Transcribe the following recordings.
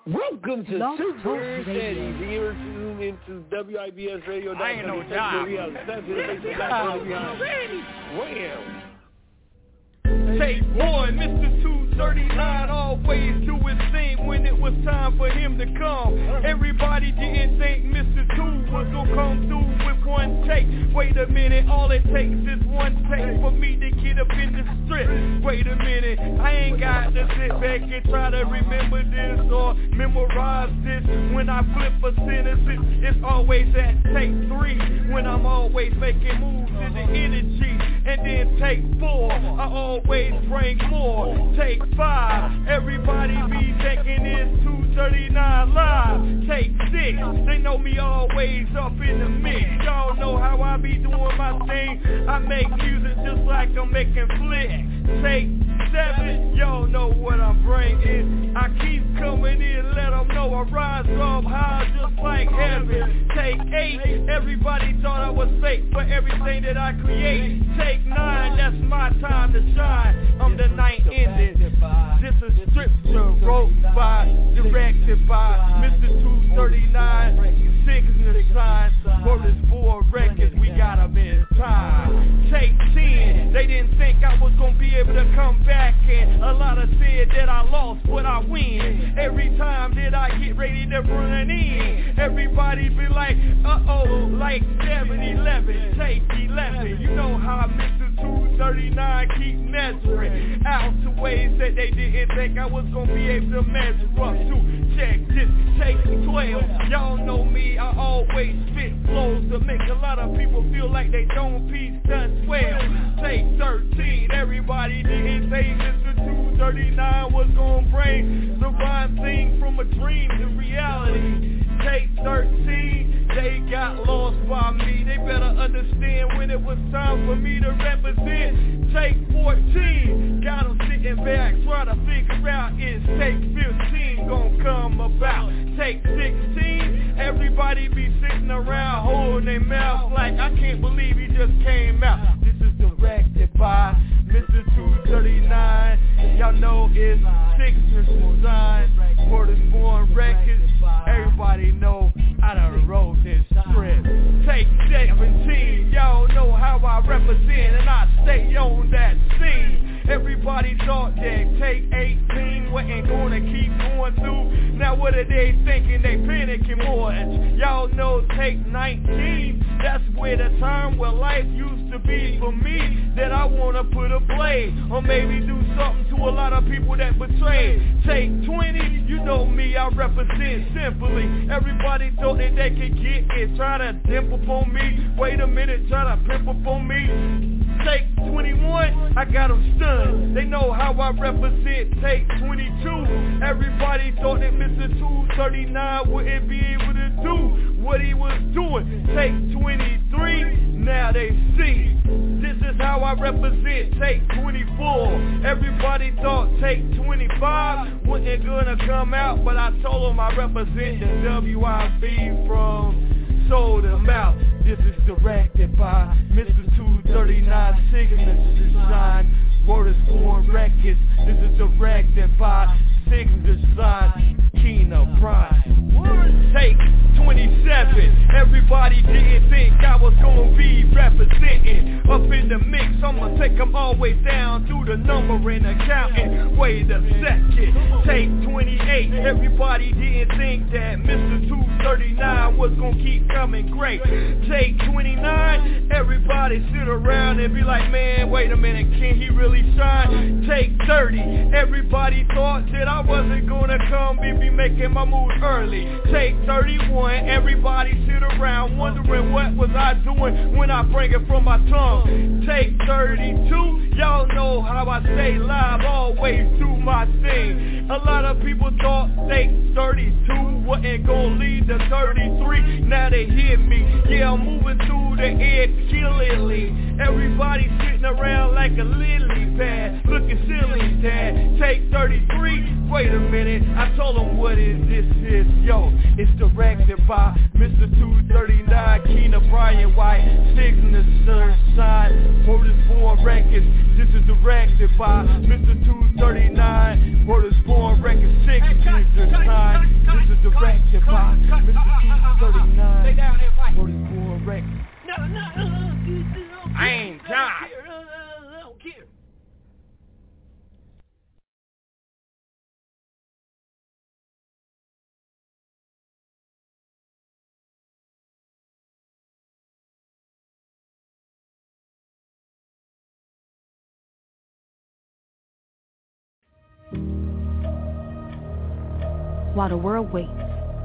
Welcome to Super Daddy. You're tuned into WIBS Radio. I ain't no job. Wham. Take one, Mr. 239 always do his thing when it was time for him to come. Everybody didn't think Mr. 2 was gonna come through with one take. Wait a minute, all it takes is one take for me to get up in the strip. Wait a minute, I ain't got to sit back and try to remember this or memorize this. When I flip a sentence, it's always at take 3. When I'm always making moves in the energy. And then take 4, I always bring more. Take 5, everybody be thinking it's 239 live. Take 6, they know me always up in the mix. Y'all know how I be doing my thing. I make music just like I'm making flicks. Take 7, y'all know what I'm bringing. I keep coming in, let them know I rise up high just like heaven. Take 8, everybody thought I was fake for everything that I create. Take 9, that's my time to shine. I'm the night ending. This is scripture wrote by, directed by Mr. 239. Signature sign, word is 4 records, we got them in time. Take 10, they didn't think I was gonna be able to come back, and a lot of said that I lost, but I win. Every time that I get ready to run in, everybody be like, uh-oh, like 7-11, take 11. You know how Mr. 239 keep measuring out to ways that they didn't think I was gonna be able to measure up to. Check this, take 12, y'all know me, I always spit flows to make a lot of people feel like they don't piece done 12. Take 13, everybody didn't think Mr. 239 was gonna bring the rhyme thing from a dream to reality. Take 13, they got lost by me. They better understand when it was time for me to represent. Take 14, got them sitting back, trying to figure out is take 15 gonna come about. Take 16, everybody be sitting around holding their mouth like I can't believe he just came out. This is directed by Mr. 239. Y'all know it's Signature Design, Word is Born Records. Everybody know I done wrote this script. Take 17, y'all know how I represent, and I stay on that scene. Everybody thought that take 18 wasn't gonna keep going through. Now what are they thinking? They panicking more. Y'all know take 19, that's where the time where life used to be for me, that I wanna put a blade, or maybe do something to a lot of people that betrayed. Take 20, you know me, I represent simply. Everybody thought that they could get it, try to dimp up on me. Wait a minute, try to pimp up on me. Take 21, I got them stunned. They know how I represent. Take 22, everybody thought that Mr. 239 wouldn't be able to do what he was doing. Take 23, now they see. This is how I represent. Take 24, everybody thought take 25 wasn't gonna come out, but I told them I represent the WIB from Sold Them Out. This is directed by Mr. 239, Signature Design, Word is Born Records. This is directed by Signature Design, Keena Bryant. Take 27, everybody didn't think I was gonna be representing. Up in the mix, I'ma take them all the way down to the number and accounting. Wait a second, take 28, everybody didn't think that Mr. 239 was gonna keep coming great. Take 29, everybody sit around and be like, man, wait a minute, can he really shine? Take 30, everybody thought that I wasn't gonna come and be making my moves early. Take 31, everybody sit around wondering what was I doing when I bring it from my tongue. Take 32, y'all know how I stay live, always do my thing. A lot of people thought take 32 wasn't gonna lead to 33, now they hear me. Yeah, I'm moving through the air killingly. Everybody sitting around like a lily pad, looking silly, dad. Take 33, wait a minute, I told them what this is, yo. It's directed by Mr. 239, Keena Bryant White, Signature Design, Word is Born Records. This is directed by Mr. 239, Word is Born Records, Signature Design. while the world waits.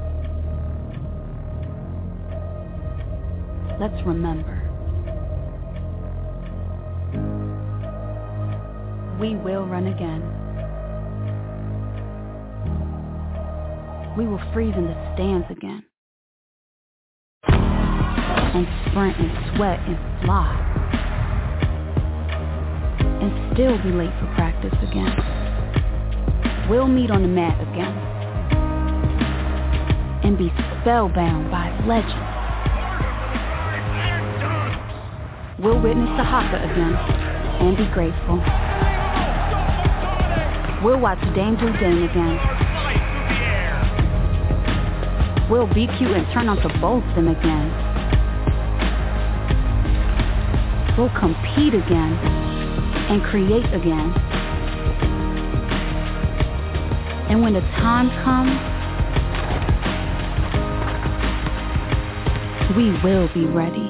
Let's remember. We will run again. We will freeze in the stands again. And sprint and sweat and fly. And still be late for practice again. We'll meet on the mat again. And be spellbound by legend. We'll witness the haka again and be grateful. We'll watch Dame do Dame again. We'll be cute and turn on to both them again. We'll compete again and create again. And when the time comes, we will be ready.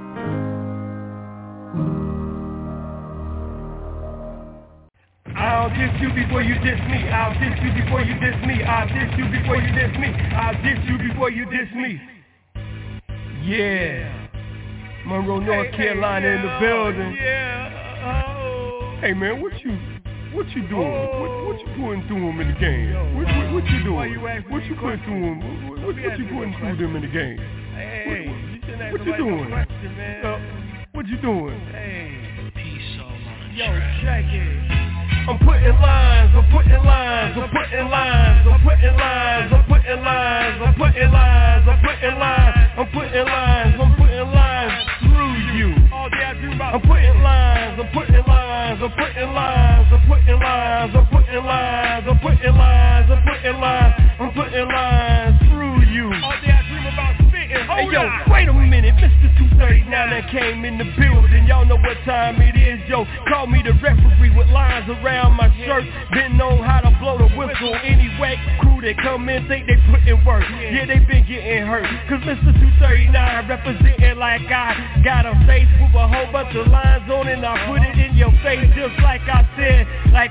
I'll diss you before you diss me. I'll diss you before you diss me. I'll diss you before you diss me. I'll diss you before you diss me. Yeah. Monroe, North Carolina in the building. Hey man, what you doing? What you putting through them in the game? What you doing? What you putting through them? What you putting through them in the game? What you doing? What you doing? Yo, check it. I'm putting lines, I'm putting lines, I'm putting lines, I'm putting lines, I'm putting lines, I'm putting lines, I'm putting lines, I'm putting lines, I'm putting lines through you. I'm putting lines, I'm putting lines, I'm putting lines, I'm putting lines, I'm putting lines, I'm putting lines, I'm putting lines, I'm putting lines through you. All day I dream about spitting. Hey yo, wait a minute, Mr. 239 that came in the building. Y'all know what time it is, yo. Call me the referee with lines around my shirt. Been know how to blow the whistle. Any whack crew that come in think they put in work. Yeah, they been getting hurt. Cause Mr. 239 representing like I got a face with a whole bunch of lines on it. And I put it in your face just like I said.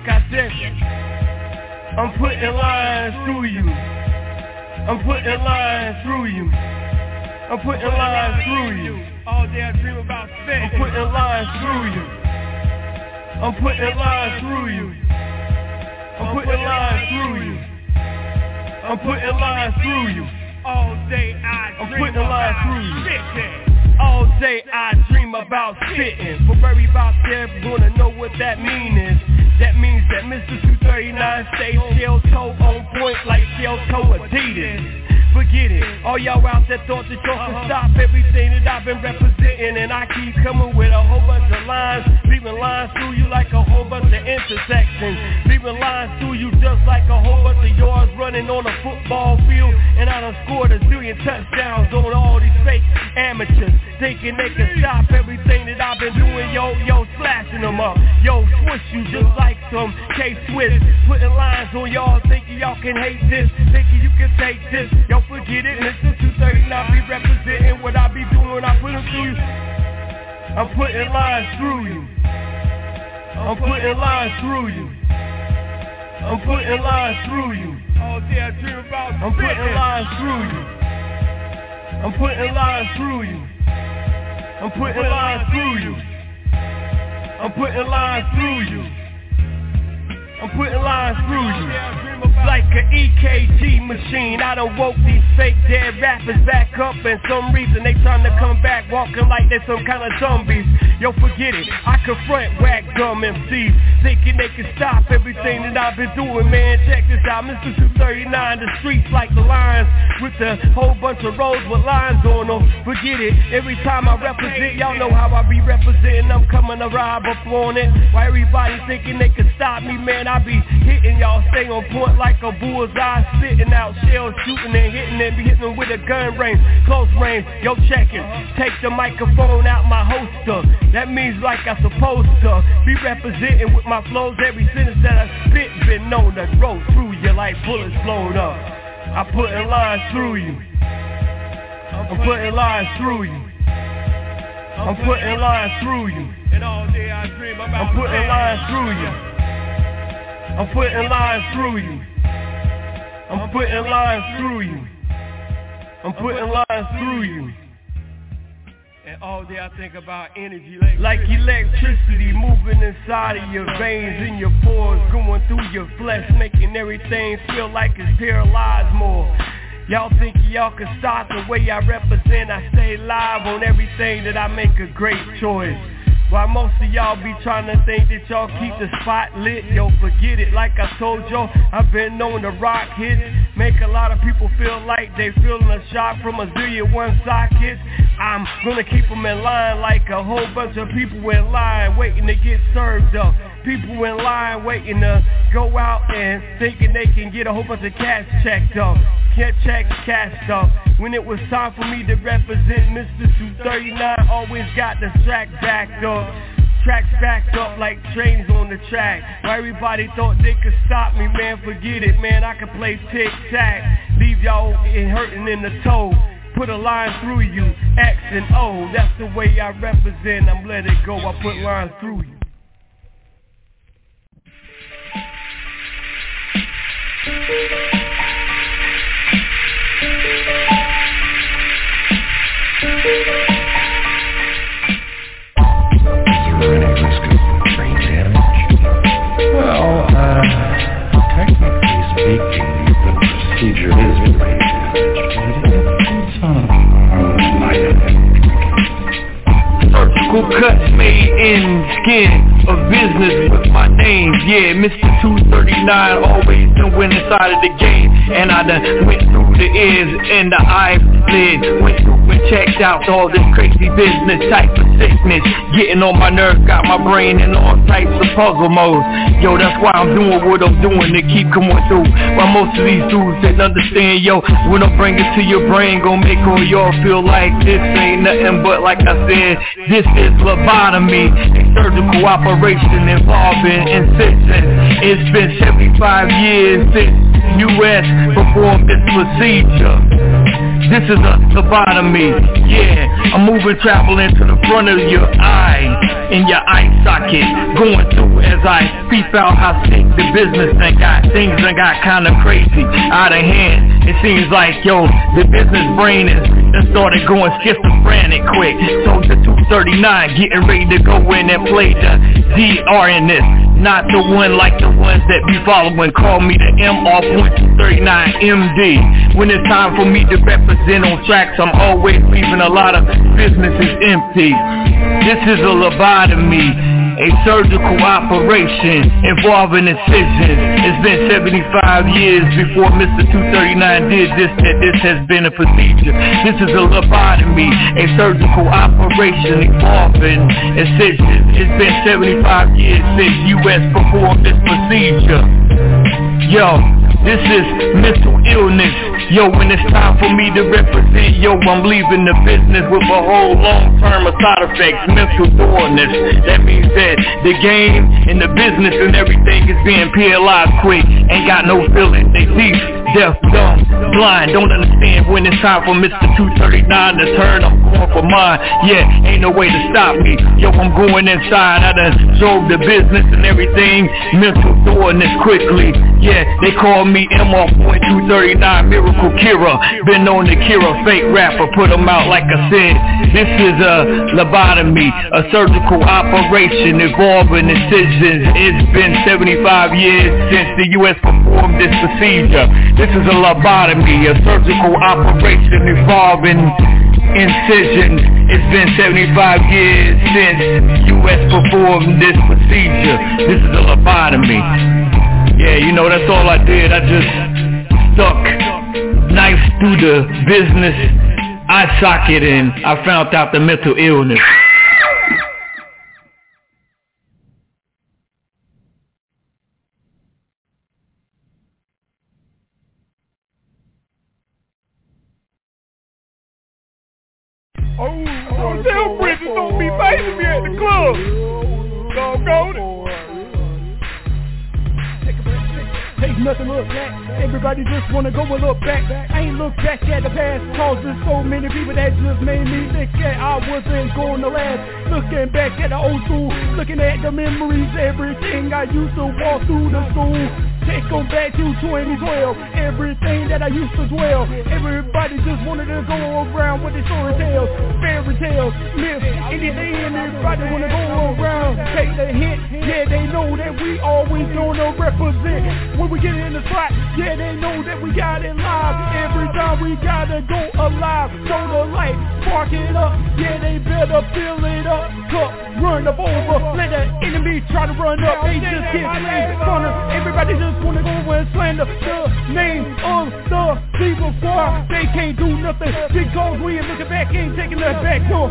I'm putting lines through you. I'm putting lines through you. I'm putting lines through you. All day I dream about sex. I'm putting lines through you. I'm putting lines through you. I'm putting lines through you. I'm putting lines through you. All day I dream about spitting. All day I dream about spitting. For everybody there wanna know what that mean is. That means that Mr. 239 stays shell-toe on point like shell-toe Adidas. Forget it, all y'all out there thought that y'all could stop everything that I've been representing. And I keep coming with a whole bunch of lines, leaving lines through you like a whole bunch of intersections. Leaving lines through you just like a whole bunch of yards running on a football field. And I done scored a zillion touchdowns on all these fake amateurs, thinking they can stop everything that I've been doing. Yo, slashing them up. Yo, swish you just like some K-Swiss. Putting lines on y'all, thinking y'all can hate this, thinking you can take this. Yo, forget it, Mr. 239 be representing what I be doing. I put them through you. I'm putting lines through you. I'm putting lines through you. I'm putting lines through you. All day I dream about I'm putting lines through you. I'm putting lines through you. I'm putting lines through you. I'm putting lines through you. I'm putting lines through you. Like an EKG machine, I done woke these fake dead rappers back up. And some reason they trying to come back walking like they some kind of zombies. Yo, forget it, I confront whack dumb MCs, thinking they can stop everything that I've been doing. Man, check this out, Mr. 239, the streets like the lions, with a whole bunch of roads with lines on them. Forget it, every time I represent, y'all know how I be representing. I'm coming to rob up on it. Why everybody thinking they can stop me, man, I be hitting y'all, stay on point like a bullseye, spitting out shells, shooting and hitting and be hitting them with a gun range, close range. Yo, check it, take the microphone out my holster. That means like I supposed to be representing with my flows. Every sentence that I spit been known to roll through you like bullets blown up. I'm putting lines through you. I'm putting lines through you. I'm putting lines through you. And all day I dream about I'm putting lines through you. I'm putting lines through you. I'm putting lines through you. I'm putting lines through you. And all day I think about energy like electricity moving inside of your veins, in your pores, going through your flesh, making everything feel like it's paralyzed more. Y'all think y'all can stop the way I represent? I stay live on everything that I make a great choice. While most of y'all be trying to think that y'all keep the spot lit, yo, forget it. Like I told y'all, I've been known to rock hits, make a lot of people feel like they feeling a shock from a zillion one sockets. I'm gonna keep them in line like a whole bunch of people in line waiting to get served up. People in line waiting to go out and thinking they can get a whole bunch of cash checked up. Get checks cashed up. When it was time for me to represent Mr. 239, always got the track backed up. Tracks backed up like trains on the track. Why everybody thought they could stop me, man, forget it, man, I can play tic-tac. Leave y'all hurting in the toe. Put a line through you, X and O. That's the way I represent, I'm let it go, I put lines through you. Well, technically speaking, the procedure is pretty Surgical cuts made in skin of business with my name, yeah, Mr. 239, always doing inside of the game. And I done went through the ears and the eyelid, went through and checked out all this crazy business type of sickness, getting on my nerves, got my brain in all types of puzzle modes. Yo, that's why I'm doing what I'm doing, to keep coming through. While most of these dudes didn't understand, yo, when I bring it to your brain, gon' make all y'all feel like this ain't nothing but, like I said, this is lobotomy, a surgical operation involving incisions. It's been 75 years since U.S. performed this procedure. This is a lobotomy, yeah. I'm moving, traveling to the front of your eye, in your eye socket, going through as I peep out how sick the business done got. Things done got kinda crazy, out of hand. It seems like, yo, the business brain is started going schizophrenic quick. So the 239 getting ready to go in and play the DR in this. Not the one like the ones that be following. Call me the MR.239MD. When it's time for me to represent on tracks, I'm always leaving a lot of businesses empty. This is a lobotomy, a surgical operation involving incisions. It's been 75 years before Mr. 239 did this, that this has been a procedure. This is a lobotomy, a surgical operation involving incisions. It's been 75 years since U.S. performed this procedure. Yo, this is mental illness. Yo, when it's time for me to represent, yo, I'm leaving the business with a whole long term of side effects, mental illness. That means that the game and the business and everything is being paralyzed quick. Ain't got no feeling. They deaf, deaf, dumb, blind, don't understand when it's time for Mr. 239 to turn. I'm going for mine. Yeah, ain't no way to stop me. Yo, I'm going inside. I done drove the business and everything. Mental illness quickly. Yeah, they call me MR.239 Miracle Kira. Been known to cure a fake rapper, put him out like I said. This is a lobotomy, a surgical operation involving incisions. It's been 75 years since the U.S. performed this procedure. This is a lobotomy, a surgical operation involving incisions. It's been 75 years since U.S. performed this procedure. This is a lobotomy. Yeah, you know, that's all I did. I just stuck knife through the business eye socket and I found out the mental illness. Oh, tell Bridges don't be fighting me at the club. Doggone it. Ain't nothing look back. Everybody just wanna go a look back. I ain't look back at the past, cause there's so many people that just made me think that I wasn't going to last. Looking back at the old school, looking at the memories, everything I used to walk through the school. take them back to 2012. Everything that I used to dwell. Everybody just wanted to go around with the story tales, fairy tales, myths, anything. Everybody wanna go around, take the hint. Yeah, they know that we always gonna represent. When we get in the spot, yeah, they know that we got it live. Every time we gotta go alive. Show the light, spark it up. Yeah, they better fill it up. Cup, run up over. Let the enemy try to run up. They just get blamed funner. Everybody just wanna go and slander the name of the Fever Squad. They can't do nothing because we ain't looking back, ain't taking that back door.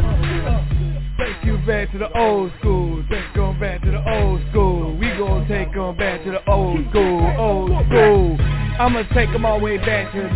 Take you back to the old school. Take them back to the old school. We gon' take them back to the old school, old school. I'ma take them all the way back to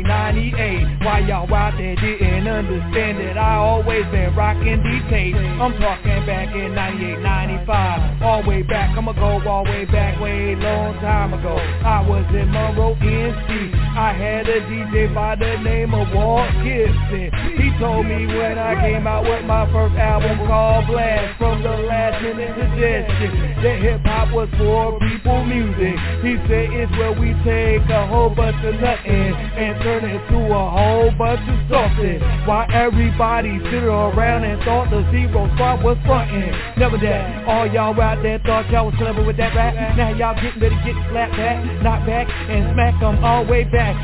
1998. Why y'all out there didn't understand that I always been rocking these tapes. I'm talking back in 98, 95. All the way back, I'ma go all the way back, way long time ago. I was in Monroe, NC. I had a DJ by the name of Walt Gibson. He told me when I came out with my first album called Blast, from the last minute suggestion that hip-hop was for people music. He said it's where we take a whole bunch of nothing and turn it to a whole bunch of something. While everybody stood around and thought the Zero Squad was frontin'. Never that. All y'all out there thought y'all was clever with that rap. Now y'all getting ready to get slapped back, knocked back, and smack them all way back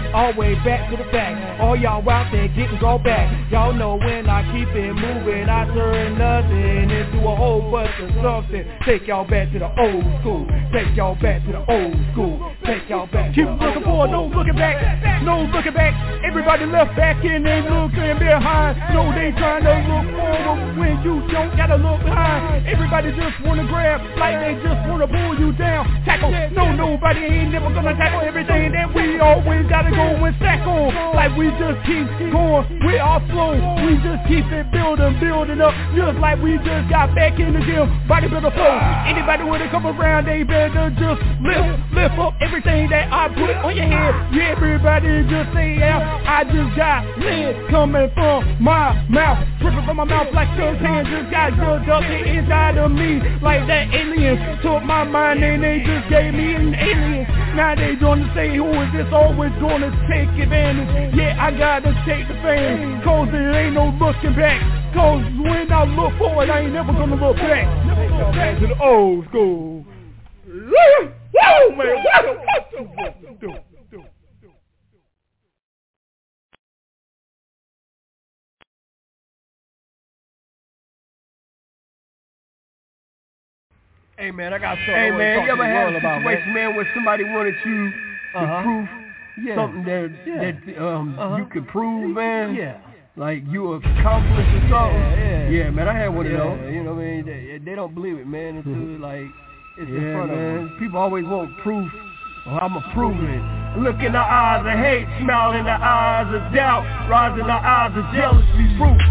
to the back. All y'all out there getting brought back. Y'all know when I keep it moving, I turn nothing into a whole bunch of something. Take y'all back to the old school. Take y'all back to the old school. Take y'all back. Keep looking forward, no looking back. No looking back. Everybody left back and they looking behind. No, they trying to look forward when you don't gotta look behind. Everybody just wanna grab like they just wanna pull you down. Tackle. No, nobody ain't never gonna tackle everything that we always gotta go and stack on. Like we just keep going with our flow. We just keep it building up. Just like we just got back in the gym. Bodybuilder flow. Anybody wanna come around, they better just lift up everything that I put on your head. Yeah, everybody just say yeah. I just got lead coming from my mouth, dripping from my mouth like suntan. Just got good up the inside of me, like that alien took my mind and they just gave me an alien. Now they gonna say who is this always gonna take advantage? Yeah, I gotta take the fame, cause there ain't no looking back. Cause when I look forward, I ain't never gonna look back. Back to the old school. Woo, man, what? Hey man, I got something. Hey man, you ever had a situation, man, where somebody wanted you to prove something that you could prove, man? Yeah. Like you accomplished or something? Yeah, man, I had one of those. You know what I mean? They don't believe it, man, until like it's in front of them. People always want proof. Well, I'ma prove it. Look in the eyes of hate, smile in the eyes of doubt, rise in the eyes of jealousy. Proof.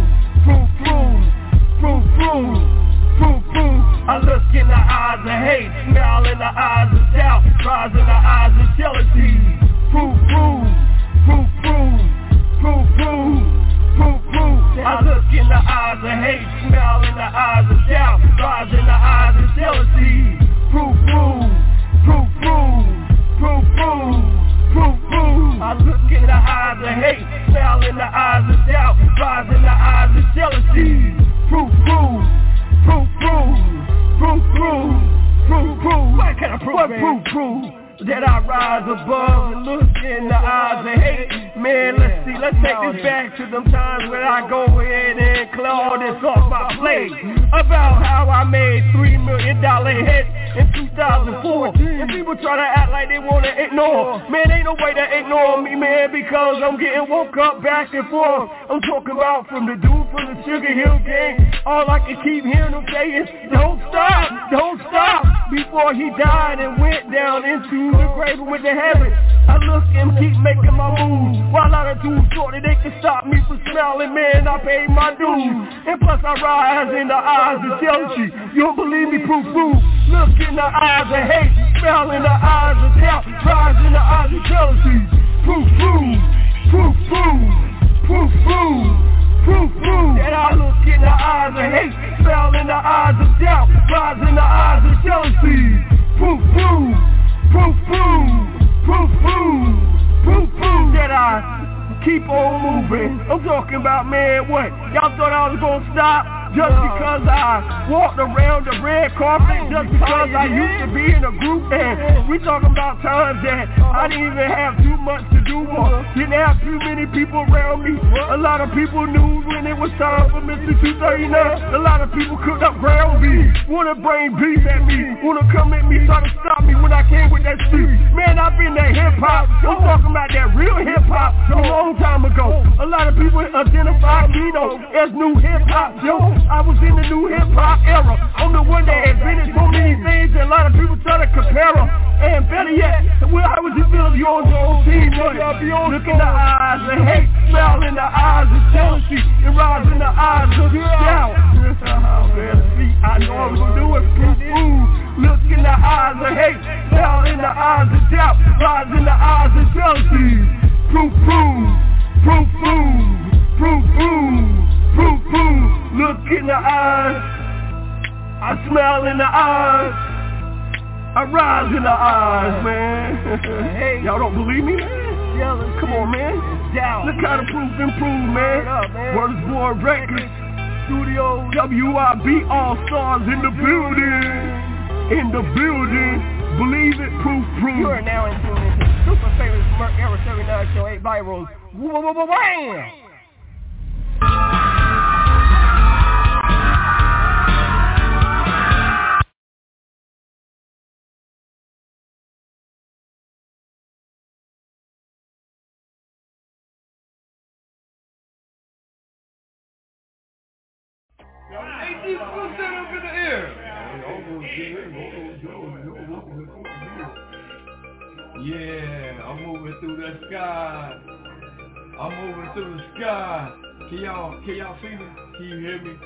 I look in the eyes of hate, smile in the eyes of doubt, rise in the eyes of jealousy. Proof. I look in the eyes of hate, smile in the eyes of doubt, rise in the eyes of jealousy. Proof. I look in the eyes of hate, smile in the eyes of doubt, rise in the eyes of jealousy. Proof. What can I prove? What proof? That I rise above and look in the eyes of hate. Man, let's take this back to them times when I go ahead and clear all this off my plate. About how I made $3 million hit in 2004. And people try to act like they wanna ignore. Man, ain't no way to ignore me, man, because I'm getting woke up back and forth. I'm talking about from the dude from the Sugar Hill Gang. All I can keep hearing them say is, don't stop. Before he died and went down into the grave and went to heaven, I look and keep making my moves. While I do thought that they can stop me from smiling, man, I paid my dues. And plus I rise in the eyes of jealousy. You don't believe me? Proof. Look in the eyes of hate, smile in the eyes of doubt, rise in the eyes of jealousy. Proof. That I look in the eyes of hate, smile in the eyes of doubt, rise in the eyes of jealousy. Proof. keep on moving. I'm talking about, man, what? Y'all thought I was gonna stop? Just because I walked around the red carpet, just because I used to be in a group, and we talking about times that I didn't even have too much to do or didn't have too many people around me. A lot of people knew when it was time for Mr. 239. A lot of people cooked up ground beef, wanna bring beef at me, wanna come at me, try to stop me when I came with that street. Man, I've been that hip-hop, I'm talking about that real hip-hop a long time ago. A lot of people identify me though as new hip-hop, yo. I was in the new hip-hop era. I'm the one that invented so many things that a lot of people try to compare them. And better yet, well, how would you feel if you're on your own team? Look in the eyes of hate, smile in the eyes of jealousy, and rise in the eyes of doubt. I know I was doing proof. Look in the eyes of hate, smile in the eyes of doubt, rise in the eyes of jealousy. Proof, proof, proof, proof, proof, proof. Look in the eyes, I smile in the eyes, I rise in the eyes, man. Hey, y'all don't believe me? Come on, man. Look how the proof improved, man. Words Boy Records, Studio, WIB All-Stars in the building. In the building. Believe it, proof. You are now in tune into the super famous Merc Era 79 Show 8 Virals. Wham! Hey, put that up in the air. Yeah, I'm moving through the sky. I'm moving through the sky. Can y'all see me? Can you hear me?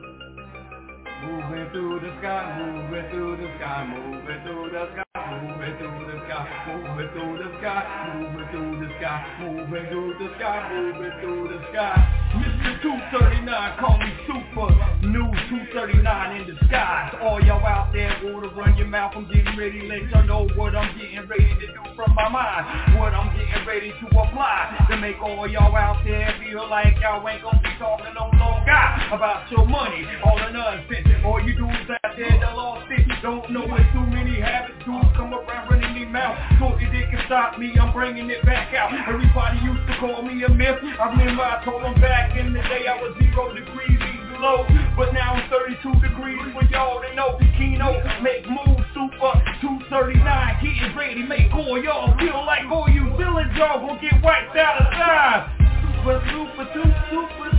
Moving through the sky, moving through the sky, moving through the sky, moving through the sky, moving through the sky, moving through the sky, moving through the sky, moving through the sky. Mr. 239, call me super. New 239 in the skies. All y'all out there wanna run your mouth, I'm getting ready to let y'all know what I'm getting ready to do from my mind. What I'm getting ready to apply to make all y'all out there feel like y'all ain't gonna be talking no longer about your money. All the nonsense. All you dudes out there that lost it, don't know it's too many habits. Dudes come around running their mouth. Thought they can stop me, I'm bringing it back out. Everybody used to call me a myth. I remember I told them back in the day I was 0 degrees below, but now I'm 32 degrees for y'all to know. Keno, make moves, super 239, getting ready, make all y'all feel like all you villains y'all gon' get wiped out of time. Super 239, super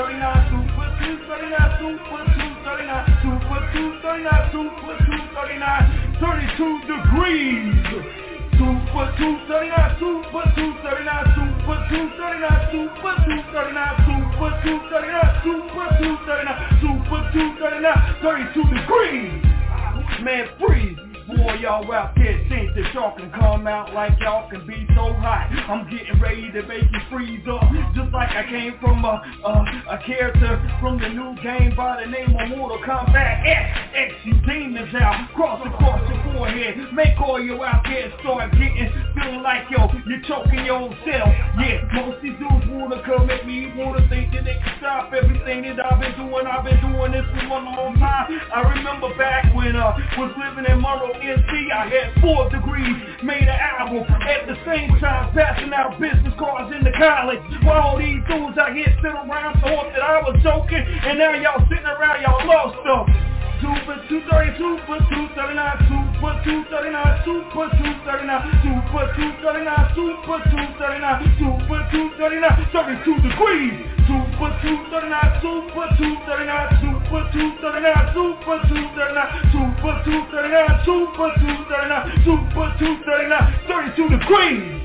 239, super 239, super 239, super 239, 32 degrees. Super 239, super 239, super 239, super 239, super 239, super 239, super 239, 32 degrees. Man, freeze. Boy, y'all out there think that y'all can come out like y'all can be so hot. I'm getting ready to make you freeze up, just like I came from a character from the new game by the name of Mortal Kombat X. You demons out, cross across your forehead. Make all you out there start feeling like you're choking your own self. Yeah, most these dudes wanna come at me, wanna think that they can stop everything that I've been doing. I've been doing this for a long time. I remember back when was living in Monroe, NC, I had 4 degrees, made an album, at the same time passing out business cards in the college. While all these dudes out here sitting around thought that I was joking, and now y'all sitting around, y'all lost stuff. Super 230, super 239, super 239, super 239, super 239, super 239, super 239, 32 degrees. Super 239, super 239, super 239, super 239, super 239, super 239, super 239, 32 degrees.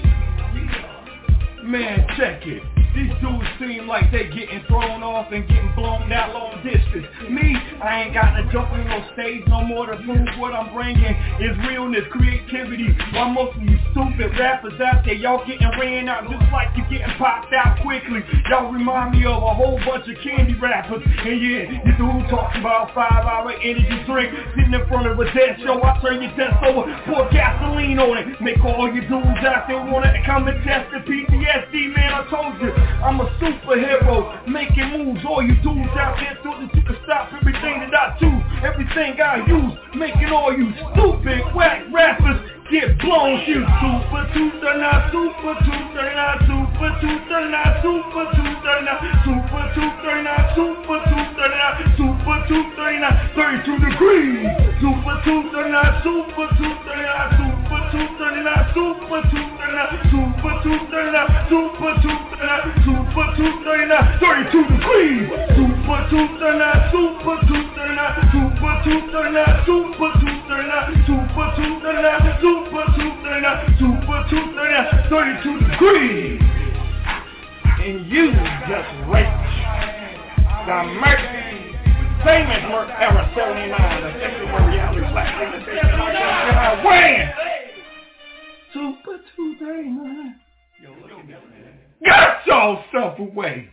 Man, check it. These dudes seem like they getting thrown off and getting blown out long distance. Me, I ain't got to jump on no stage no more to prove what I'm bringing is realness, creativity. While most of you stupid rappers out there, y'all getting ran out just like you getting popped out quickly. Y'all remind me of a whole bunch of candy rappers. And yeah, you dude talking about 5-hour energy drink, sitting in front of a death show. I turn your desk over, pour gasoline on it. Make all you dudes out there wanna come and test the PTSD, man. told you, I'm a superhero, making moves. All you dudes out there thought that you could stop everything that I do, everything I use, making all you stupid whack rappers get blown. You super 239, super 239, super 239, super 239, super 239, super 239, super 239, 32 degrees. Super 239, super 239, super 239, super 239, super 239, super 239, super 239, 32 degrees. Super 239, super 239, super 239, super 239, super 239, super 239, super 239, 32 degrees. And you just raped the Mercury, famous Merc Era 79, the sexual reality black limitation like when? Super 239. Get yourself away.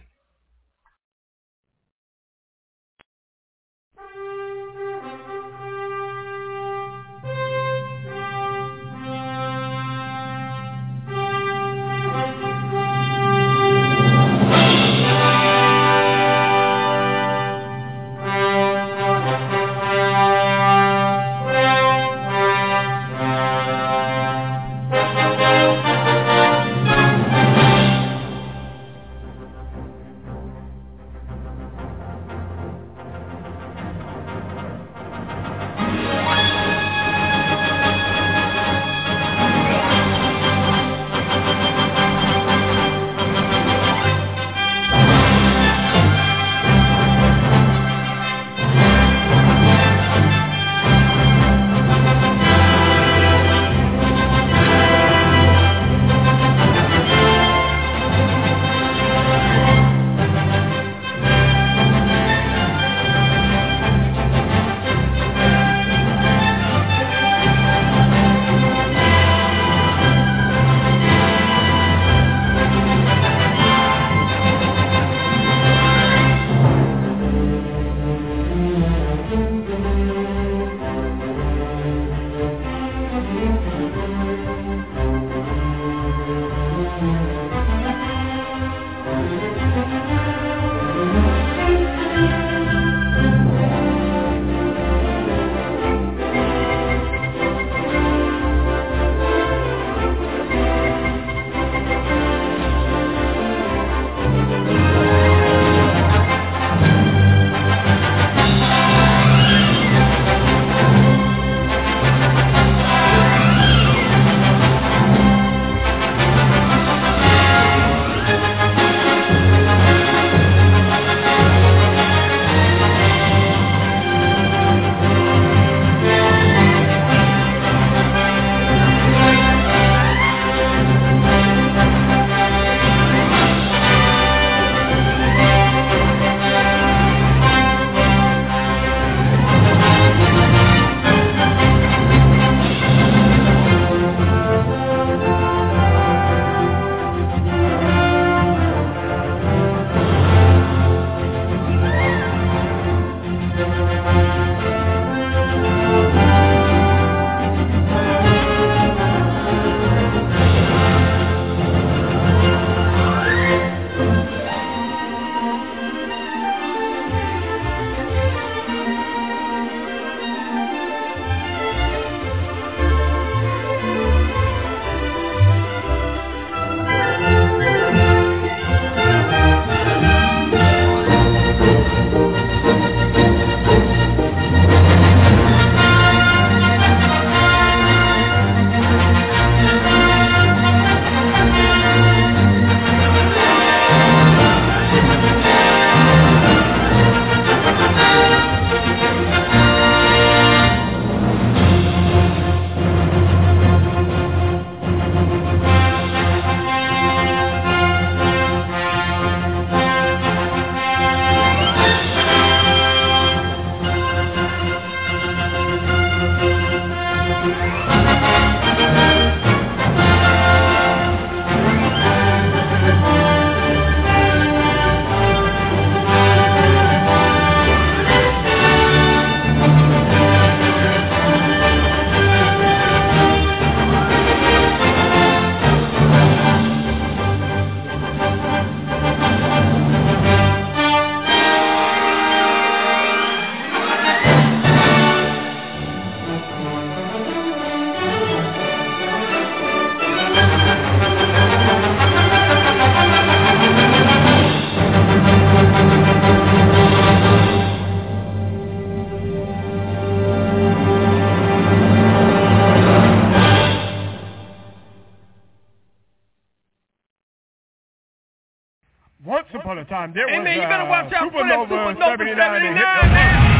Once upon a time, there was man, you better watch out for that Supernova 79 man.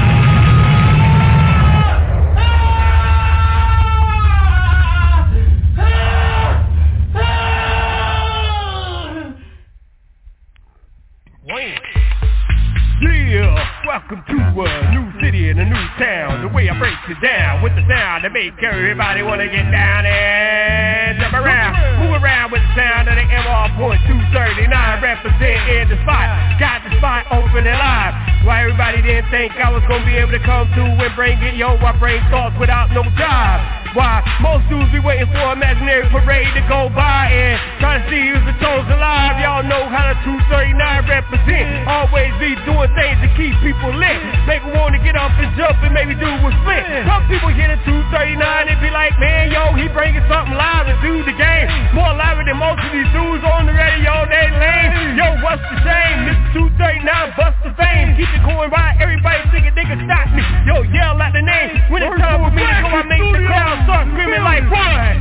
Yeah, welcome to a new city and a new town. The way I break it down with the sound to make everybody wanna get down and jump around, move around with the sound of the MR.239 representing the spot. Got the spot open and live. Why everybody didn't think I was gonna be able to come through and bring it? Yo, I bring thoughts without no job. Why most dudes be waiting for an imaginary parade to go by and try to see who's the chosen alive. Y'all know how the 239 represent. Always be doing things to keep people lit. Make them want to get up and jump and maybe do a split. Some people get a 239 and be like, man, yo, he bringing something live and do the game. More live than most of these dudes on the radio, they lame. Yo, what's the shame? This 239 bust the fame. Keep it going right, everybody thinking they can stop me. Yo, yell out the name. When it's time for me to go, I make the crowd start screaming like, run!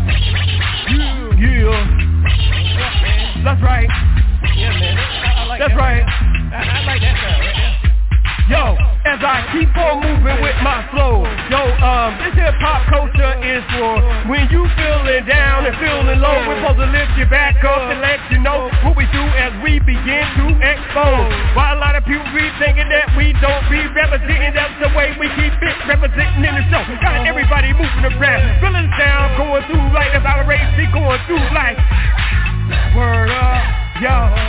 Yeah. That's right. Yeah, man. I like That's that. right. I like that sound right there. Yo, as I keep on moving with my flow. Yo, this hip hop culture is for when you feeling down and feeling low. We're supposed to lift you back up and let you know what we do as we begin to expose. While a lot of people be thinking that we don't be representing, that's the way we keep it representing in the show. Got everybody moving around, feeling down, going through life. That's our race be going through life. Word up. Yo,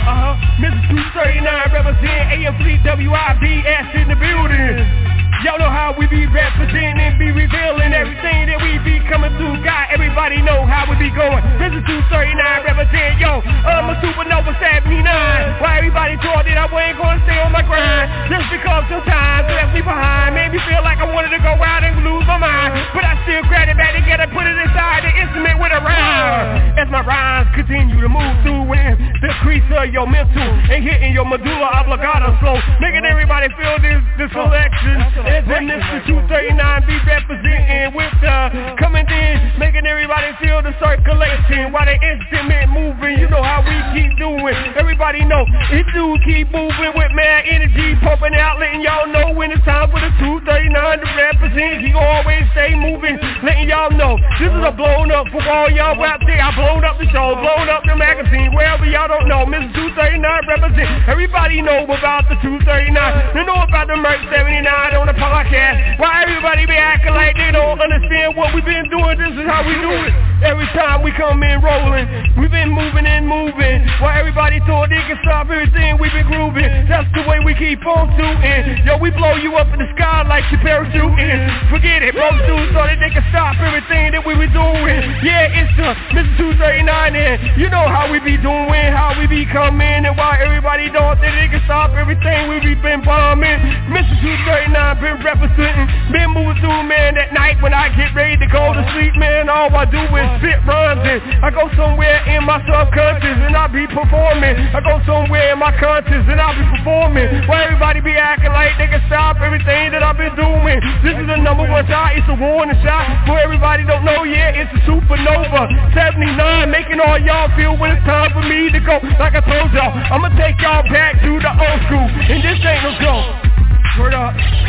Mr. 239 represent AM Fleet WIBS in the building. Y'all know how we be representing, be revealing everything that we be coming through. God, everybody know how we be going. Mr. 239 represent, yo, I'm a Supernova 79. Why everybody thought that I wasn't gonna stay on my grind? Just because sometimes it left me behind, made me feel like I wanted to go out and lose my mind. But I still grabbed it back together, put it inside the instrument with a rhyme. As my rhymes continue to move through in the crease of your mental and hitting your medulla oblongata flow, making everybody feel this selection. As in this 239 be representing with coming in, making everybody feel the circulation while the instrument moving. You know how we keep doing. Everybody know it do keep moving with mad energy pumping out, letting y'all know when it's time for the 239 to represent. He always stay moving, letting y'all know this is a blown up for all y'all out there. I blown up the show, blown up the magazine, wherever y'all don't know. Mr. 239 represent. Everybody know about the 239. They know about the Merc 79 on the podcast. Why everybody be acting like they don't understand what we've been doing? This is how we do it. Every time we come in rolling, we've been moving and moving. Why everybody thought they can stop everything we've been grooving? That's the way we keep on shooting. Yo, we blow you up in the sky like you're parachuting. Forget it, most dudes thought that they can stop everything that we be doing. Yeah, it's the Mr. 239 and you know how we be doing, how we be coming, and why everybody thought that they can stop everything we be been bombing. Mr. 239 been representing, been moving through, man. That night when I get ready to go to sleep, man, all I do is spit rhymes and I go somewhere in my subconscious and I be performing. I go somewhere in my conscious and I be performing. Why everybody be acting like they can stop everything that I've been doing? This is the number one shot, it's a warning shot for everybody don't know. Yeah, it's a Supernova 79, making all y'all feel when it's time for me to go. Like I told y'all, I'ma take y'all back to the old school, and this ain't no joke. Word up.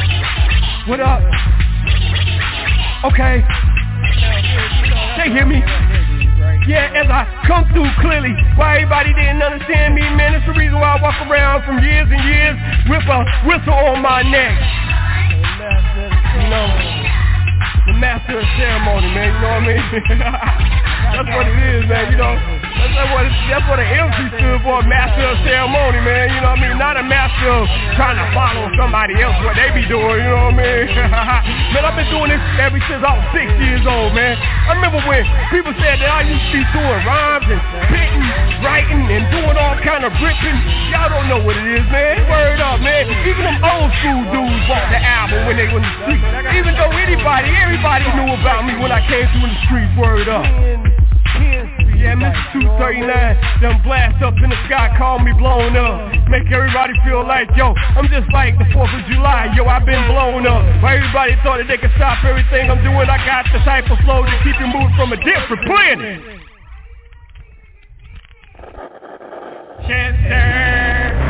What up? Okay. They hear me? Yeah, as I come through clearly, why everybody didn't understand me, man, it's the reason why I walk around from years and years with a whistle on my neck. You know, the master of ceremony, man, you know what I mean? That's what it is, man, you know. That's what an MC stood for, master of ceremony, man, you know what I mean? Not a master of trying to follow somebody else, what they be doing, you know what I mean? Man, I've been doing this ever since I was 6 years old, man. I remember when people said that I used to be doing rhymes and spitting, writing, and doing all kind of ripping. Y'all don't know what it is, man. Word up, man. Even them old school dudes bought the album when they were in the street. Even though everybody knew about me when I came through the streets. Word up. Yeah, Mr. 239, them blast up in the sky, call me blown up. Make everybody feel like, yo, I'm just like the 4th of July, yo, I've been blown up. Why everybody thought that they could stop everything I'm doing? I got the type of flow to keep you moving from a different planet. Chester.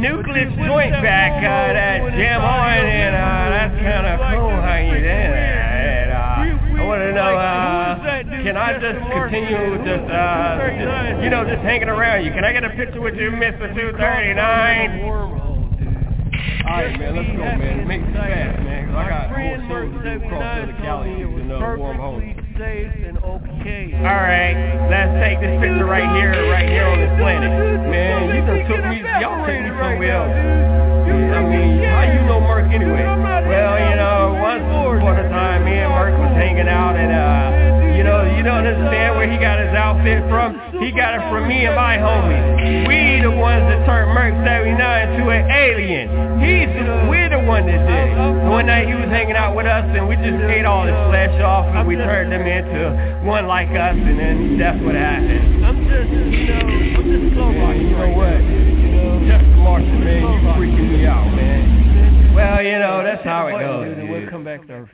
Nucleus joint back, that jam on, and that's kind of cool how you did it. I want to know, can I just continue just hanging around you? Can I get a picture with you, Mr. 239? Alright, man, let's go, man. Make this fast, man, because I got more shows to do across the galaxies and warm homes. Alright, let's take this picture right here on this planet. Man, you just took me, y'all took me somewhere else. I mean, how you know Merc anyway? Well, once upon a time, me and Merc was hanging out, and you don't understand where he got his outfit from. He got it from me and my homies. We the ones that turned Merc 79 into an alien. We're the one that did it. One night he was hanging out with us, and we just ate all his flesh off, and we turned him into one like us, and then that's what happened. I'm just slow walking. You know what? Just Martian, man, you freaking me out, man. Well, that's how it goes. We'll come back to Earth.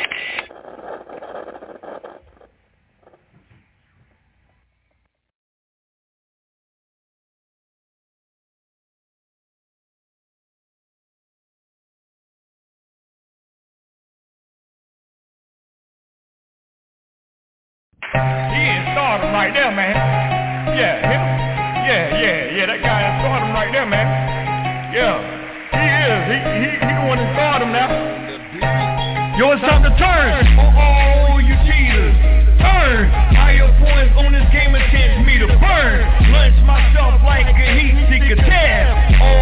Stardom right there, man. Yeah, him. Yeah, that guy is stardom right there, man. Yeah, he is. He the one in stardom now. Yo, it's time to turn on all you cheaters. Turn higher points on this game and chance me to burn. Lunch myself like a heat seeker tab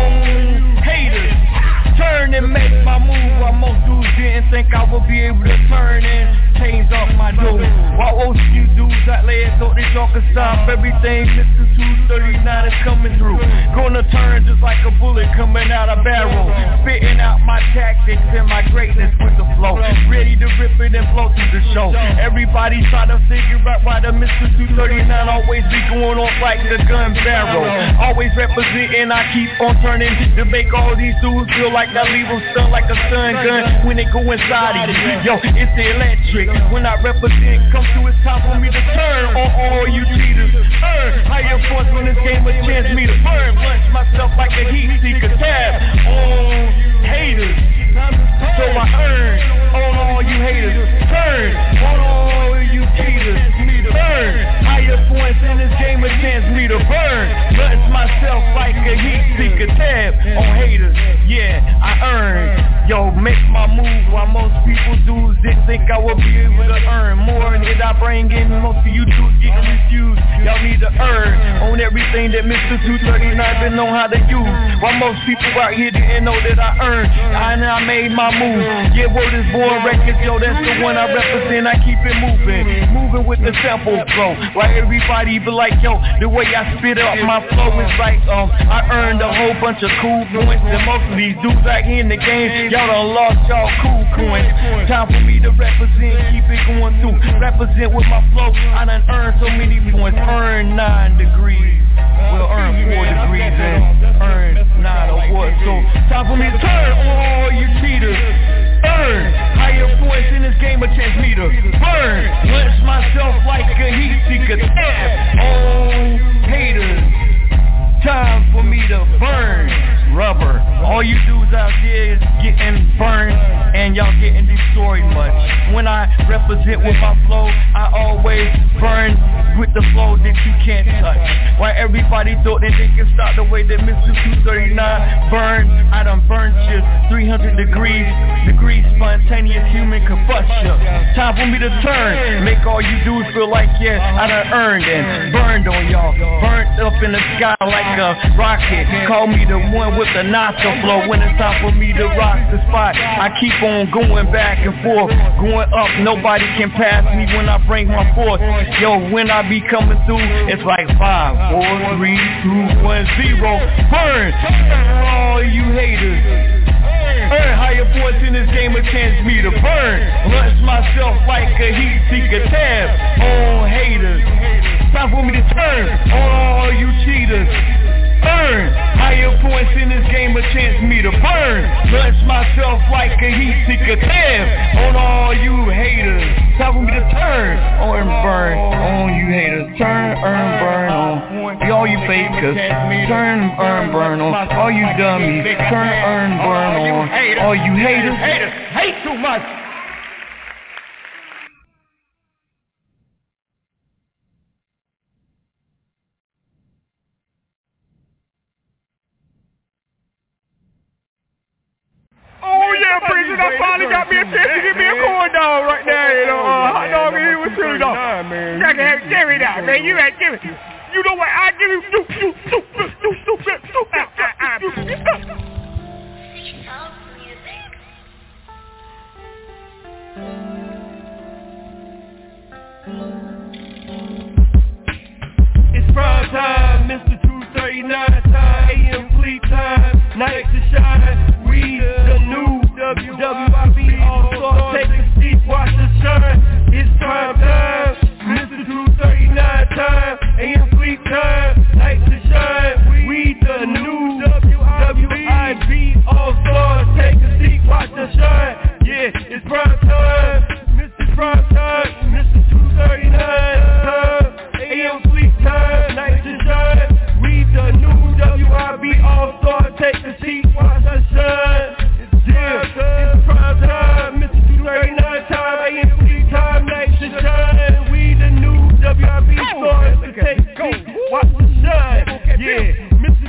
on haters. Turn and make my move while most dudes didn't think I would be able to turn and change up my dough. While most you dudes out there thought that y'all could stop everything, Mr. 239 is coming through. Gonna turn just like a bullet coming out a barrel. Spitting out my tactics and my greatness with the flow. Ready to rip it and flow through the show. Everybody try to figure out why the Mr. 239 always be going off like the gun barrel. Always representing, I keep on turning to make all these dudes feel like I leave them stunned like a stun gun when they go inside of you. Yo, it's the electric. When I represent, come through, it's time for me to turn on all you cheaters. Higher force when this game a chance me to burn. Lunch myself like a heat seeker tab on haters. So I earn on all you haters. Turn on all you cheaters. Me to burn. Higher points in this game a chance me to burn. Lunch myself like a heat seeker tab on haters. Yeah, I earn. Yo, make my move while most people dudes didn't think I would be able to earn more than I bring in. Most of you dudes getting refused. Y'all need to earn on everything that Mr. 239 been know how to use. While most people out here didn't know that I earned. I made my move. Yeah, word is born records, yo, that's the one I represent. I keep it moving with the sample flow. While everybody be like, yo, the way I spit up my flow is like, I earned a whole bunch of cool points. And most of these dudes out here in the game, y'all done lost y'all cool coins. Time for me to represent, keep it going through. Represent with my flow, I done earned so many points. Earn 9 degrees, well earn 4 degrees and earn 9 awards. So time for me to turn on all you cheaters. Earn higher points in this game a chance me to burn. Lunch myself like a heat seeker tab on haters. Time for me to burn rubber. All you dudes out there is getting burned and y'all getting destroyed much. When I represent with my flow, I always burn with the flow that you can't touch. While everybody thought that they can stop the way that Mr. 239 burned, I done burned you 300 degrees spontaneous human combustion. Time for me to turn, make all you dudes feel like, yeah, I done earned and burned on y'all. Burnt up in the sky like a rocket. Call me the one with the nostril flow. When it's time for me to rock the spot, I keep on going back and forth, going up. Nobody can pass me when I bring my force. Yo, when I be coming through, it's like 5, 4, 3, 2, 1, 0. Burn all you haters. Earn higher points in this game a chance me to burn. Lunch myself like a heat seeker tab on haters. Time for me to turn on all you cheaters. earn higher points in this game, a chance me to burn. Bless myself like a heat seeker. Damn, on all you haters, time for me to turn on and burn on you haters. Turn, earn, burn on all you fakers. Turn, earn, burn on all you dummies. Turn, earn, burn on all you haters. Haters hate too much. Oh yeah, Preacher, I finally got me a chance to give me a corn dog right now, you know, hot dog and with chili dog. Give me that, man, you ain't give it. You know what, I give you, It's prime time, Mr. 239 time, AM fleet time, night to shine. We the new WWIB all-star, take a seat, watch the shine. It's prime time, Mr. 239 time, AM fleet time, night to shine. We the new WWIB all-star, take a seat, watch the shine. Yeah, it's prime time, Mr. Prime time, Mr. 239 time, AM fleet time, night to shine. We the new WIB all-star, take a seat, watch the shine. Yeah, it's prime time, Mr. 239 time, AM fleet time, night to shine. We the new WIB stars, take a seat, watch the shine. Yeah, Mr.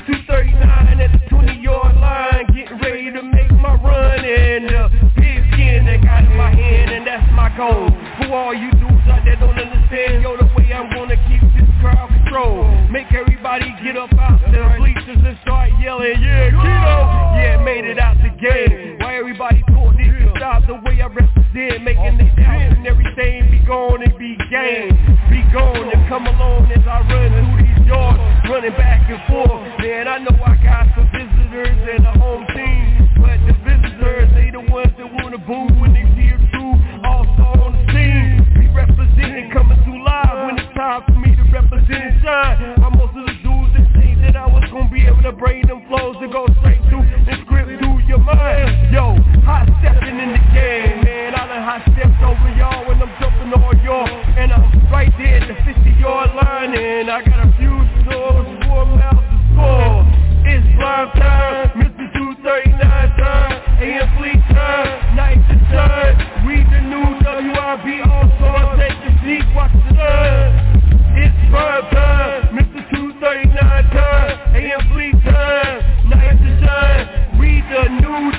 239 at the 20-yard line, getting ready to make my run. And pigskin that got in my hand, and that's my goal. For all you dudes out there don't understand, yo, the way I'm gonna keep this crowd control. Make everybody get up out the bleachers and start yelling, yeah, Keto! Yeah, made it out the game. Why everybody thought they could stop the way I represent, making it down and everything be gone and be game. Be gone and come along as I run through these yards, running back and forth. Man, I know I got some visitors and a home team, but the visitors, they the ones that wanna boo when they see it through. Also on the scene, be representing, coming through live when it's time for me to represent and shine. While most of the dudes that think that I was gonna be able to bring them flows to go straight through and script through your mind. Yo, hot stepping in the game, man. I done hot stepped over y'all when I'm jumping on y'all, and I'm right there at the 50-yard line, and I got a few stores, 4 miles to score. It's prime time, Mr. 239 time, AM fleet time, night to shine. We the new WIB all-stars, take a seat, watch the shine. It's prime time, Mr. 239 time, AM fleet time, night to shine. We the new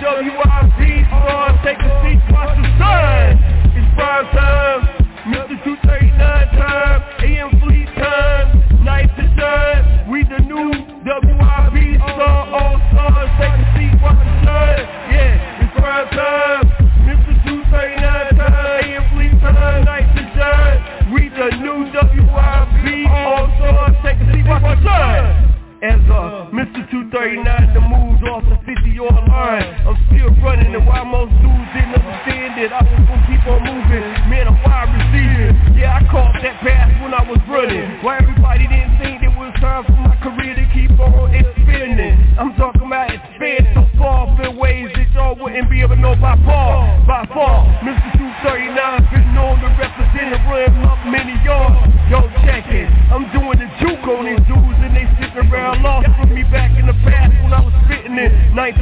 WIB stars, take a seat, watch the shine. It's prime time, Mr. 239 time, AM fleet time, night to shine. We the new WIB star, all stars, take a seat, watch the shine. Yeah, it's prime time, Mr. 239 time, AM fleet time, night to shine. We the new WIB all stars, take a seat, watch the shine. As Mr. 239 that moves off the 50-yard line, I'm still running, and while most dudes didn't understand it, I was gonna keep on moving. Man, I'm wide receiver. Yeah, I caught that pass when I was running. Why everybody didn't think it was time for my career to keep on expanding. I'm talking about expand so far in ways that y'all wouldn't be able to know by far. By far, Mr. 239 been known to represent and run up many yards. Yo, check it. I'm doing the juke on these dudes, and they sitting around lost with me back in the past when I was spitting in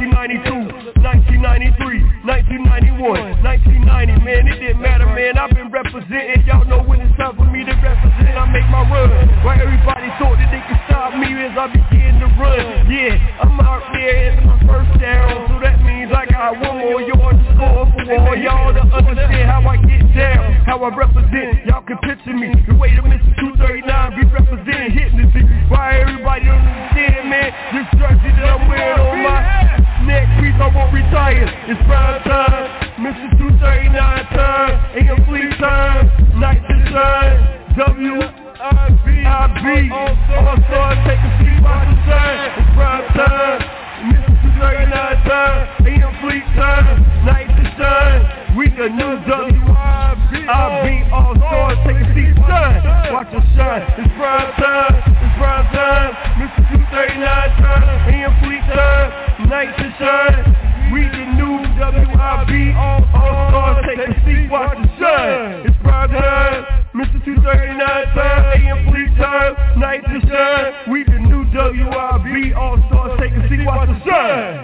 1992, 1993, 1991, 1990. Man, it didn't matter, man. I've been representing. Y'all know when it's time for me to represent, I make my run. Why everybody thought that they could stop me as I begin to run. Yeah, I'm out there in my first down, so that means I got one more yard to score for all y'all to understand how I get down, how I represent. Y'all can picture me the way that Mr. 239 be representing, hitting the beat. Why everybody don't understand, man? This jersey that I'm wearing on my neck piece, I won't retire. It's prime time, Mr. 239 time, AM fleet time, night to shine. WIB all-stars, take a seat, watch the shine. It's prime time, Mr. 239 time, AM fleet time, night to shine. We the new WIB all-stars, take a seat, shine. Watch the shine. It's prime time, Mr. 239 239 turn, AM fleet turn, night to shine. We the new WIB, all stars take a seat, watch the sun. It's prime time, Mr. 239 turn, AM fleet turn, night to shine. We the new WIB, all stars take a seat, watch the sun.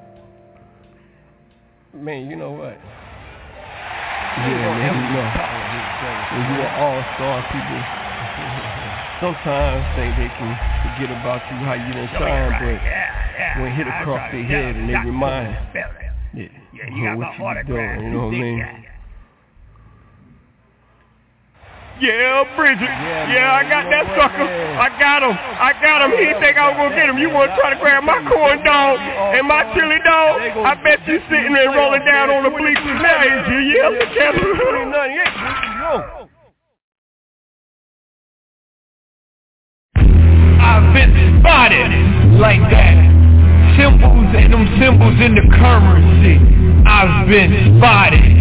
Man, you know what? Yeah, man, you know. When you are all-star people, sometimes think they can forget about you, how you done shine, but when it hit across their head and they remind what you doing, you know what I mean? Yeah, Bridget. Yeah, I got that sucker. I got him. He think I was going to get him. You want to try to grab my corn dog and my chili dog? I bet you sitting there rolling down on the bleachers now, is you? Yeah, I've been spotted like that. Symbols and them symbols in the currency. I've been spotted.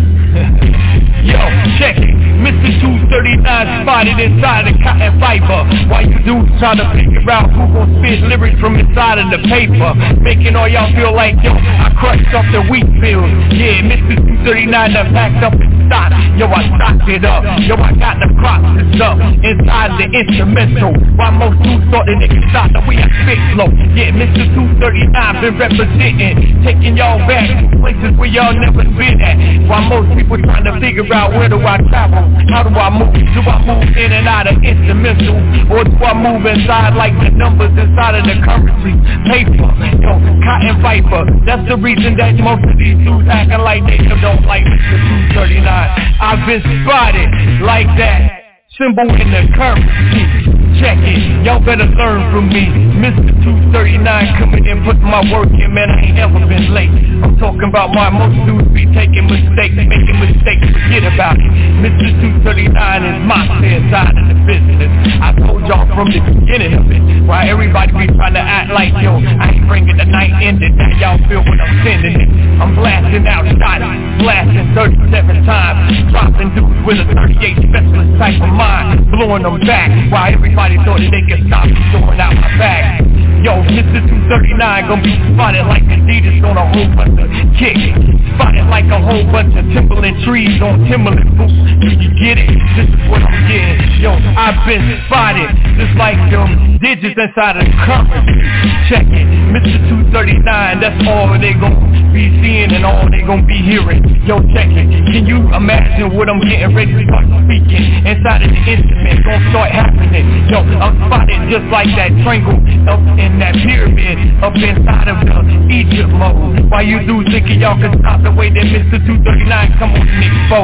Yo, check it. Mr. 239 spotted inside the cotton fiber. While you dudes try to figure out who gon' spit lyrics from inside of the paper, making all y'all feel like, yo, I crushed up the wheat field. Yeah, Mr. 239 done packed up his stock. Yo, I stocked it up. Yo, I got the process up inside the instrumental. While most dudes thought the niggas stopped, we had spit slow. Yeah, Mr. 239 been representing, taking y'all back to places where y'all never been at. While most people trying to figure out where do I travel, how do I move? Do I move in and out of instrumental, or do I move inside like the numbers inside of the currency paper? Yo, cotton viper. That's the reason that most of these dudes acting like they don't like Mr. 239. I've been spotted like that. Symbol in the currency. Check it, y'all better learn from me. Mr. 239 coming in, putting my work in, man, I ain't ever been late. I'm talking about why most dudes be taking mistakes, making mistakes, forget about it. Mr. 239 is my side of the business. I told y'all from the beginning of it, why everybody be trying to act like, yo, I ain't bringing the night ended, now y'all feel what I'm sending it. I'm blasting out shots, blasting 37 times, dropping dudes with a 38 specialist type of mind, blowing them back, while everybody thought that they could stop me throwing out my bag. Yo, Mr. 239 gonna be spotted like Adidas on a whole bunch of kicks, spotted like a whole bunch of Timberland trees on Timberland boots. Do you get it? This is what I'm getting. Yo, I've been spotted just like them digits inside of the currency. Check it, Mr. 239, that's all they gonna be seeing and all they gonna be hearing. Yo, check it, can you imagine what I'm getting ready to start speaking inside of the instrument? Gonna start happening. Yo, I'm spotted just like that triangle up in that pyramid up inside of the Egypt mode. Why you dudes thinking y'all can stop the way that Mr. 239 come on and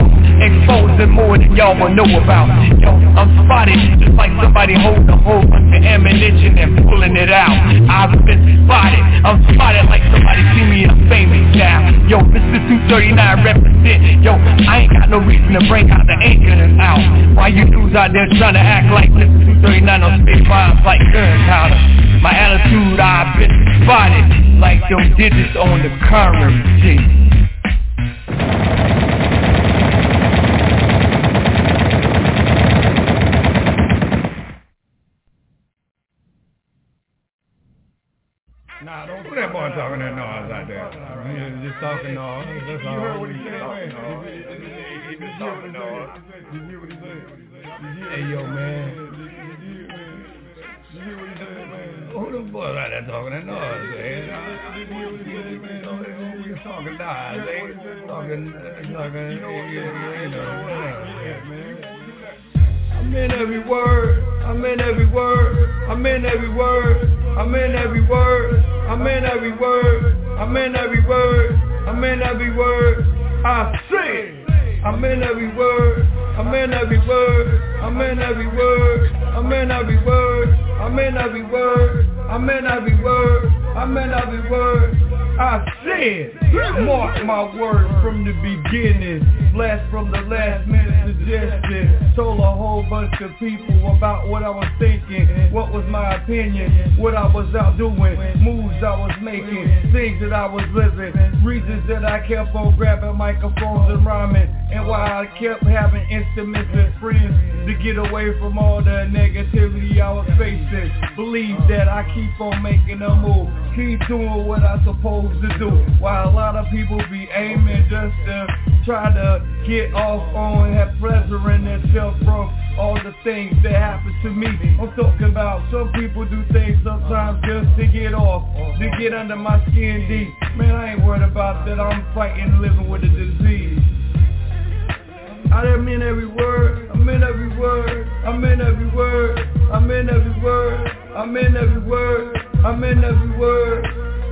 exposing more than y'all will know about. Yo, I'm spotted just like somebody holding a whole bunch of ammunition and pulling it out. I've been spotted. I'm spotted like somebody see me in a famous now. Yo, Mr. 239 represent. Yo, I ain't got no reason to bring out the anchors out. Why you dudes out there trying to act like Mr. 239 on spit bombs like gunpowder? My attitude, I've been spotted like them digits on the currency. Nah, don't put that boy talking that noise out there. He's just talking noise. That's all. You heard what he said, man? He just talking noise. Did you hear what he said? Hey, yo, man. Did you hear what he said, man? Who them boys out there talking that noise, man? Did you hear what he said, man? He's talking noise, man. Talking, you know, man. I'm in every word, I'm in every word, I'm in every word, I'm in every word, I'm in every word, I'm in every word, I'm in every word, I sing. I'm in every word, I'm in every word, I'm in every word, I'm in every word, I'm in every word, I'm in every word, I'm in every word. I said, mark my word from the beginning. Blast from the last minute suggestion. Told a whole bunch of people about what I was thinking, what was my opinion, what I was out doing, moves I was making, things that I was living, reasons that I kept on grabbing microphones and rhyming. and why I kept having intimates with friends to get away from all the negativity I was facing. Believe that I keep on making a move, keep doing what I'm supposed to do, while a lot of people be aiming just to try to get off on, have pleasure in themselves from all the things that happen to me. I'm talking about some people do things sometimes just to get off, to get under my skin deep. Man, I ain't worried about that. I'm fighting living with a disease. I mean every word, I mean every word, I mean every word, I mean every word, I mean every word, I mean every word.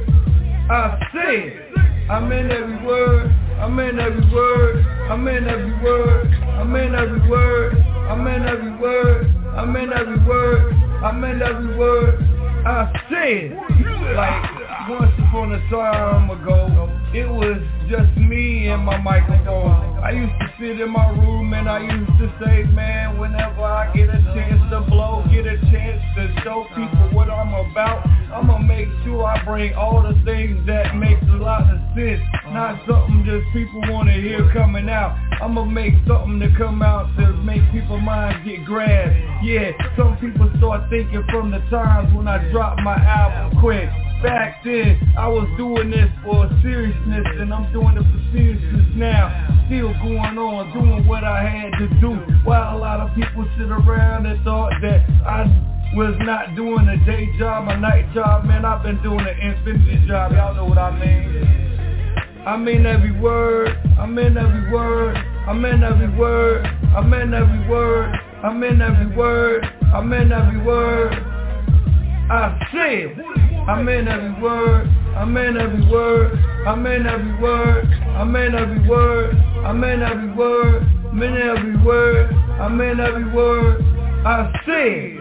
I said, I mean every word, I mean every word, I mean every word, I mean every word, I mean every word, I mean every word, I mean every word. I said, like once upon a time ago, it was just me and my microphone. I used to sit in my room and I used to say, man, whenever I get a chance to blow, get a chance to show people what I'm about, I'ma make sure I bring all the things that makes a lot of sense, not something just people wanna hear coming out. I'ma make something to come out to make people's minds get grabbed. Yeah, some people start thinking from the times when I dropped my album quick. Back then, I was doing this for seriousness, and I'm doing it for seriousness now. Still going on, doing what I had to do, while a lot of people sit around and thought that I was not doing a day job, a night job. Man, I've been doing an infinity job, y'all know what I mean. I mean every word, I mean every word, I mean every word, I mean every word, I mean every word, I mean every word. I said, I mean every word, I mean every word, I mean every word, I mean every word, I mean every word, I mean every word, I mean every word. I said,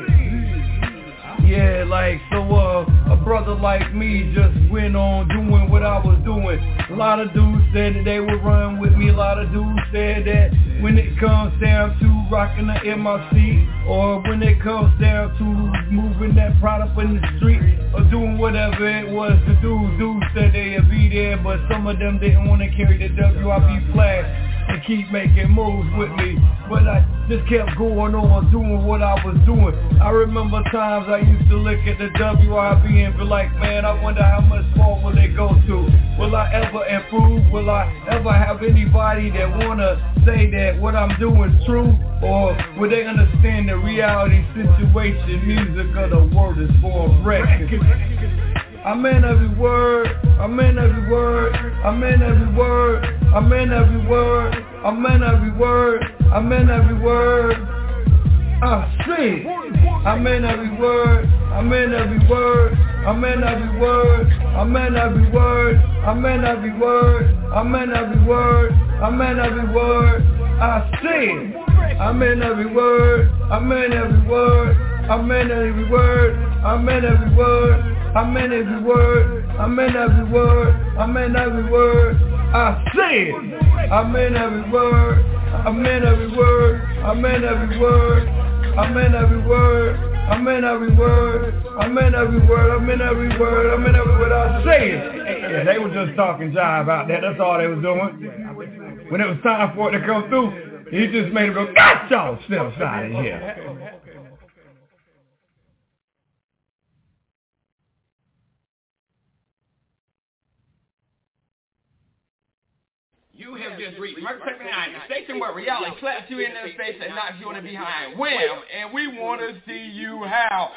yeah, like so a brother like me just went on doing what I was doing. A lot of dudes said that they would run with me. A lot of dudes said that when it comes down to rocking the MRC, or when it comes down to moving that product in the street, or doing whatever it was to do, dudes said they'd be there, but some of them didn't want to carry the WIP flag and keep making moves with me. But I just kept going on doing what I was doing. I remember times I used to look at the WIP and be like, man, I wonder how much more will they go to? Will I ever improve? Will I ever have anybody that wanna say that what I'm doing is true? Or will they understand the reality situation? Music of the word is for a record. I mean every word, I mean every word, I mean every word, I mean every word, I mean every word, I mean every word. I see, I mean every word, I mean every word, I mean every word, I mean every word, I mean every word, I mean every word, I mean every word. I see, I mean every word, I mean every word, I mean every word, I mean every word. I meant every word, I meant every word, I meant every word. I said, I meant every word, I meant every word, I meant every word, I meant every word, I meant every word, I meant every word, I meant every word, I meant every word I said. Yeah, they were just talking jive out there, that's all they was doing. When it was time for it to come through, he just made it go, got y'all still out of here. You have just reached Mark 79, the station where reality slaps you in the face and knocks you in the behind. Wham! And we want to see you how.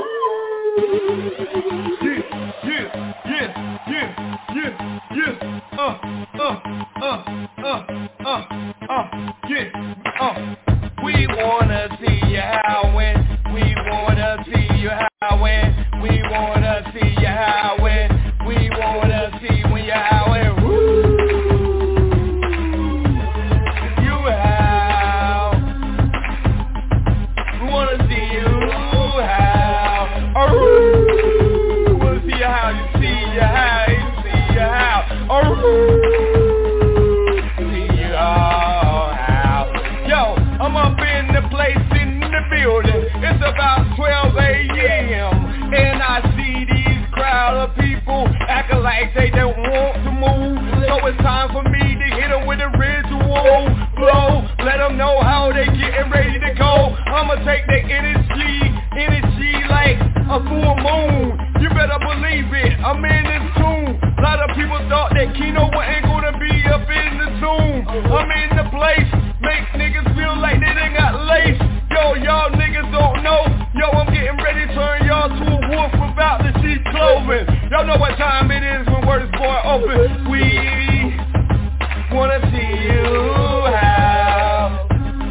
We want to see you how when. We want to see you how when. We want to see you how when. We want to see when you how when. Wanna see you how, you see you how, you see you how. See you all how. Yo, I'm up in the place in the building. It's about 12 a.m. and I see these crowd of people acting like they don't want to move. So it's time for me to hit them with a ritual. blow. Let them know how they getting ready to go. I'ma take their energy like a full moon. You better believe it, I'm in this tune. A lot of people thought that Kino wasn't gonna be up in the tune. I'm in the place, make niggas feel like they done got laced. Yo, y'all niggas don't know. Yo, I'm getting ready to turn y'all to a wolf without the sheep clothing. Y'all know what time it is when Word is Born open. We wanna see you howl.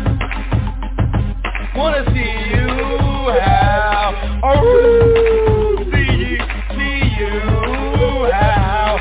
Wanna see you howl. Oh, see you howl.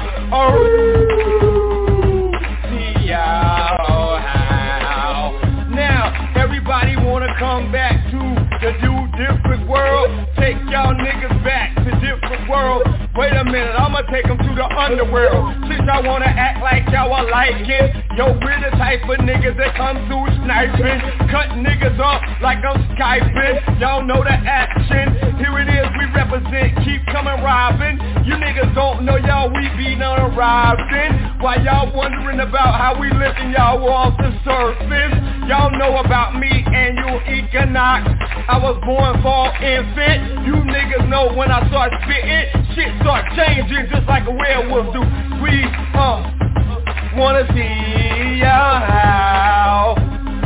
Oh, see y'all howl. Now, everybody wanna come back to the new different world. Take y'all niggas back to different world. Wait a minute, I'ma take them to the underworld. Since y'all wanna act like y'all are like it. Yo, we're the type of niggas that come through sniping. Cut niggas off like I'm Skyping. Y'all know the action. Here it is, we represent, keep coming robbing. You niggas don't know y'all, we be arriving. While y'all wondering about how we lifting y'all off the surface. Y'all know about me and you economics. I was born for infant. You niggas know when I start spitting, shit start changing just like a werewolf do. We wanna see y'all howl.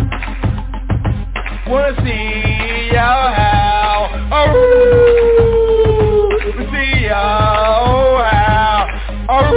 Wanna see y'all howl. Oh, see y'all howl. Oh,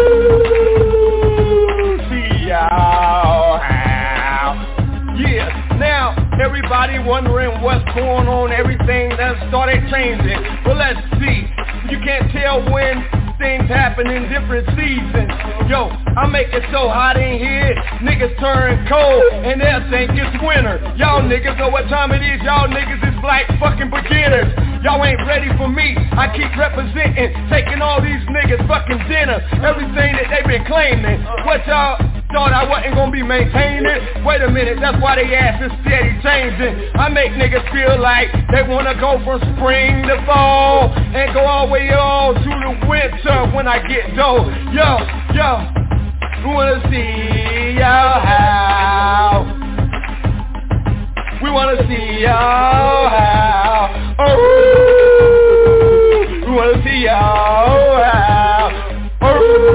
see y'all howl. Yeah, now everybody wondering what's going on. Everything that started changing. Well, let's see. You can't tell when things happen in different seasons. Yo, I make it so hot in here, niggas turn cold, and they'll think it's winter. Y'all niggas know what time it is, y'all niggas is like fucking beginners. Y'all ain't ready for me, I keep representing, taking all these niggas fucking dinner, everything that they been claiming. What y'all thought I wasn't gonna be maintaining? Wait a minute, that's why they ass is steady changing. I make niggas feel like they wanna go from spring to fall, and go all the way on to the winter when I get dough. Yo, we wanna see y'all howl. We wanna see y'all howl. Oh, we wanna see y'all howl. Oh,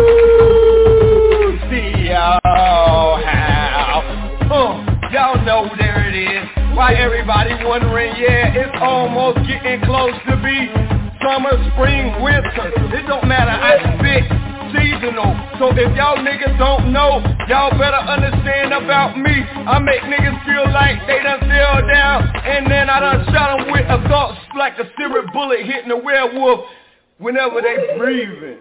see y'all howl. Y'all know there it is. Why everybody wondering? Yeah, it's almost getting close to be summer, spring, winter. It don't matter, I spit seasonal. So if y'all niggas don't know, y'all better understand about me. I make niggas feel like they done fell down, and then I done shot them with a thought like a cigarette bullet hitting a werewolf whenever they breathing.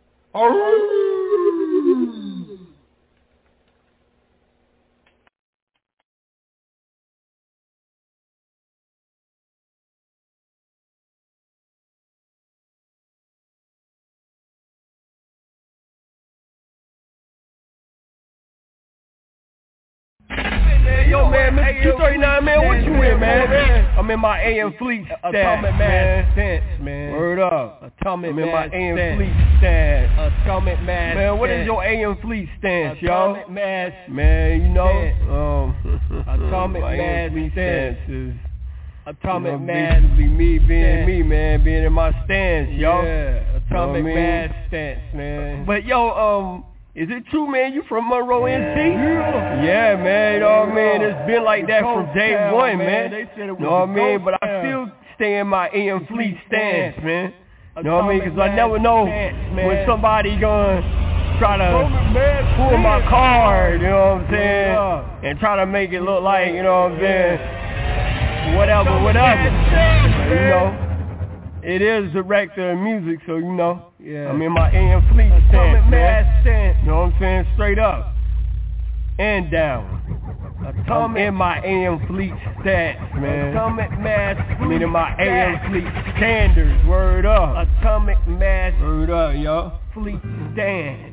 Yo, man, Mr. 239, man, what you in, man? I'm in my AM Fleet Atomic Mass Stance, man. Word up. Atomic I'm in my AM Fleet Stance. Atomic Mass Man, what is your AM Fleet Stance, y'all? Atomic Mass Man, you know, Atomic Mass Stance is Atomic Mass. Basically me being me, man, being in my stance, y'all. Yeah, Atomic Mass Stance, man. But yo, is it true, man, you from Monroe, NC? Yeah, man, you know what I mean? It's been like that from day one, man. You know what I mean? But I still stay in my AM Fleet stance, man. You know what I mean? Because I never know when somebody gonna try to pull my card, you know what I'm saying? And try to make it look like, you know what I'm saying? Whatever. You know? It is director of music, so you know. Yeah. I'm in my AM Fleet stance, man. You know what I'm saying? Straight up. And down. I'm in my AM Fleet stance, man. Atomic Mass. I'm in my AM Fleet standards. Word up. Atomic Mass. Word up, y'all. Fleet stance.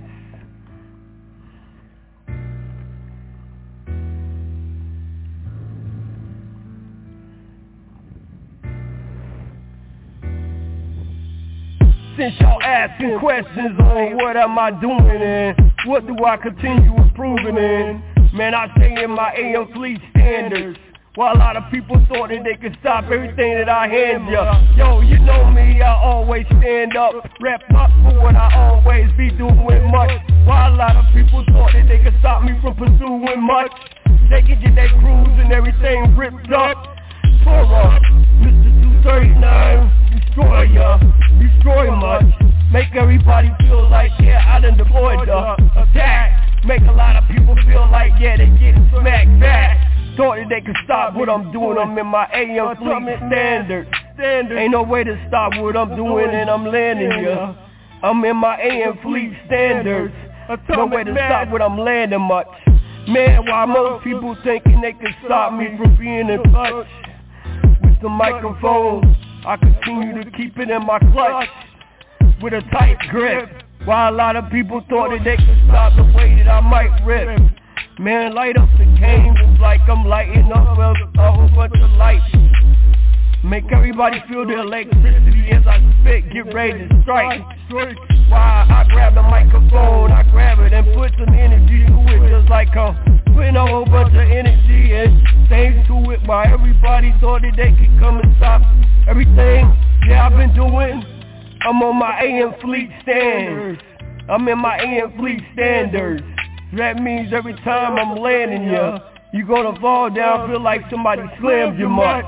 Since y'all asking questions on what am I doing and what do I continue improving in, Man, I stay in my AM fleet standards. While a lot of people thought that they could stop everything that I hand ya. Yo, you know me, I always stand up, rep up for what I always be doing much. While a lot of people thought that they could stop me from pursuing much. They can get their crews and everything ripped up. Torah, Mr. 239, destroy ya, destroy much. Make everybody feel like, yeah, I done deployed the attack. Make a lot of people feel like, yeah, they getting smacked back. Thought that they could stop what I'm doing, I'm in my AM fleet standard. Ain't no way to stop what I'm doing and I'm landing ya. I'm in my AM fleet standards. No way to stop what I'm landing much. Man, while most people thinking they can stop me from being in touch with the microphone, I continue to keep it in my clutch with a tight grip. While a lot of people thought that they could stop the way that I might rip. Man, light up the game, it's like I'm lighting up a whole bunch of lights. Make everybody feel the electricity as I spit, get ready to strike. While I grab the microphone, I grab it and put some energy to it, just like I'm putting a whole bunch of energy and things to it. While everybody thought that they could come and stop everything, yeah, I've been doing. I'm on my AM fleet standards. I'm in my AM fleet standards. That means every time I'm landing ya, you gonna fall down, feel like somebody slammed you much.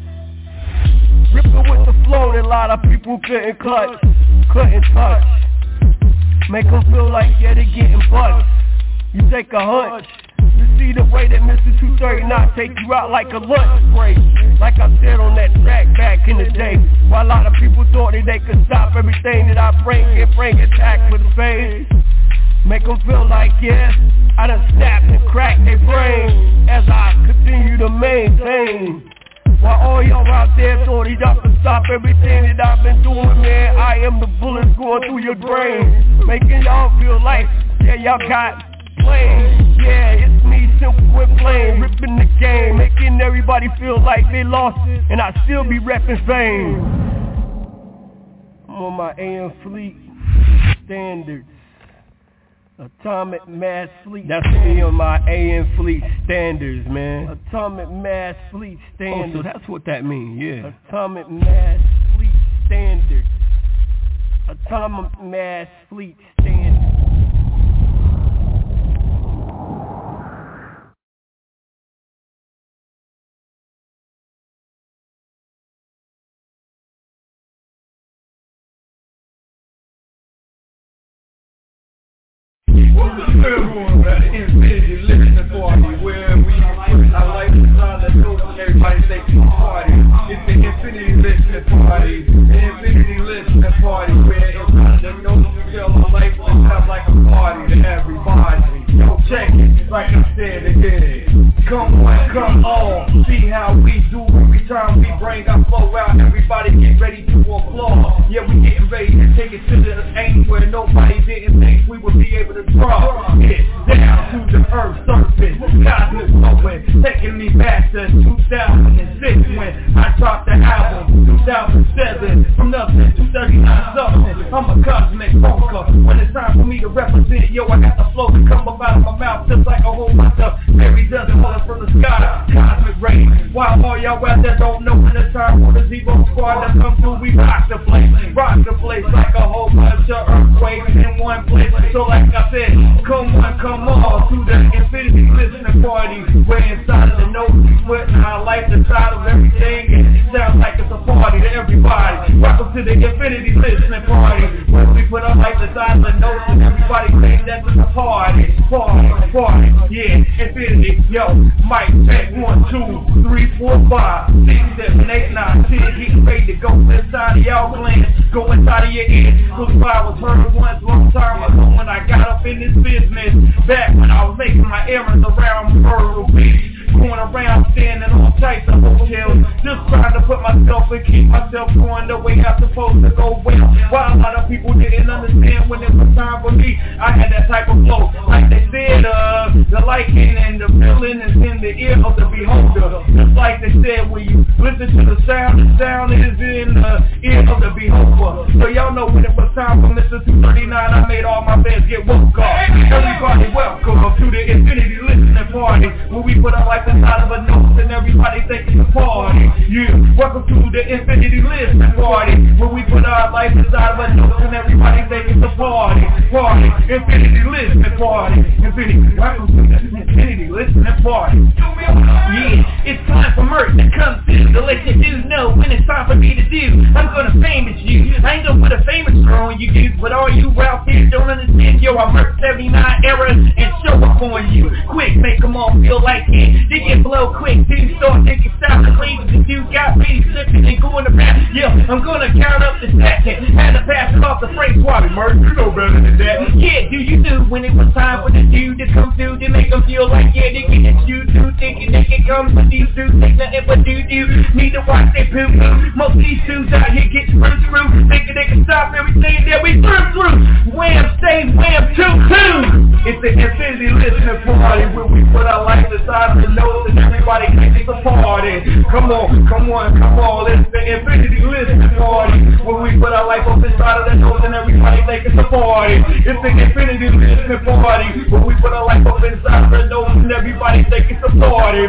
Ripping with the flow that a lot of people couldn't clutch, couldn't touch. Make them feel like, yeah, they getting butts. You take a hunch. You see the way that Mr. 239 take you out like a lunch break. Like I said on that track back in the day. While a lot of people thought that they could stop everything that I bring attack with face. Make them feel like, yeah, I done snapped and cracked their brain as I continue to maintain. While all y'all out there thought y'all could stop everything that I've been doing, man, I am the bullets going through your brain. Making y'all feel like, yeah, y'all got plain. Yeah, it's me, simple and plain, ripping the game, making everybody feel like they lost, and I still be repping fame. I'm on my AM fleet standards. Atomic mass fleet. That's me on my AM fleet standards, man. Atomic mass fleet standards. Oh, so that's what that means, yeah. Atomic mass fleet standards. Atomic mass fleet standards. Everyone at the Infinity Listening Party, where we I like to sign the note and everybody say to the party. It's the Infinity Listening Party, the Infinity Listening Party, where it's the notes we feel our life will have like a party to everybody. Yo, check it, like I said again. Come on, come on, see how we do every time we bring our flow out. Everybody get ready to applaud. Yeah, we getting ready to take it to the angle where nobody didn't think we would be able to drop it down to the earth's surface. Cosmic flowing, taking me back to 2006 when I dropped the album. 2007, from nothing to 39 something. I'm a cosmic funker. When it's time for me to represent, yo, I got the flow to come up out of my mouth just like a whole bunch of Mary doesn't fall from the sky. Cosmic rain. While all y'all out there don't know when it's time for the Zero Squad to come through, we rock the place like a whole bunch of earthquakes in one place. So like I said, come on to the Infinity Listening Party, where inside of the notes we put our life inside of everything, and it sounds like it's a party to everybody. Welcome to the Infinity Listening Party, where we put our life inside of the notes and everybody thinks that it's a party, yeah, Infinity, yo, mic check, 1, 2, 3, 4, 5, 6, 7, 8, 9, 10, getting ready to go inside of y'all glands, go inside of your ears, cause I was heard once long time ago when I got up in this business, back when I was making my errands around Myrtle Beach. Going around standing on types of hotels, just trying to put myself and keep myself going the way I'm supposed to go well. While a lot of people didn't understand when it was time for me, I had that type of flow. Like they said, the liking and the feeling is in the ear of the beholder. Just like they said, when you listen to the sound is in the ear of the beholder. So y'all know when it was time for Mr. 239, I made all my fans get woke up. Everybody welcome to the Infinity Listening party. When we put our life inside of a note and everybody think it's a party. Yeah, welcome to the Infinity Listening Party. When we put our life inside of a note and everybody think it's a party. Party, Infinity Listening Party. Welcome to the Infinity Listening Party. Yeah, it's time for Merc to come through to let you dudes know when it's time for me to do. I'm gonna famous you. I ain't gonna put a famous girl on you dudes, but all you out there don't understand, yo, I'm Merc 79 era and show up on you. Quick, make them all feel like it. They get blow quick, dudes start taking stops and leave the dude got me slipping and going around. Yeah, I'm gonna count up the second. Had to pass it off the freight squad. Merc, you know better than that. Yeah, do you knew when it was time for the dude to come through to make them feel like, yeah, they can get you too, thinking they can come with these dudes, think nothing but do. Need to watch they poop. Most of these dudes out here get screwed through, thinking they can stop everything that we through. Wham, stay, wham, two. It's the Infinity Listening Party where we put our life inside of the notes and everybody thinks it's a party. Come on, it's the Infinity Listening Party where we put our life up inside of the notes and everybody thinks it's a party. It's the Infinity Listening Party where we put our life up inside of the notes and everybody thinks it's a party.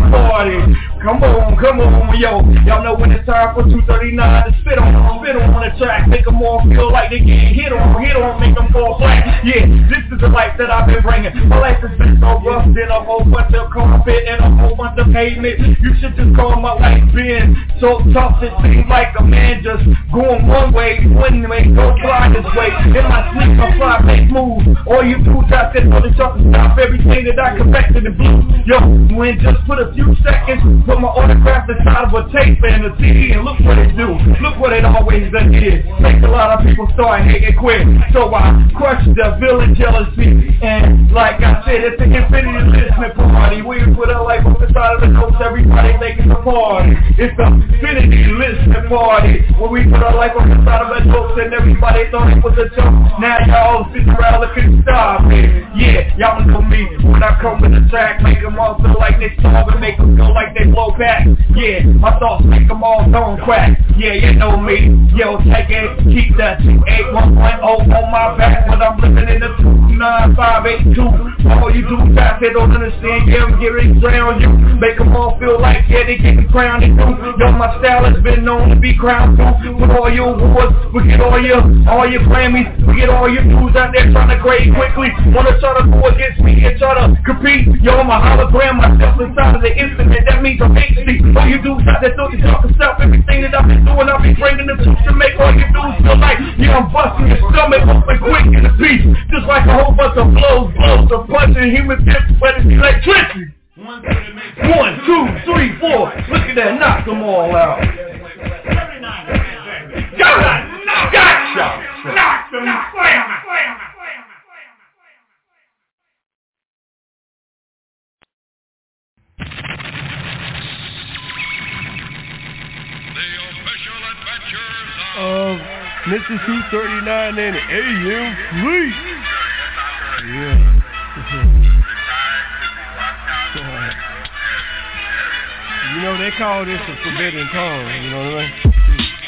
Come on, yo. Y'all know when it's time for 239 to spit on the track. Make them all feel like they get hit on, make them fall flat. Yeah, this is the life that I've been bringing. My life has been so rough, been a whole bunch of carpet and a whole bunch of pavement. You should just call my life been so tough, it seems like a man just going one way, go fly this way. In my sleep, I fly, make moves. All you dudes out there know that y'all can stop everything that I corrected in blue. Yo, when just put a few seconds, put my autograph inside of a tape and a CD, and look what it do. Look what it always done did. Makes a lot of people start hating quick. So I crushed the villain jealousy. And like I said, it's the Infinity Listening Party. We put our life up inside of the notes, everybody think it's a party. It's the Infinity Listening Party where we put our life up inside of the notes and everybody thought it was a joke. Now y'all sit around looking stop it. Yeah, y'all know me. When I come with the track, make them all feel like they starve and make them feel like they blow back. Yeah, my thoughts make them all don't crack. Yeah, you know me. Yo, take it, keep that 281.0 on my back, but I'm living in the 29582. All you dudes out there don't understand, yeah, I'm getting drowned. You make them all feel like, yeah, they getting crowned. Yo, my style has been known to be crowned too. With all your awards, we get all your Grammys, we get all your dudes out there trying to grade quickly. Wanna try to go against me and try to compete. Yo, I'm a hologram myself inside of the instrument, that means I'm HD. All you dudes out there thought you talk yourself, everything that I've been doing, I'll be bringing the truth to make all you dudes feel like, yeah, I'm busting your stomach open quick in the piece. Just like a whole bunch of blows, of punching human tips, but it's electricity. 1, 2, 3, 4. Look at that, knock them all out. Gotcha. Knock them out. Mr. 239 and AM Fleet. Yeah. You know, they call this a forbidden tongue, you know what I mean?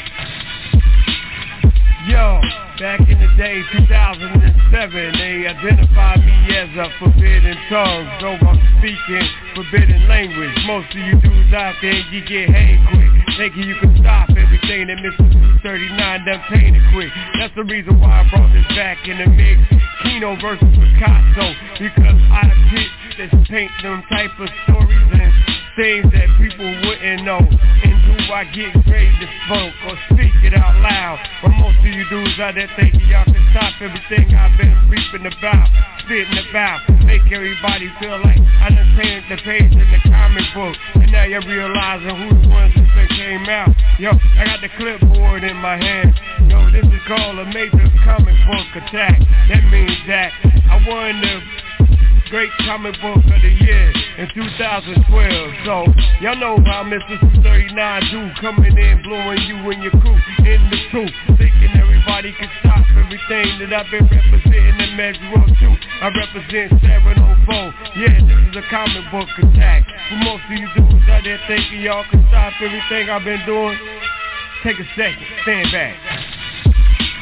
Yo, back in the day, 2007, they identified me as a forbidden tongue. So I'm speaking forbidden language. Most of you dudes out there, you get hate quick, thinking you can stop everything that Mr. 239 done painted quick. That's the reason why I brought this back in the mix. Kino versus Picasso, because I pitch this paint them type of stories and things that people wouldn't know. And do I get ready to spoke or speak it out loud? But most of you dudes out there thinking y'all can stop everything I've been reaping about, spitting about, make everybody feel like I done painted the page in the comic book. And now you're realizing who's the ones that came out. Yo, I got the clipboard in my hand. Yo, this is called a major comic book attack. That means that I won the great comic book of the year in 2012. So, y'all know how Mr. 239 do, coming in, blowing you and your crew in the truth, thinking everybody can stop everything that I've been representing in Measure Up 2. I represent 704. Yeah, this is a comic book attack. For most of you dudes out there thinking y'all can stop everything I've been doing, take a second, stand back.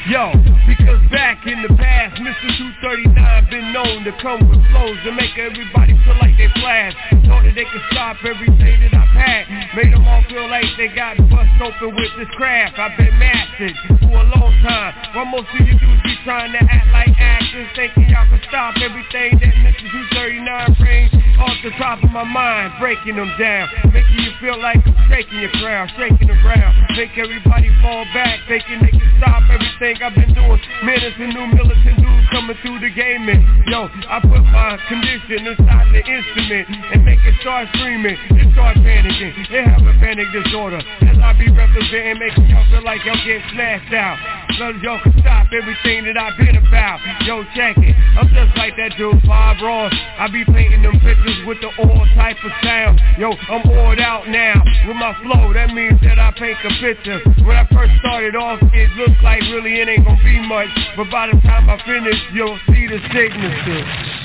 Yo, because back in the past, Mr. 239 been known to come with flows to make everybody feel like they flash. Thought that they could stop everything that I've had. Made them all feel like they got bust open with this craft. I've been mastered for a long time. While most of you dudes be trying to act like actors, thinking y'all can stop everything that Mr. 239 brings off the top of my mind, breaking them down, making you feel like I'm shaking your crowd, shaking the ground, make everybody fall back, thinking they can stop everything I've been doing. Man, it's a new militant dude coming through the game, and yo, I put my condition inside the instrument and make it start screaming, it start panicking, it have a panic disorder, as I be representing, making y'all feel like y'all get slashed out, so that y'all can stop everything that I've been about. Yo, check it, I'm just like that dude Bob Ross, I be painting them pictures with the oil type of sound. Yo, I'm oiled out now with my flow, that means that I paint a picture. When I first started off, it looked like really it ain't gonna be much, but by the time I finish, you'll see the signature.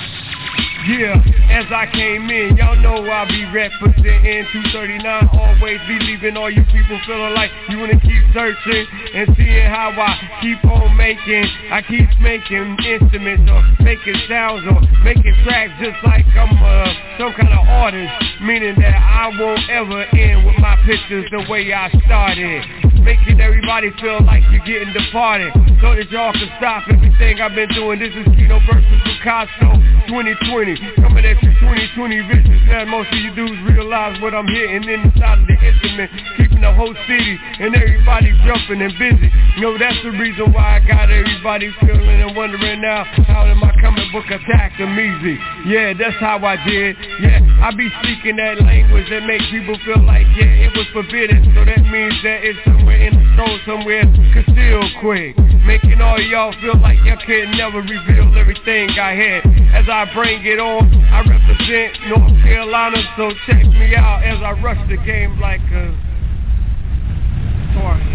Yeah, as I came in, y'all know I'll be representing 239, always be leaving all you people feeling like you wanna keep searching and seeing how I keep on making. I keep making instruments or making sounds or making tracks just like I'm some kind of artist, meaning that I won't ever end with my pictures the way I started, making everybody feel like you're getting departed, so that y'all can stop everything I've been doing. This is Kino versus Picasso 2020, coming at you 2020 visions. Now most of you dudes realize what I'm hitting inside of the instrument, keeping the whole city and everybody jumping and busy. You know, that's the reason why I got everybody feeling and wondering now, how did my comic book attack them easy? Yeah, that's how I did. Yeah, I be speaking that language that make people feel like, yeah, it was forbidden, so that means that it's somewhere in the soul, somewhere concealed quick, making all y'all feel like y'all can never reveal everything I had. As I bring it on, I represent North Carolina, so check me out as I rush the game like a target.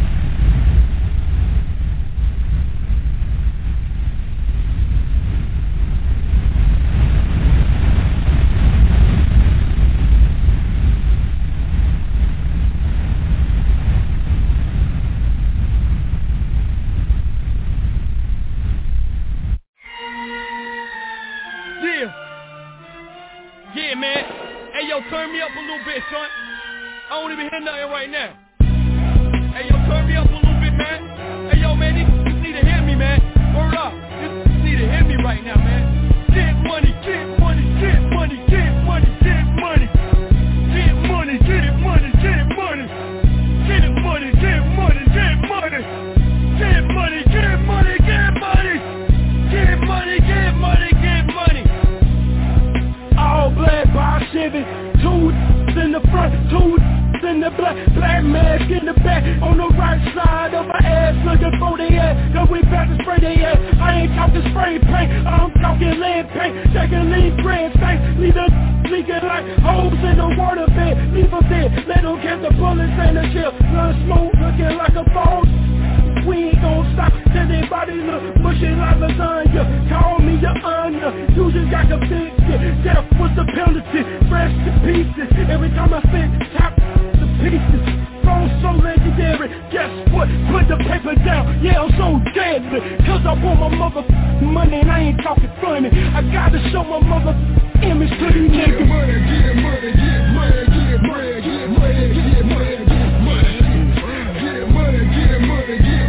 Yeah, man. Hey, yo, turn me up a little bit, son. I don't even hear nothing right now. Hey, yo, turn me up a little bit, man. Hey, yo, man, you need to hear me, man. Word up. You need to hear me right now, man. Get money, get money, get money, get money, get money. Get money, get money, get money. Get money, get money, get money. Get money, get money, get money. Get money, get money, get money. All black by Chevy, two in the front, two in the black, black mask in the back, on the right side of my ass, looking for the ass, cause we about to spray the ass. I ain't talking spray paint, I'm talking lead paint, taking lead grand stank, leave the leaking like holes in the water bed, leave them dead, let them catch the bullets and the shell, blood smoke looking like a ball. We ain't gon' stop till they body look mushy like lasagna. Call me your honor, you just got to fix it. Death was the penalty, fresh to pieces. Every time I spit, top to pieces. Phone so legendary, guess what? Put the paper down, yeah, I'm so deadly. Cause I want my mother money and I ain't talking funny. I gotta show my mother image to these niggas. Get money, get money, get money, get money, get money, get money, get money. Get money, get money, get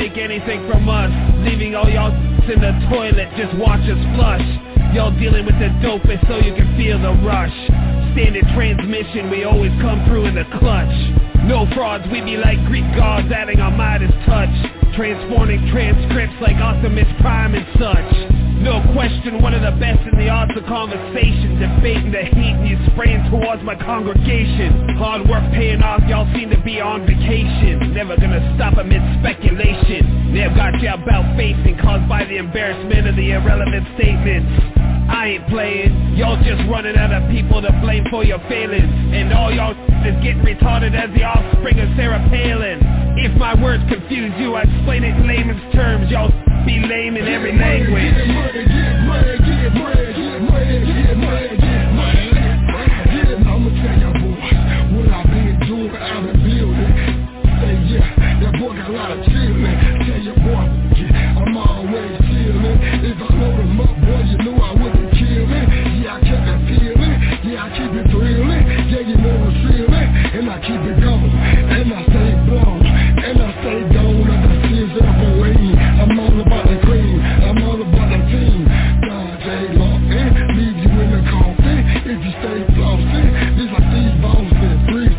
take anything from us, leaving all y'all in the toilet, just watch us flush. Y'all dealing with the dopest so you can feel the rush. Standard transmission, we always come through in the clutch. No frauds, we be like Greek gods adding our Midas touch. Transforming transcripts like Optimus Prime and such. No question, one of the best in the arts of conversation. Debating the heat and you spraying towards my congregation. Hard work paying off, y'all seem to be on vacation. Never gonna stop amid speculation. Never got you about facing, caused by the embarrassment of the irrelevant statements. I ain't playing, y'all just running out of people to blame for your failings. And all y'all is getting retarded as the offspring of Sarah Palin. If my words confuse you, I explain it in layman's terms. Y'all be lame in every language. Get money, get money, get money, get money, get money, get money. I'ma tell y'all boys what I've been doing, I've been building. Say yeah, that boy got a lot of chillin'. Tell your boy, I'm always chillin'. If I load him up, boy, you know I wouldn't kill it. Yeah, I kept it feeling, yeah, I keep it thrilling. Yeah, you know I'm feeling, and I keep it going. And I stay blown, and I stay gone. And I still up away. I'm all about the cream, I'm all about the team. God, J. Lawton, leave you in the coffin. If you stay flossing, this like these Boston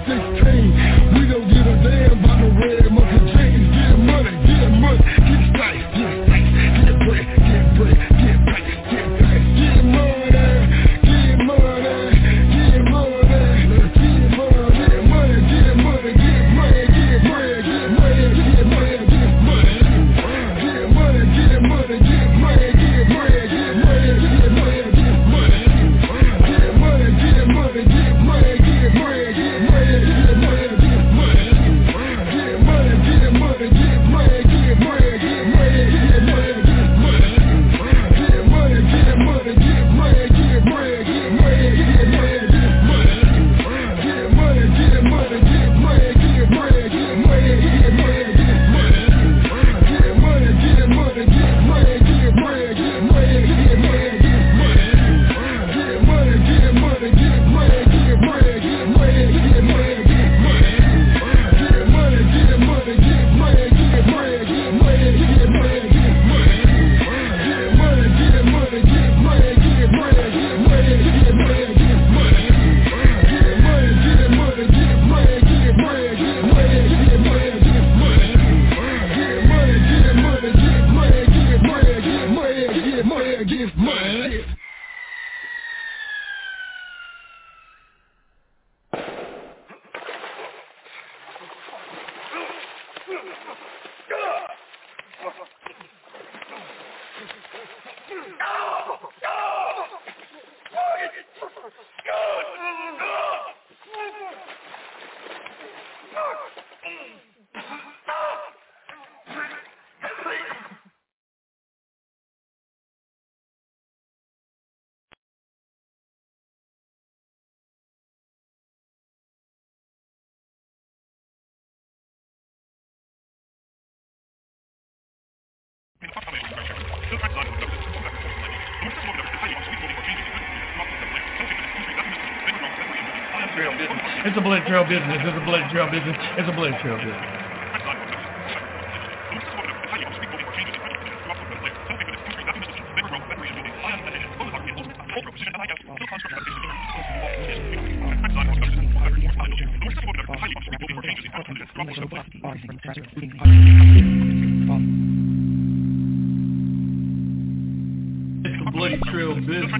316. We don't give a damn about the red monkey jeans. Get money, get stacks, get stacks, get bread, get bread, get back, get back, get money, get money, get money, get money, get money, get money, get money, get bread, get money, get money, get money. Get money, get money, get money, get money, get money, get money, get money. Get money, get money, get money, get money, get money, get money, get money. Get money, get money, get money, get money, get money, get money, get money. Get money, get money, get money, get money, get money, get money, get money. Get money, get money, get money, get money, get money, get money, get money. Get money, get money, get money, get money, get money, get money, get money. Get money, get money, get money, get money, get money, get money, get money. Get money, get money, get money, get money, get money, get money, get money. Get money, get money, get money, get money, get money, get money, get money. Get money, get money, get money, get money, get money, get money, get money. Get money, get money, get money, get money, get money, get money, get money. It's a blood trail business. It's a blood trail business. It's a blood trail business. It's a bloody trail business.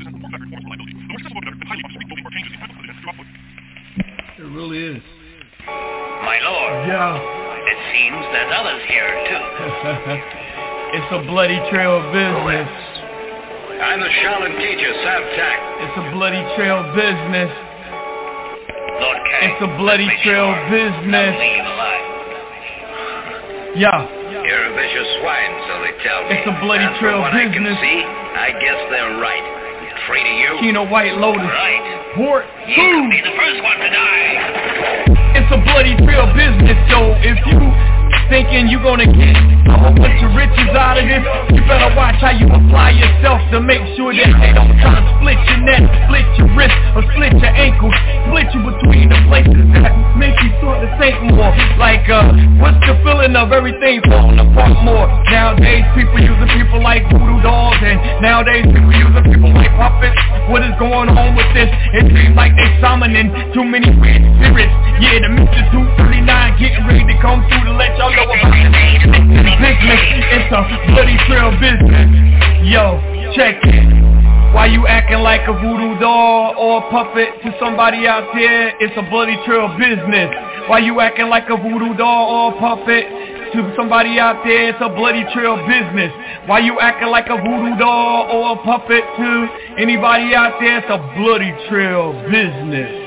It really is. My lord. Yeah. It seems there's others here, too. It's a bloody trail business. I'm the Shaolin teacher, Sav Tak. It's a bloody trail business. Lord Kang. It's a bloody trail business. Leave alive. Yeah. You're a vicious swine, so they tell me. It's a bloody and trail from what business. I can see, I guess they're right. Treating you. Kino White Lotus. Right. Port. You could be the first one to die. It's a bloody trail business, so if you thinking you gonna get a whole bunch of riches out of this, you better watch how you apply yourself to make sure that they don't try to split your neck, split your wrist, or split your ankle, split you between the places that make you sort of say think more. Like, what's the feeling of everything falling apart more? Nowadays, people using people like voodoo dolls, and nowadays, people using people like puppets. What is going on with this? It seems like they summoning too many weird spirits. Yeah, the Mr. 239 getting ready to come through to let y'all know about the business. It's a bloody trail business. Yo, check it. Why you acting like a voodoo doll or a puppet to somebody out there? It's a bloody trail business. Why you acting like a voodoo doll or a puppet to somebody out there? It's a bloody trail business. Why you acting like a voodoo doll or a puppet to anybody out there? It's a bloody trail business.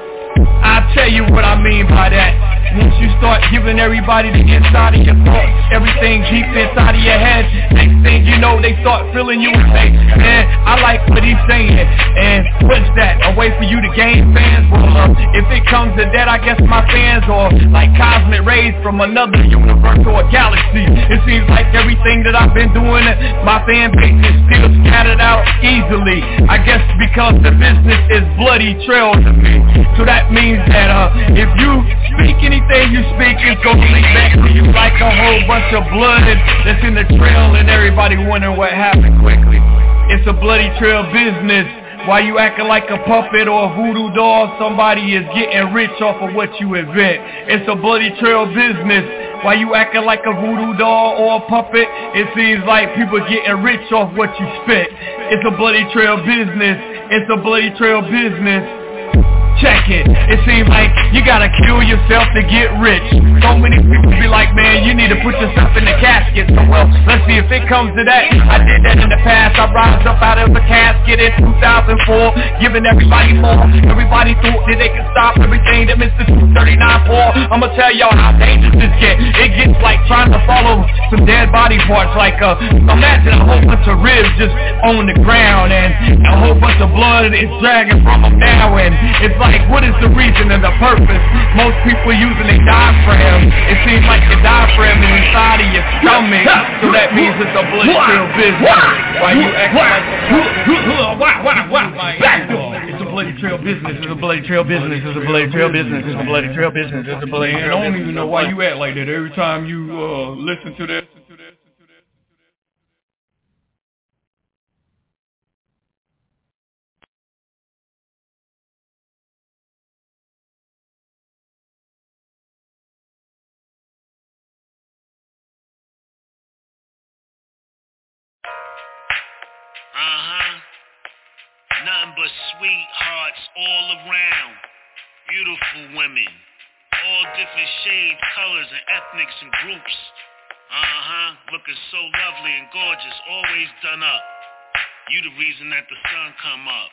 I'll tell you what I mean by that. Once you start giving everybody the inside of your thoughts, everything deep inside of your head, next thing you know, they start feeling you and say, man, I like what he's saying. And what's that? A way for you to gain fans? Well, if it comes to that, I guess my fans are like cosmic rays from another universe or a galaxy. It seems like everything that I've been doing, my fan base is still scattered out easily. I guess because the business is bloody trail to me. So that means that if you speak anything you speak, it's gonna link back to you like a whole bunch of blood that's in the trail and everybody wondering what happened quickly. It's a bloody trail business. Why you acting like a puppet or a voodoo doll? Somebody is getting rich off of what you invent. It's a bloody trail business. Why you acting like a voodoo doll or a puppet? It seems like people getting rich off what you spit. It's a bloody trail business. It's a bloody trail business. Check it. It seems like you gotta kill yourself to get rich. So many people be like, man, you need to put yourself in the casket. So well, let's see if it comes to that. I did that in the past. I rised up out of the casket in 2004, giving everybody more. Everybody thought that they could stop everything that Mr. 239 for. I'ma tell y'all how dangerous this gets. It gets like trying to follow some dead body parts. Like imagine a whole bunch of ribs just on the ground and a whole bunch of blood is dragging from them now, and it's like, what is the reason and the purpose? Most people using a diaphragm. It seems like the diaphragm is inside of your stomach, so that means it's a blood trail business. Why you acting like it's a bloody trail business. It's a bloody trail business. It's a bloody trail business. It's a bloody trail business. It's a bloody trail business. I don't even know why you act like that every time you listen to that. Nothing but sweethearts all around. Beautiful women. All different shades, colors, and ethnics and groups. Looking so lovely and gorgeous, always done up. You the reason that the sun come up.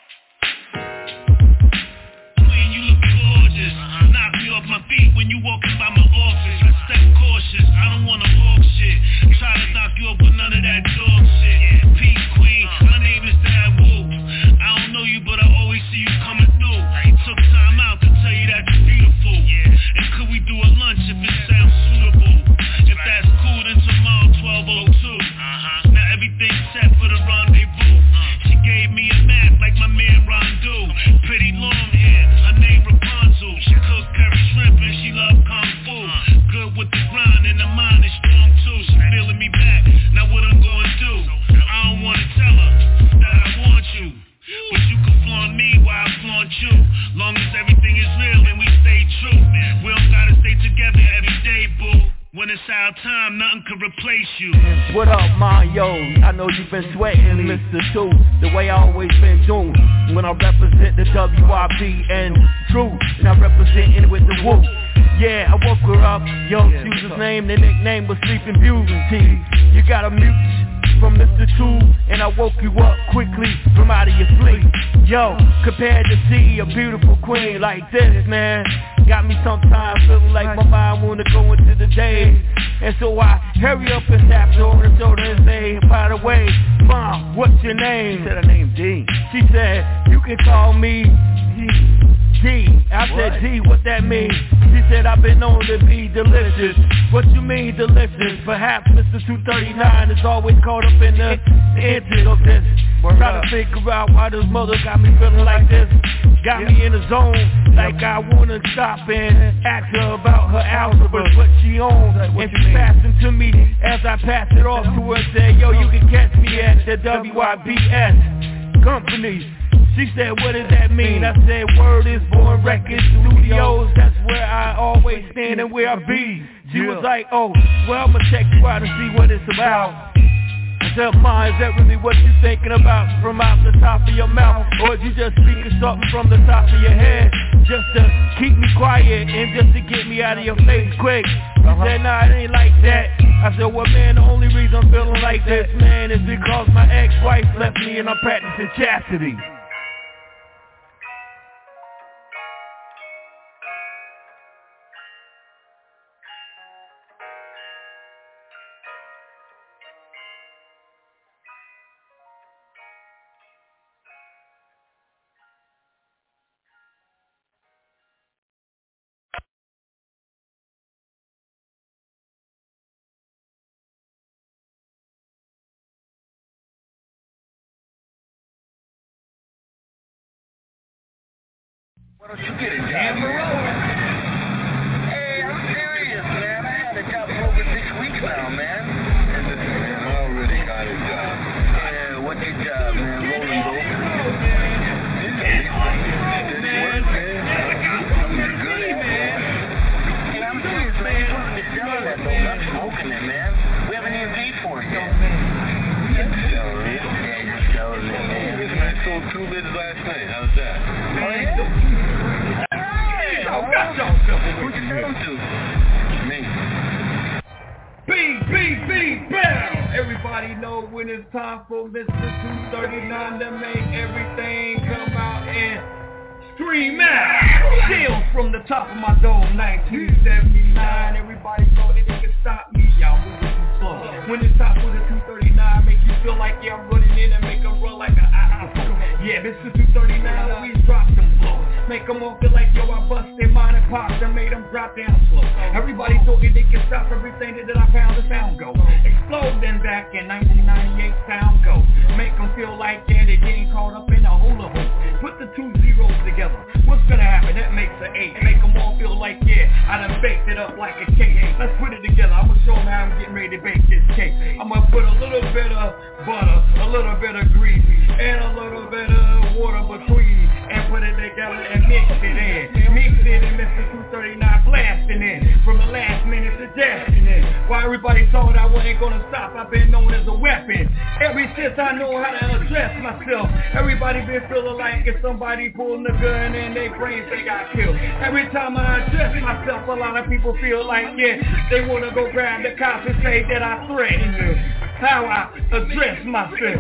Queen, you look gorgeous. Knock me off my feet when you walking by my office. I step cautious, I don't wanna walk shit. Try to knock you up with none of that dog shit. Peace, queen, my name is Dad Wolf. I don't know you, but I always see you coming through. I took time out to tell you that you're beautiful. And could we do a lunch if it sounds suitable? If that's cool, then tomorrow 12:02. Now everything's set for the rendezvous. She gave me a map like my man Rondu. Pretty long hair, her name Rapunzel. She cook curry shrimp and she love kung fu. Good with the grind and the mind is strong too. She feeling me back, now what I'm gonna do? I don't wanna tell her that I want you, but you can flaunt me while I flaunt you. Long as everything is real and we stay true. We don't gotta stay together every day, boo. When it's our time, nothing can replace you. What up, Mario? I know you've been sweating, Mr. 2, the way I always been doing. When I represent the WIP and True, and I represent it with the Woo. Yeah, I woke her up, yo, she was his name, the nickname was Sleeping Beauty. You got a mute from Mr. 2, and I woke you up quickly from out of your sleep. Yo, compared to see a beautiful queen like this, man, got me sometimes feeling like my mind wanna go into the day. And so I hurry up and tap her on the shoulder and say, by the way, Mom, what's your name? She said her name D. She said, you can call me D. D. I said, D, what that mean? She said, I've been known to be delicious. What you mean delicious? Perhaps Mr. 239 is always caught up in the intent of this. Trying to figure out why this mother got me feeling like this. Got me in the zone, like I wanna stop and ask her about her algebra, what she owns. And she passed it to me as I passed it off to her. Said, yo, you can catch me at the WYBS company. She said, what does that mean? I said, word is Born Records Studios. That's where I always stand and where I be. She was like, oh, well, I'ma check you out and see what it's about. I said, Ma, is that really what you thinking about from out the top of your mouth? Or is you just speaking something from the top of your head just to keep me quiet and just to get me out of your face quick? She said, nah, it ain't like that. I said, well, man, the only reason I'm feeling like this, man, is because my ex-wife left me and I'm practicing chastity. Why don't you get it, John? Hey, I'm serious, man. I had a job for over 6 weeks now, man. I already got a job. Yeah, what's your job, man? Rolling dope. Yeah, I'm serious, man. Put this job that though. Not smoking it, man. We haven't even paid for it yet. Yeah, just selling it, man. I sold 2 lids last night. How's that? Oh, yeah? Who'd you sell them to? Me. Bing, bam! Everybody know when it's time for Mr. 239 to make everything come out and scream out. Chills from the top of my dome, 1979. Everybody thought that they could stop me. Y'all moving too slow. When it's time for the 239, make you feel like yeah, I'm running in and make them run like an yeah, Mr. 239 always drops them flow. Make them all feel like, yo, I busted mine and popped and made them drop down slow. Everybody thought that they could stop everything that I found the sound go. Explode then back in 1998, sound go. Make them feel like, yeah, they getting caught up in a hula hoop. Put the 2 zeros together. What's gonna happen? That makes an 8. Make them all feel like, yeah, I done baked it up like a cake. Let's put it together. I'ma show them how I'm getting ready to bake this cake. I'ma put a little bit of butter, a little bit of grease, and a little bit of water between, and put it together and mix it in. Mix it and Mr. 239 blasting in. From the last minute suggestion in. While everybody thought I wasn't gonna stop, I've been known as a weapon. Ever since I know how to address myself, everybody been feeling like if somebody pulling the gun and they brains they got killed. Every time I address myself, a lot of people feel like, yeah, they wanna go grab the cops and say that I threaten them. How I address myself.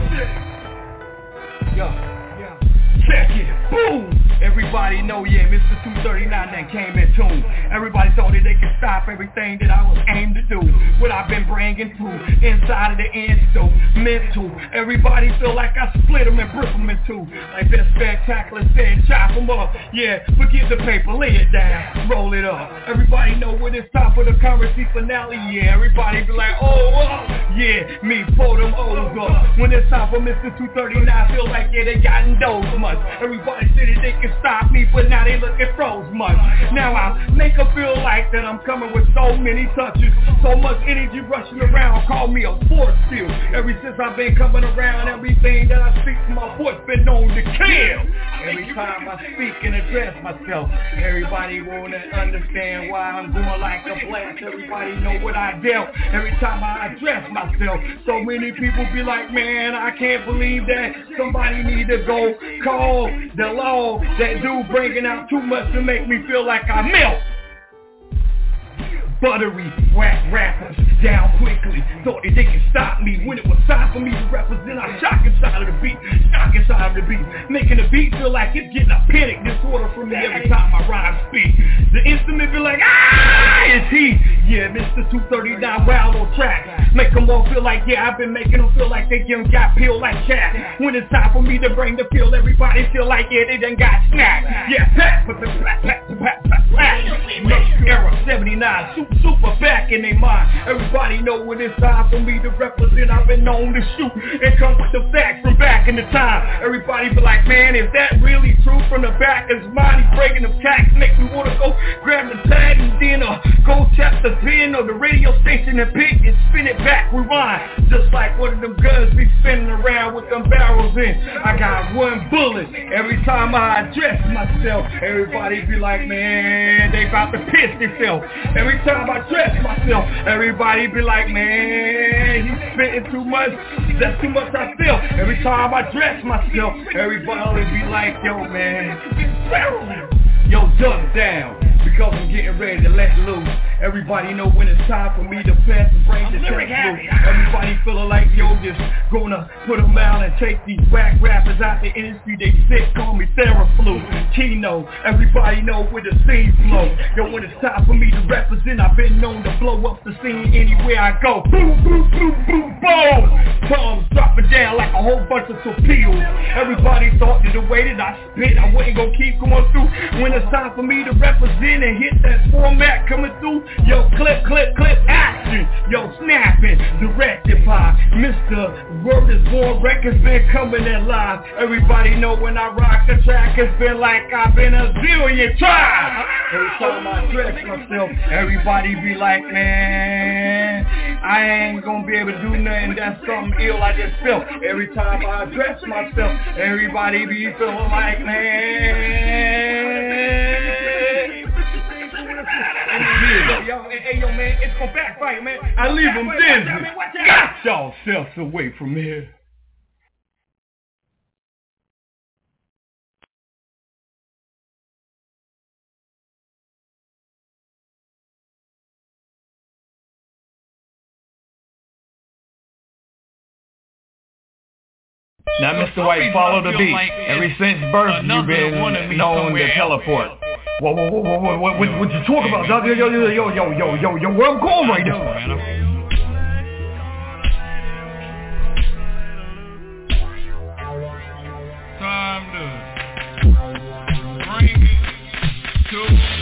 Yo. Check it, boom! Everybody know, yeah, Mr. 239 that came in tune. Everybody thought that they could stop everything that I was aimed to do. What I've been bringing to inside of the instrumental. Everybody feel like I split them and broke them in two. Like that spectacular said, chop them up. Yeah, forget the paper, lay it down, roll it up. Everybody know when it's time for the currency finale. Yeah, everybody be like, oh, yeah, me pull them O's up. When it's time for Mr. 239, feel like, yeah, they got those much. Everybody said that they can stop me, but now they looking froze much. Now I make them feel like that I'm coming with so many touches, so much energy rushing around, call me a force field. Ever since I've been coming around, everything that I speak to my voice been known to kill. Every time I speak and address myself, everybody wanna understand why I'm going like a blast. Everybody know what I dealt. Every time I address myself, so many people be like, man, I can't believe that. Somebody need to go call the law. That dude bringing out too much to make me feel like I melt. buttery whack rappers down quickly. Thought that they could stop me when it was time for me to represent. I shock inside of the beat, making the beat feel like it's getting a panic disorder from me every time my rhyme speak. The instrument be like, it's he. Yeah, Mr. 239 wild on track. Make them all feel like, yeah, I've been making them feel like they done got peeled like cat. When it's time for me to bring the feel, everybody feel like, yeah, they done got snapped. Yeah, pat. Next era, 79, super back in their mind. Everybody know when it's time for me to represent. I've been known to shoot and come with the facts from back in the time. Everybody be like, man, is that really true? From the back is money breaking the tax, make me wanna go grab the tag and then go tap the pin or the radio station and pick and spin it back, rewind. Just like one of them guns be spinning around with them barrels in. I got one bullet every time I address myself. Everybody be like, man, they about to piss themselves. Every time I dress myself, everybody be like, man, he's spitting too much. That's too much I feel. Every time I dress myself, everybody be like, yo, man, yo, duck down. Because I'm getting ready to let loose. Everybody know when it's time for me to pass the brain to check through. Everybody feeling like, yo, just gonna put them out and take these whack rappers out the industry. They sick, call me Theraflu, Kino. Everybody know where the scene flow. Yo, when it's time for me to represent, I've been known to blow up the scene anywhere I go. Boom, boom, boom, boom, boom. Bombs dropping down like a whole bunch of torpedoes. Everybody thought that the way that I spit, I wasn't gonna keep going through. When it's time for me to represent and hit that format coming through, yo, clip, action, yo, snapping, directed by Mr. Word is Born Records, been coming in live. Everybody know when I rock the track, it's been like I've been a zillion times. Every time I dress myself, everybody be like, man, I ain't gonna be able to do nothing, that's something ill I just felt. Every time I dress myself, everybody be feeling like, man. Hey, yo, man, it's gonna backfire, man. I leave them dizzy. Got y'all selves away from here. Now, Mr. White, follow the beat. Ever since birth, you've been known to teleport. Whoa, what you talking about, dog? Yo, where I'm going right now? Time to bring it to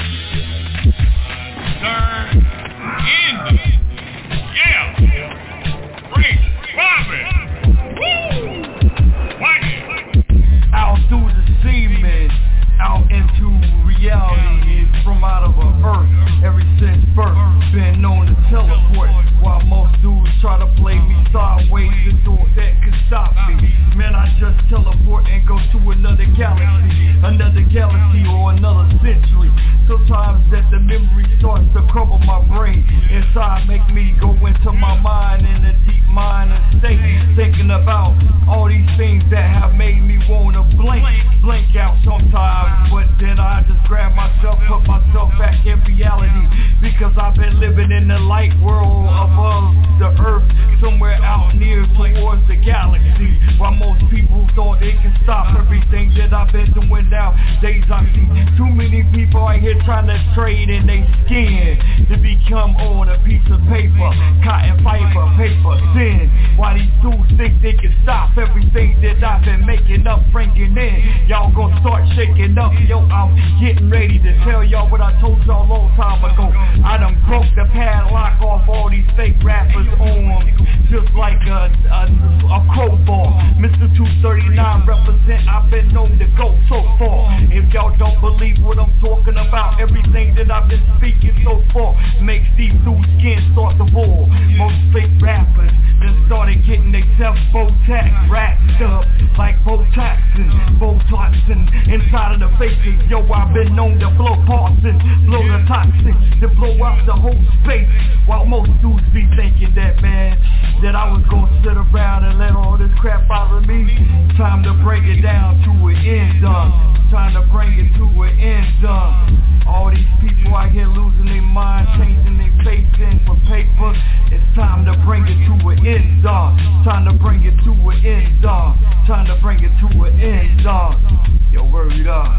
third ending. Yeah, bring Bobby. Woo! Watch it. Out through the semen, out into reality, it's from out of a earth. Ever since birth, been known to teleport. While most dudes try to play me sideways, the door that could stop me. Man, I just teleport and go to another galaxy or another century. Sometimes that the memory starts to crumble my brain inside, make me go into my mind in a deep mind and state, thinking about all these things that have made me wanna blank out sometimes. But then I just grab myself, put myself back in reality, because I've been living in the light world above the earth, somewhere out near towards the galaxy, while most people thought they can stop everything that I've been doing nowadays. I see too many people out here trying to trade in their skin to become on a piece of paper, cotton fiber, paper thin. Why these dudes think they can stop everything that I've been making up, bringing in? Y'all gonna start shaking up. Yo, I'm getting ready to tell y'all what I told y'all a long time ago. I done broke the padlock off all these fake rappers' arms, just like a crowbar. Mr. 239 represent, I've been known to go so far. If y'all don't believe what I'm talking about, everything that I've been speaking so far makes these dudes' skin start to boil. Most fake rappers just started getting themselves Botox wrapped up like Botox and inside of the faces. Yo, I've been known to blow Parsons, blow the toxic, to blow out the whole space. While most dudes be thinking that, man, that I was gonna sit around and let all this crap out of me. Time to break it down to an end, time to bring it to an end, All these people out here losing their mind, changing their face in for paper. It's time to bring it to an end, time to bring it to an end, time to bring it to an end, Yo, word up.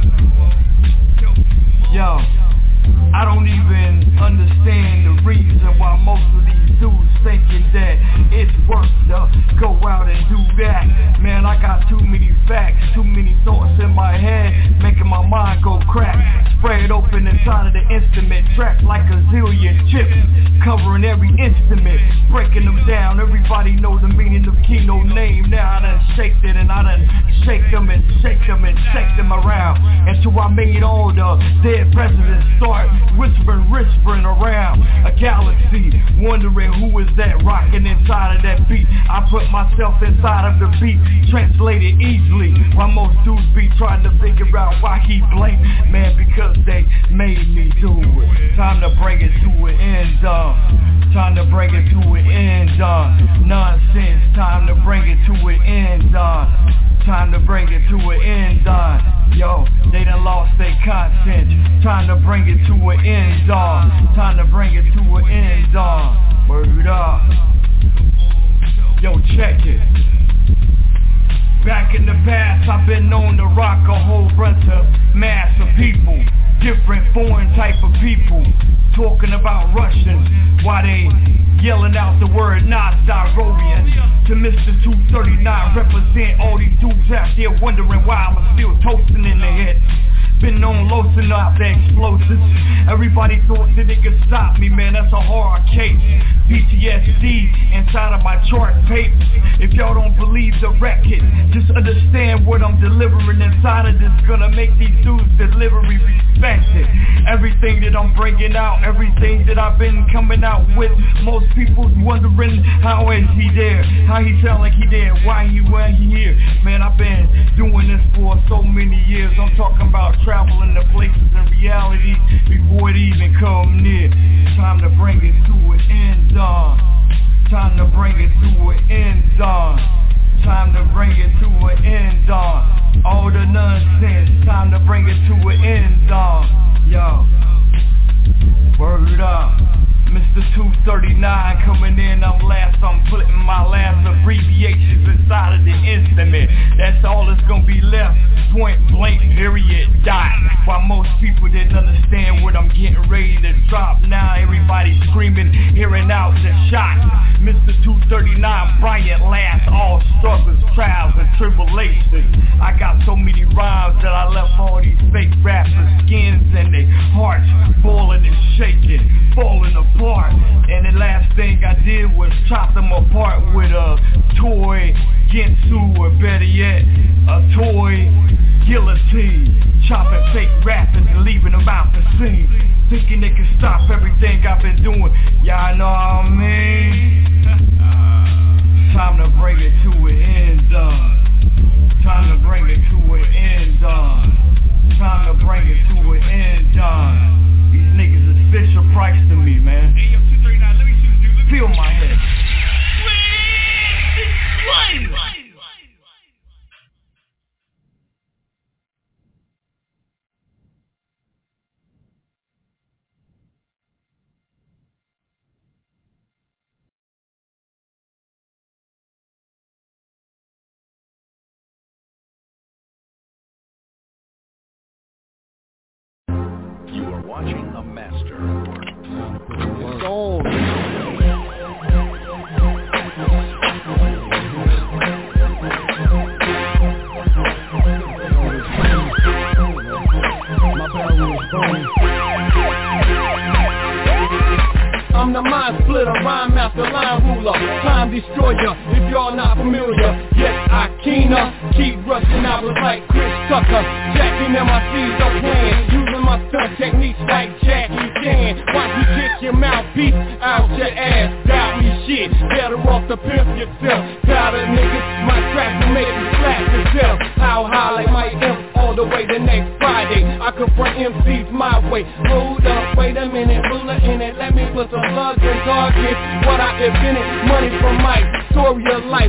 Yo, I don't even understand the reason why most of these dudes thinking that it's worth to go out and do that. Man, I got too many facts, too many thoughts in my head, making my mind go crack. Spread open inside of the instrument, track like a zillion chips, covering every instrument, breaking them down. Everybody knows the meaning of Kino name. Now I done shaked it and I done shake them and shake them and shake them around until I made all the dead presidents start whispering around a galaxy, wondering who is that rocking inside of that beat. I put myself inside of the beat, translated easily, while most dudes be trying to figure out why he blamed. Man, because they made me do it. Time to bring it to an end, time to bring it to an end, nonsense. Time to bring it to an end, time to bring it to an end, yo, they done lost their content. Time to bring it to an end, time to bring it to an end, word up. Yo, check it. Back in the past, I've been known to rock a whole bunch of mass of people, different foreign type of people, talking about Russians, while they yelling out the word Nazarovian. To Mr. 239, represent all these dudes out there wondering why I'm still toasting in the head. Been on loosening up the explosives. Everybody thought that they could stop me, man, that's a hard case. PTSD inside of my chart papers. If y'all don't believe the record, just understand what I'm delivering inside of this. Gonna make these dudes delivery respected. Everything that I'm bringing out, everything that I've been coming out with, most people's wondering how is he there, how he sound like he there, why he here. Man, I've been doing this for so many years. I'm talking about traveling to places in reality before it even come near. Time to bring it to an end, time to bring it to an end, time to bring it to an end, all the nonsense. Time to bring it to an end, yo, word up. Mr. 239 coming in, I'm last, I'm putting my last abbreviations inside of the instrument. That's all that's gonna be left, point blank, period, dot. While most people didn't understand what I'm getting ready to drop, now everybody's screaming, hearing out the shots. Mr. 239, Bryant last, all struggles, trials, and tribulations. I got so many rhymes that I left all these fake rappers' skins and their hearts boiling and shaking, falling apart. And the last thing I did was chop them apart with a toy Ginsu, or better yet, a toy guillotine. Chopping fake rappers and leaving them out the scene, thinking they can stop everything I've been doing. Y'all know what I mean? Time to bring it to an end, time to bring it to an end, time to bring it to an end, These niggas is Fisher Price to me, man. Feel my head. You are watching a master. Soul. I'm the mind splitter, rhyme master, line ruler, time destroyer, if y'all not familiar. Yes, I keener, keep rushing albums like Chris Tucker, jacking MICs up playing, using my stunt techniques like Jackie Chan. Watch me kick your mouthpiece out your ass, doubt me shit, better off to pimp yourself. Powder niggas, my track will make you slap yourself. How high like my imp all the way to next Friday. I confront MCs my way. Hold up, wait a minute, ruler in it, let me put some slugs and targets. What I invented, money from Mike, story of life,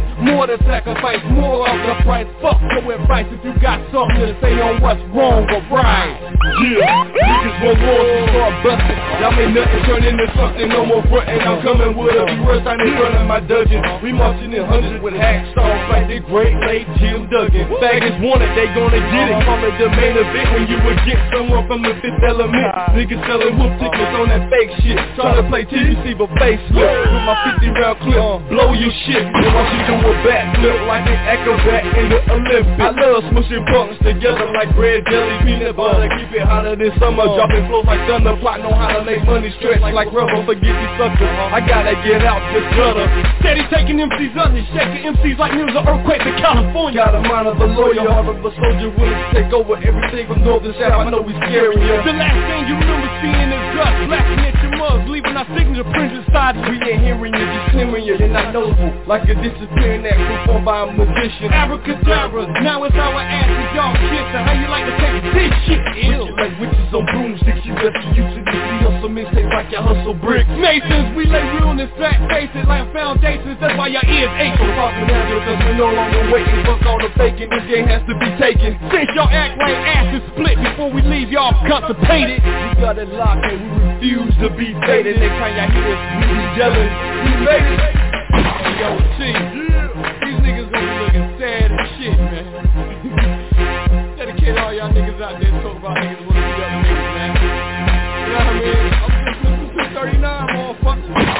more than sacrifice, more of the price. Fuck your advice if you got something to say on what's wrong or right. Yeah, niggas want wars to start busting. Y'all make nothing turn into something, no more frontin'. I'm coming with a few words out in front of my dungeon. We marching in hundreds with hacksaws like the great late Jim Duggan. Faggots want it, they gonna get it. Call it the main event when you would get someone from the Fifth Element. Niggas selling whoop tickets on that fake shit. Trying to play TBC but facelift. With my 50 round clip, blow your shit. And watch you do a backflip like an acrobat in the Olympics. I love smushing punks together like bread, jelly, peanut butter. Keep it hotter than summer, dropping flows like thunder. Plotting on how to make money stretch like rubber. Forget these suckers, I gotta get out this gutter. Steady taking MCs under, shaking MCs like news of earthquakes in California. Got a mind of a lawyer, heart of a soldier, willing to take over everything from north to south. I know we scary, yeah. The last thing you remember seeing is dust, blasting at your mugs, leaving our signature prints inside you. We ain't hearing you, just hearing you, you're not noticeable. Like a disappearing act performed by a magician. Abracadabra, now it's our asses, y'all kissing. How you like to take this shit ill? Like witches on broomsticks, you better use it. We hustle mixtapes like you hustle bricks. Masons, we lay realness, fat faces like foundations. That's why your ears ache. So talking now because we're no longer waiting. Fuck all the faking, this game has to be taken. Since y'all act like asses split before we leave y'all constipated. We got it locked and we refuse to be faded. Next time y'all hear us, we be yelling, we made it. Yo, T, these niggas gonna be looking sad as shit, man. Dedicate all y'all niggas out there talking about niggas wanna be other niggas, man. You know what I mean? I'm just listening to 239, motherfucker.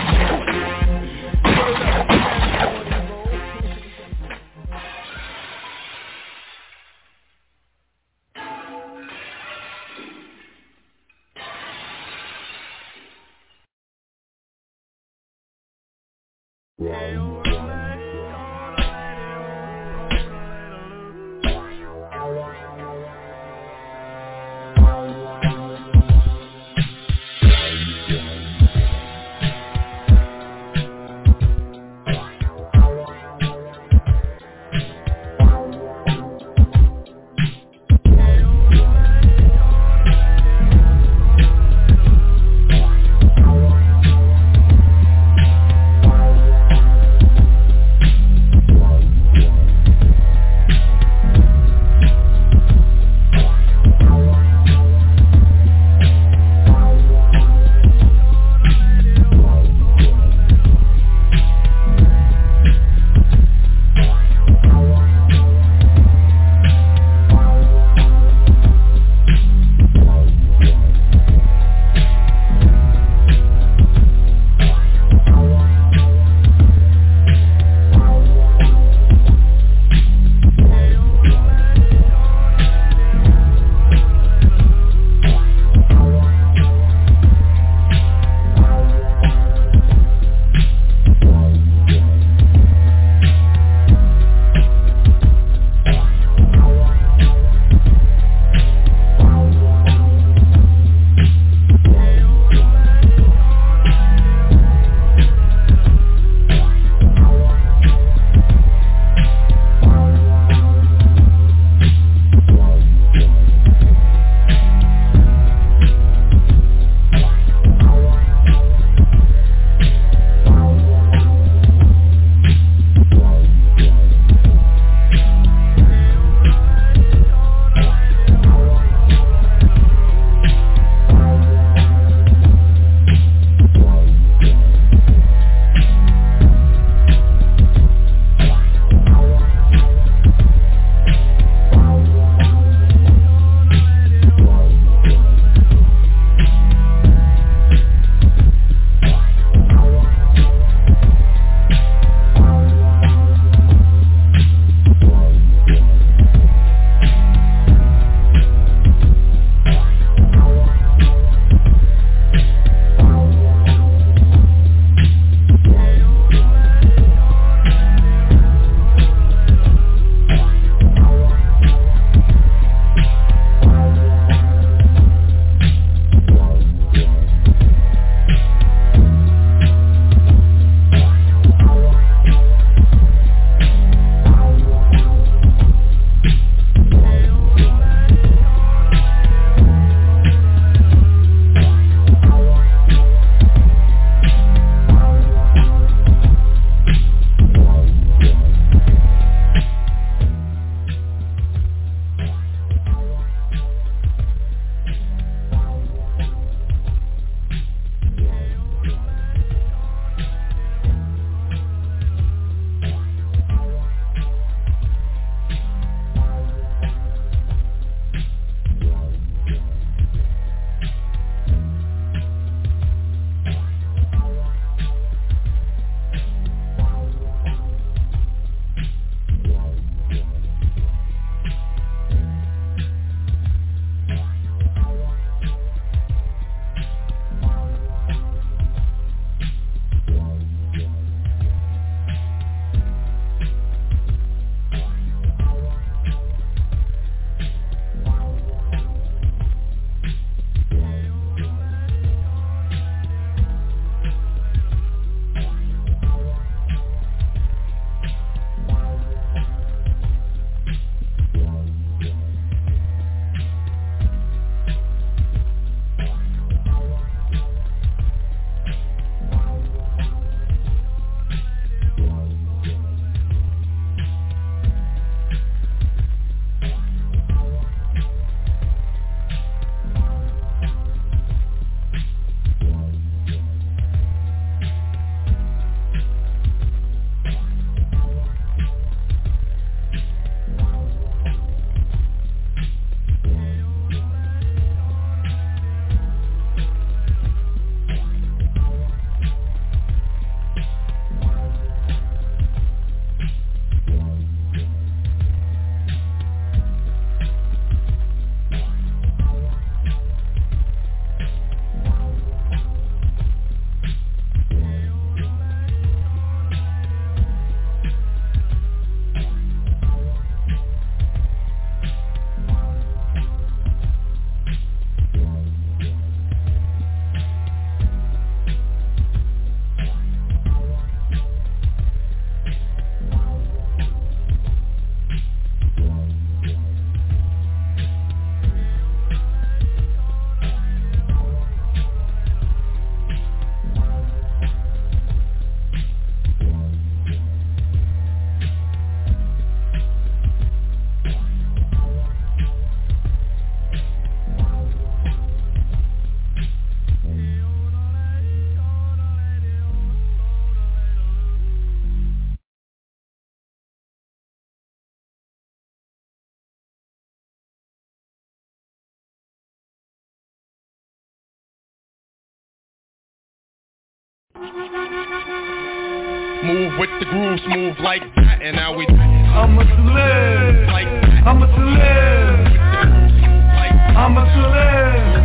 Move with the groove, smooth like that, and now we I'm a celeb, like that. I'm a celeb, I'm a celeb,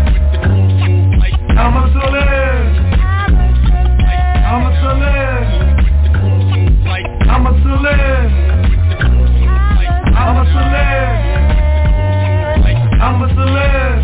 I'm a celeb, I'm a celeb, I'm a celeb, I'm a celeb, I'm a celeb,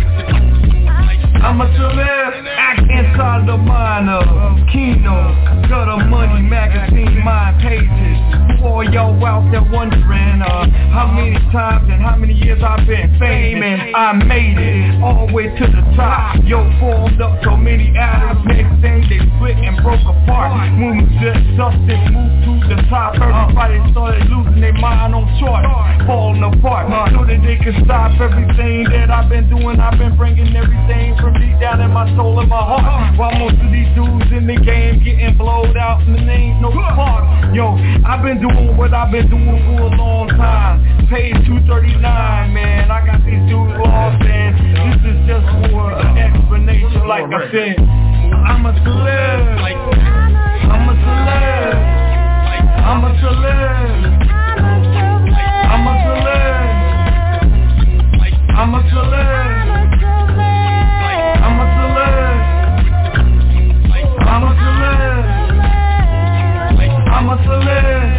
I'm a celeb. Act inside the mind of Kino, Gutter Money Magazine, mind pages. For y'all out there wondering how many times and how many years I've been famous, I made it all the way to the top. Yo, formed up so many atoms, next thing they split and broke apart. Moving just substance, moved to the top. Everybody started losing their mind on charts, falling apart, so that they could stop everything that I've been doing. I've been bringing everything from deep down in my soul and my heart. While most of these dudes in the game getting blowed out and there ain't no spark. Yo, I've been doing what I've been doing for a long time. Paid $239, man. I got these dudes lost, and this is just for an explanation. Like I said, I'm a celeb. I'm a celeb. I'm a celeb. I'm a celeb. I'm a celeb. I'm a celeb. I'm a celeb. I'm a celeb.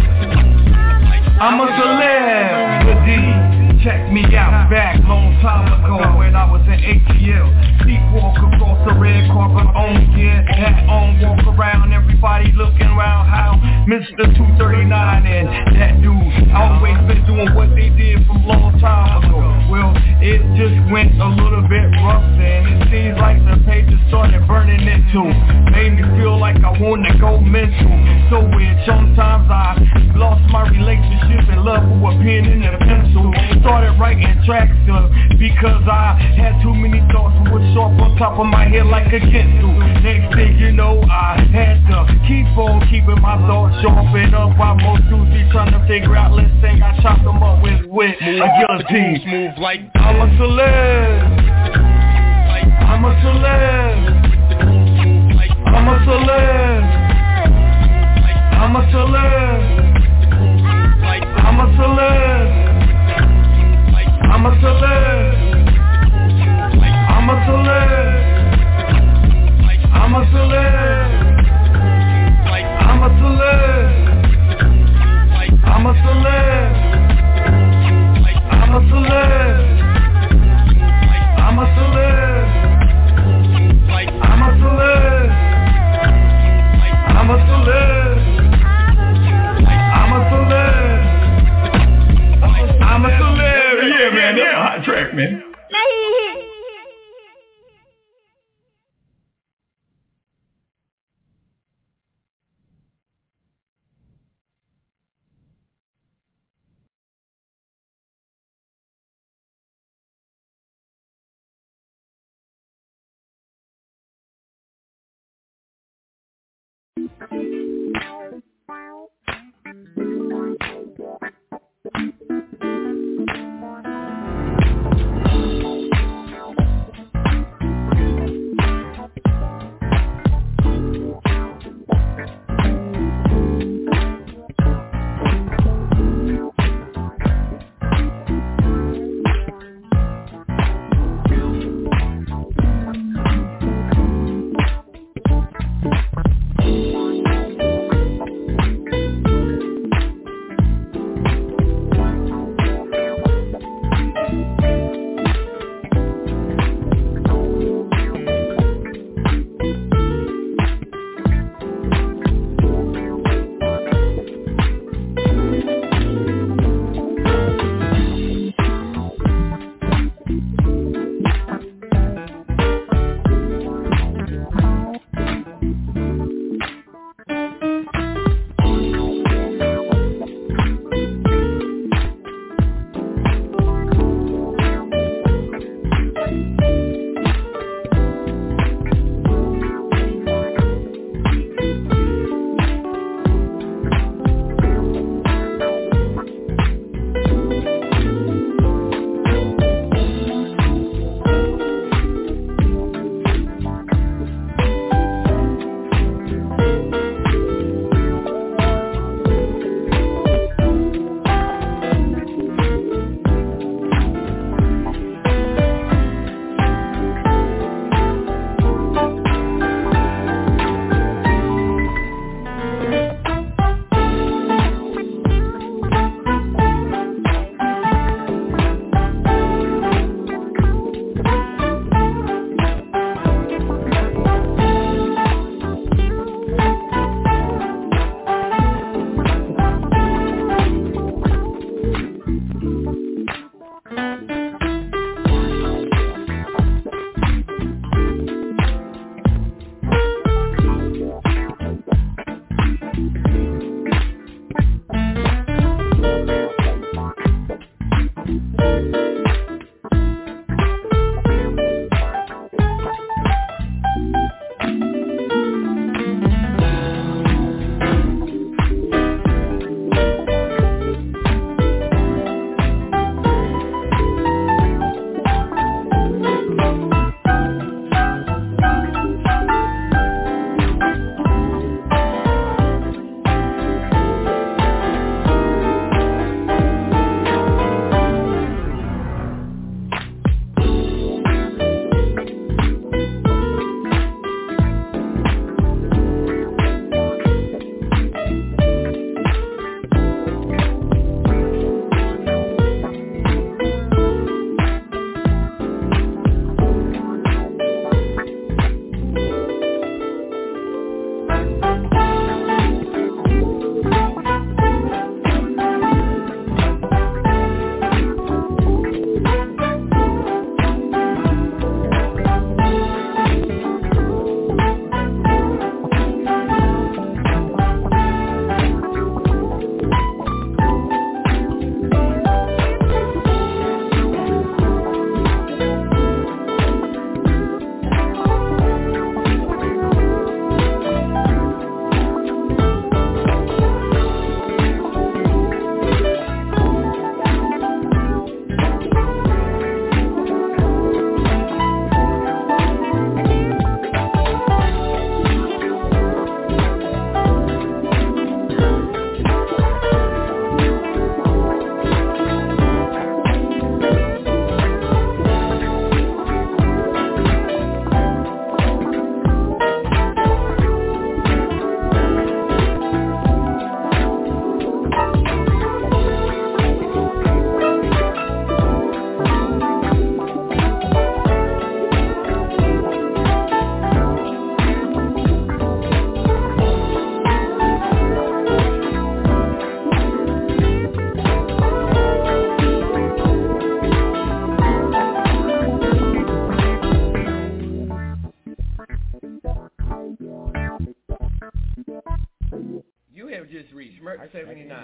I'm a celebrity. Check me out back long time ago when I was in ATL. Sleepwalk across the red carpet on, yeah, hat on, walk around, everybody looking around how Mr. 239 and that dude always been doing what they did from long time ago. Well, it just went a little bit rough and it seems like the pages started burning into. Made me feel like I wanted to go mental. So weird, sometimes I lost my relationship and love with a pen and a pencil. Started writing tracks because I had too many thoughts that were sharp on top of my head like a pencil. Next thing you know, I had to keep on keeping my thoughts sharpened up while most dudes be trying to figure out, let's think I chopped them up with a guillotine. Move like I'm a celeb. I'm a celeb. I'm a celeb. I'm a celeb. I'm a celeb. I'm a celeb. I'm a celeb. I'm a celeb. I'm a celeb. I'm a celeb. I'm a celeb. I'm a celeb. I'm a celeb. I'm a celeb. I'm a celeb. I'm a celeb. Yeah, man, that's a hot track, man.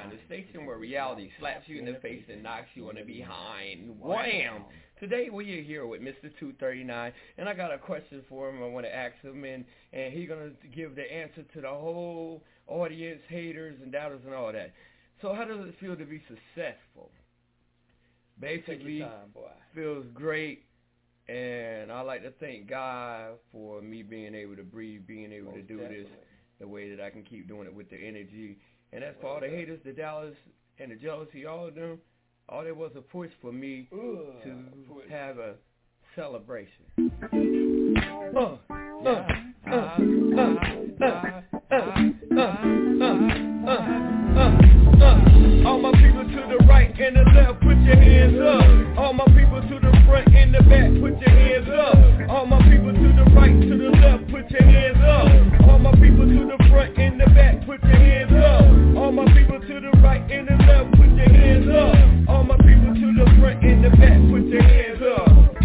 the station where reality slaps you in the face and knocks you on the behind. Wham! Today we are here with Mr. 239, and I got a question for him. I want to ask him, and he's going to give the answer to the whole audience, haters and doubters and all that. So how does it feel to be successful? Basically, feels great, and I like to thank God for me being able to breathe, being able to do this the way that I can keep doing it with the energy. And that's for all the haters, the doubters, and the jealousy, all of them. All there was a push for me to have a celebration. All my people to the right and the left, put your hands up. All my people to the front and the back, put your hands up. All my people to the right, to the left, put your hands up. All my people to the front and the back, put your hands up. All my people to the right and the left, put your hands up. All my people to the front and the back, put your hands up.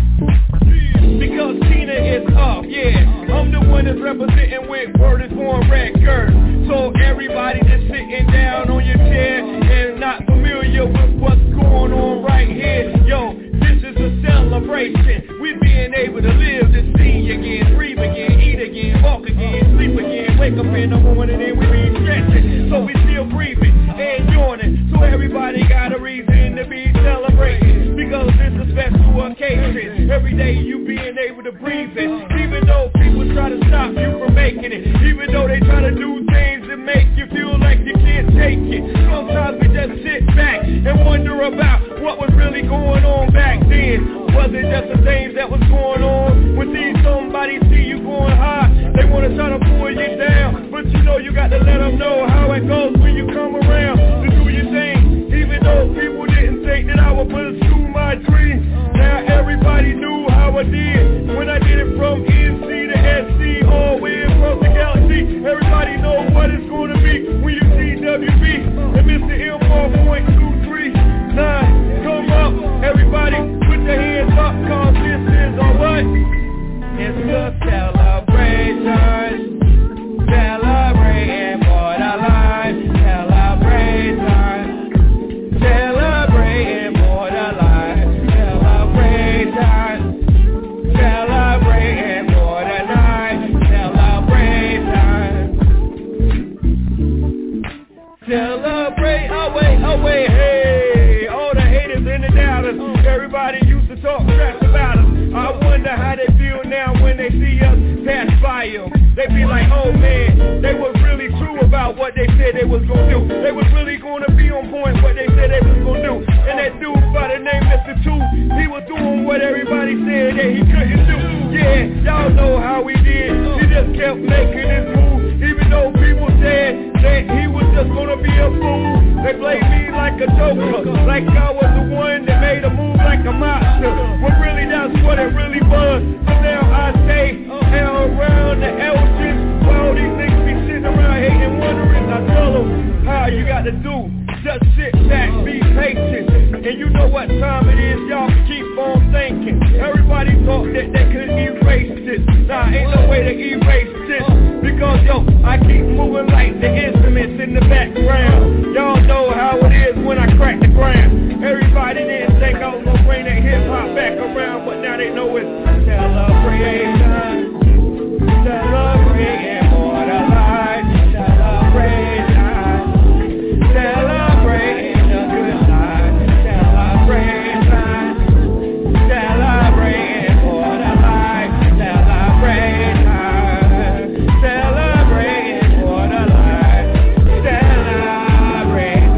Because Tina is up, yeah. I'm the one that's representing with Word is Born record. So everybody just sitting down on your chair and not familiar with what's going on right here. Yo, this is a celebration. We being able to live to see again, breathe again, eat again, walk again, sleep again, wake up in the morning and we be stretching. So we still breathing and yawning. So everybody got a reason to be celebrating. Because it's a special occasion. Every day you being able to breathe it. Even though people try to stop you from making it. Even though they try to do things that make you feel like you can't take it. Sometimes we just sit back and wonder about what was really going on back then. Was it just the things that was going on? When somebody see you going high, they want to try to pull you down. But you know you got to let them know how it goes when you come around to do your thing. Even though people didn't think that I would pursue my dream. Now everybody knew how I did when I did it from NC to SC, all the way across the galaxy. Everybody knows what it's going to be when you see WB and Mr. M4.239. Come up, everybody, put your hands up, cause this is a what? It's a celebration. Celebrating for the life. Celebration. Celebrating for the life. Celebration. Celebrating for the night. Celebration. Celebrate away, hey. All the haters and the doubters. Everybody used to talk trash about us. I wonder how they feel now when they see us pass by them. They be like, oh man, they was really true about what they said they was gonna do. They was really gonna be on point what they said they was gonna do. And that dude by the name Mr. 2, he was doing what everybody said that he couldn't do. Yeah, y'all know how he did. He just kept making his move. Even though people said that he was just gonna be a fool. They played me like a joker, like I was the one that made a move like a monster. But really that's what it really was. So now I stay around the elders. While these niggas be sitting around hating, wondering, I tell them how you got to do. Just sit back, be patient. And you know what time it is, y'all keep on thinking. Everybody thought that they could erase this. Nah, ain't no way to erase this. Because yo, I keep moving like the instruments in the background. Y'all know how it is when I crack the ground. Everybody didn't think I was gonna bring that hip hop back around, but now they know it's celebration. Celebrating for the life. Celebration. Celebrating the good life. Celebration. Celebrating for the life. Celebration. Celebrating for the life. Celebrating.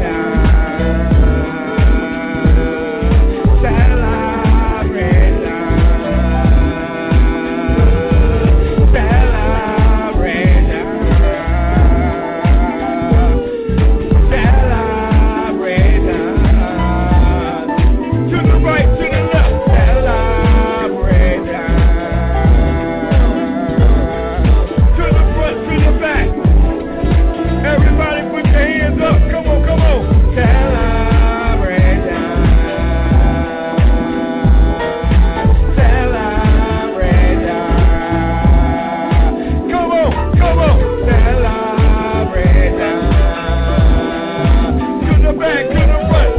back to the front.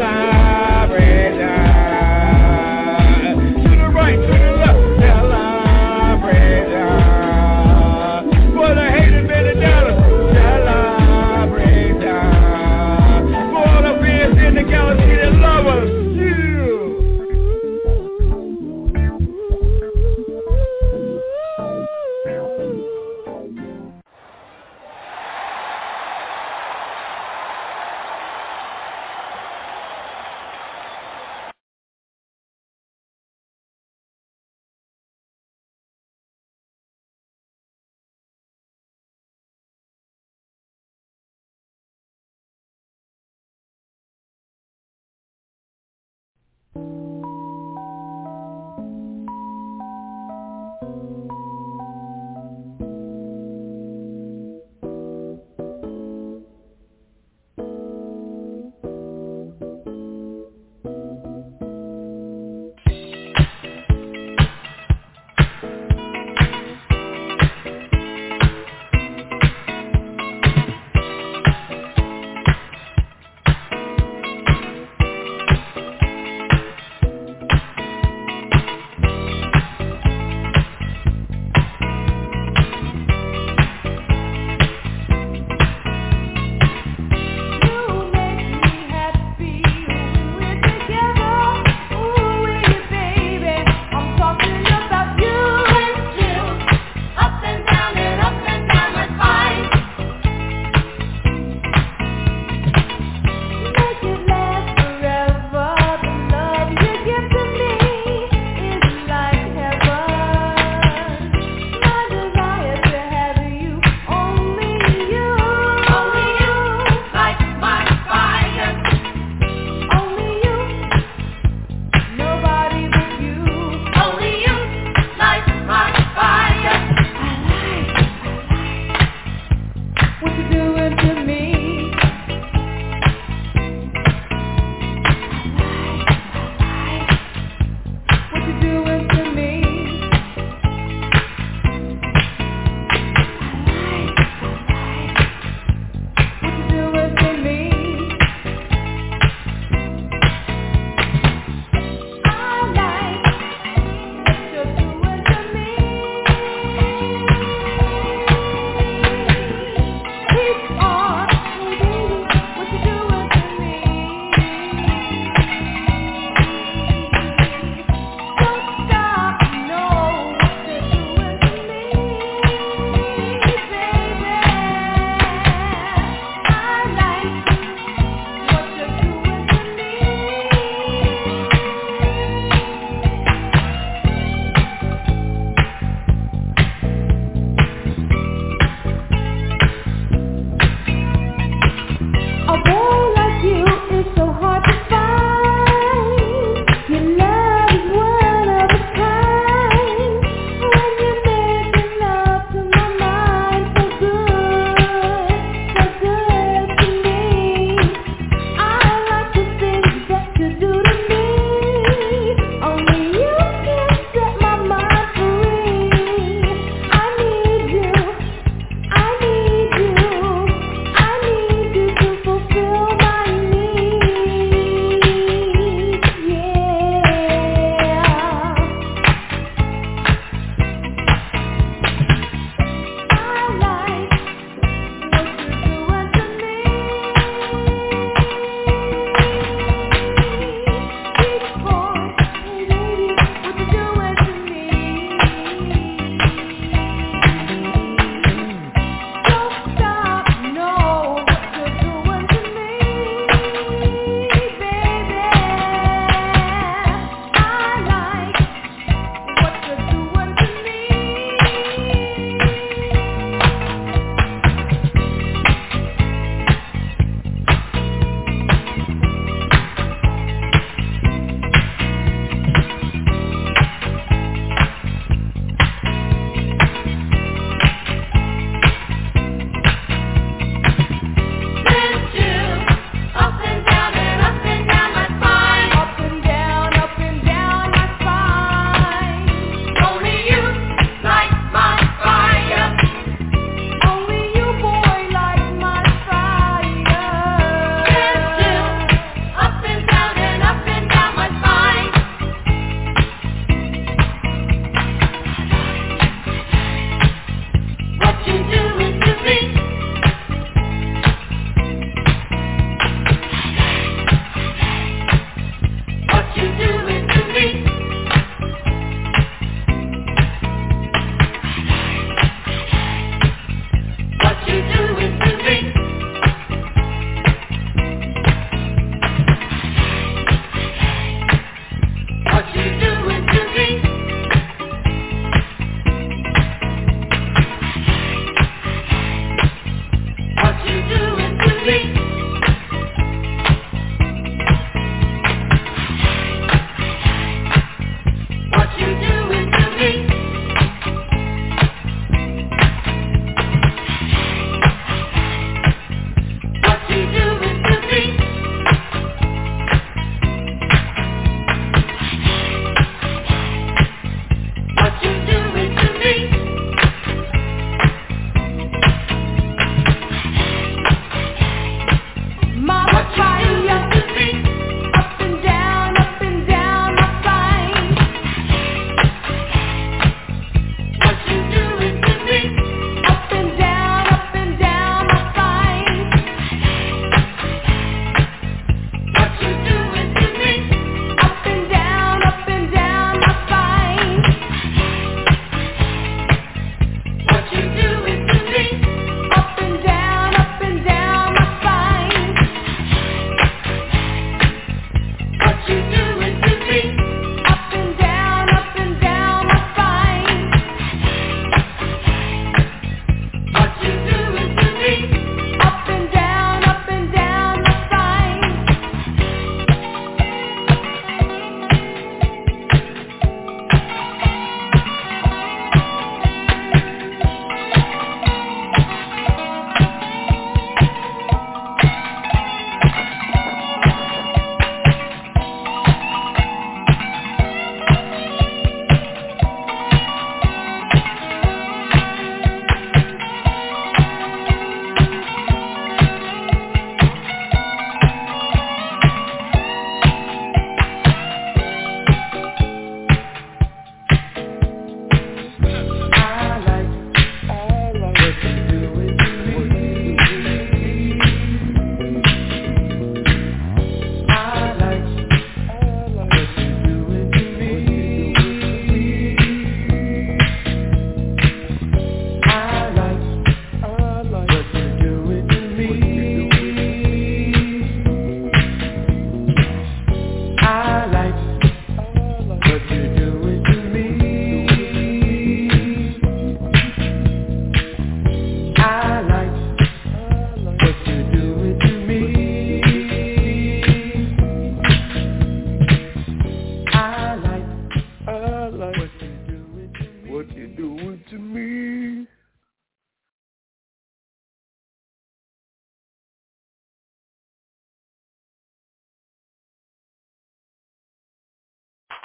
Celebration. To the right, to the left. Celebration. For the haters and the doubters. Celebration. For all the fans in the galaxy that love us.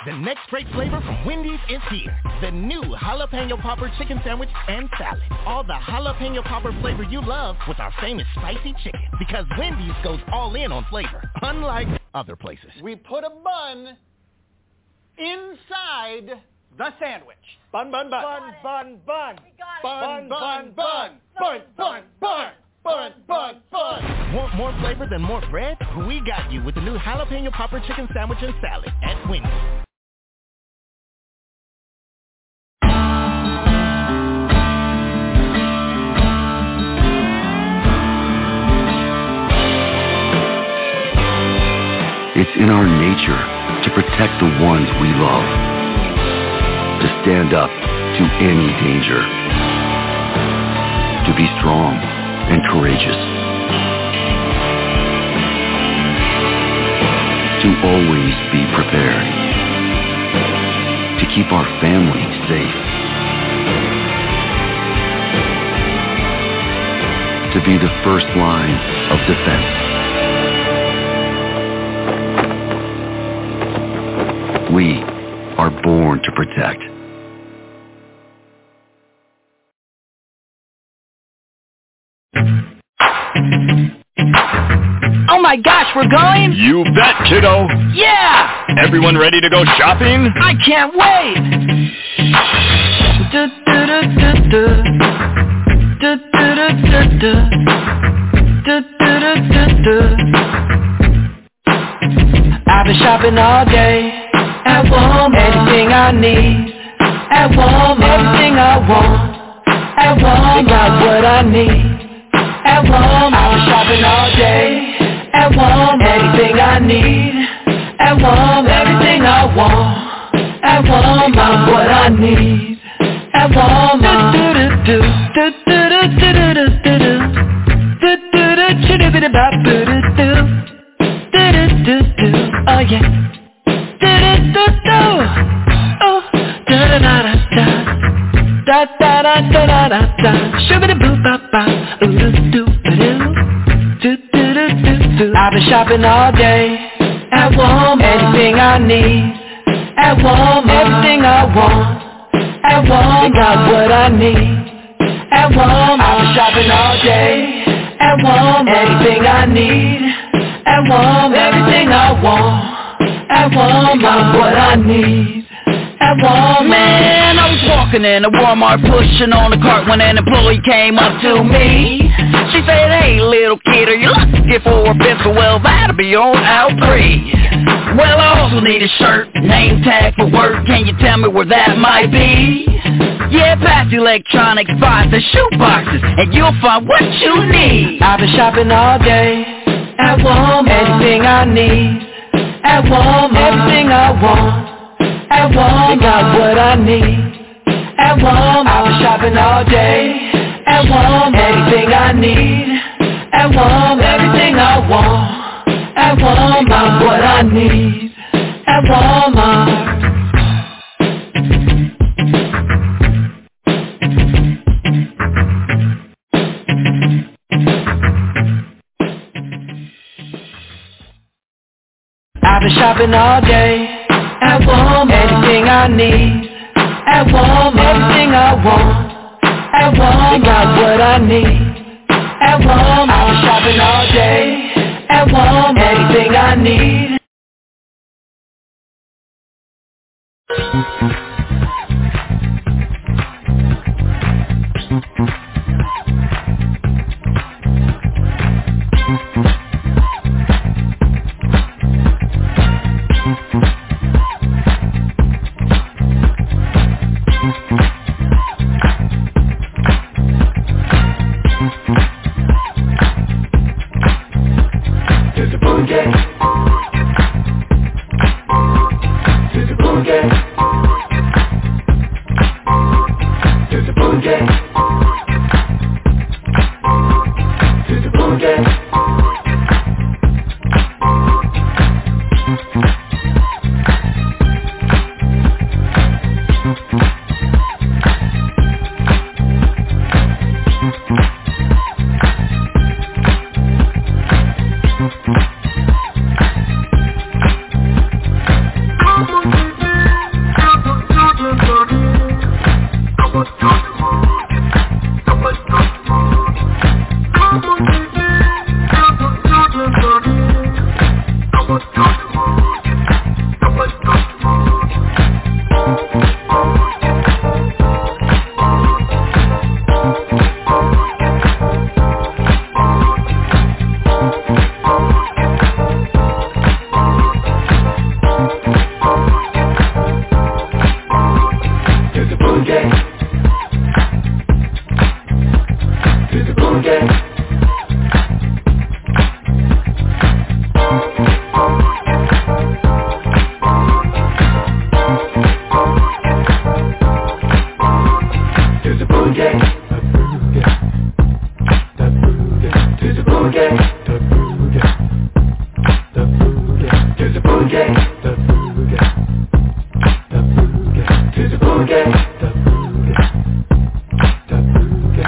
The next great flavor from Wendy's is here. The new Jalapeno Popper Chicken Sandwich and Salad. All the Jalapeno Popper flavor you love with our famous spicy chicken. Because Wendy's goes all in on flavor, unlike other places. We put a bun inside the sandwich. Bun, bun, bun. Bun, bun, bun. Bun, bun, bun. Bun, bun, bun. Bun, bun, bun. Want more flavor than more bread? We got you with the new Jalapeno Popper Chicken Sandwich and Salad at Wendy's. It's in our nature to protect the ones we love, to stand up to any danger, to be strong and courageous, to always be prepared, to keep our family safe, to be the first line of defense. We are born to protect. Oh my gosh, we're going? You bet, kiddo. Yeah! Everyone ready to go shopping? I can't wait! I've been shopping all day at Walmart. Anything I need at Walmart. Everything I want at Walmart. They got what I need at Walmart. I've been shopping all day at Walmart. Anything I need at Walmart. Everything I want at Walmart. They got what I need at Walmart. Oh yeah. Oh, da-da-da-da-da. Da-da-da-da-da-da. Shoo-ba-da-boo-ba-ba. Ooh-da-doo-ba-doo. I've been shopping all day at Walmart. Anything I need at Walmart. Everything I want at Walmart. They got what I need at Walmart. I've been shopping all day at Walmart. Anything I need at Walmart. Everything I want at Walmart. Got what I need at Walmart. Man, I was walking in a Walmart pushing on the cart when an employee came up to me. She said, hey little kid, are you looking for a pencil? Well, that'll be on aisle 3. Well, I also need a shirt, name tag for work. Can you tell me where that might be? Yeah, past electronics, buy the shoe boxes, and you'll find what you need. I've been shopping all day at Walmart. Anything I need at Walmart. Everything I want at Walmart. They got what I need at Walmart. I've been shopping all day at Walmart. Anything I need at Walmart. Everything I want at Walmart. They got what I need at Walmart. I've been shopping all day at Walmart. Anything I need at Walmart. Everything I want at Walmart. They got what I need at Walmart. I've been shopping all day at Walmart. Anything I need. To the boogie. to the boogie, the boogie, the boogie, to the boogie, the boogie, the boogie.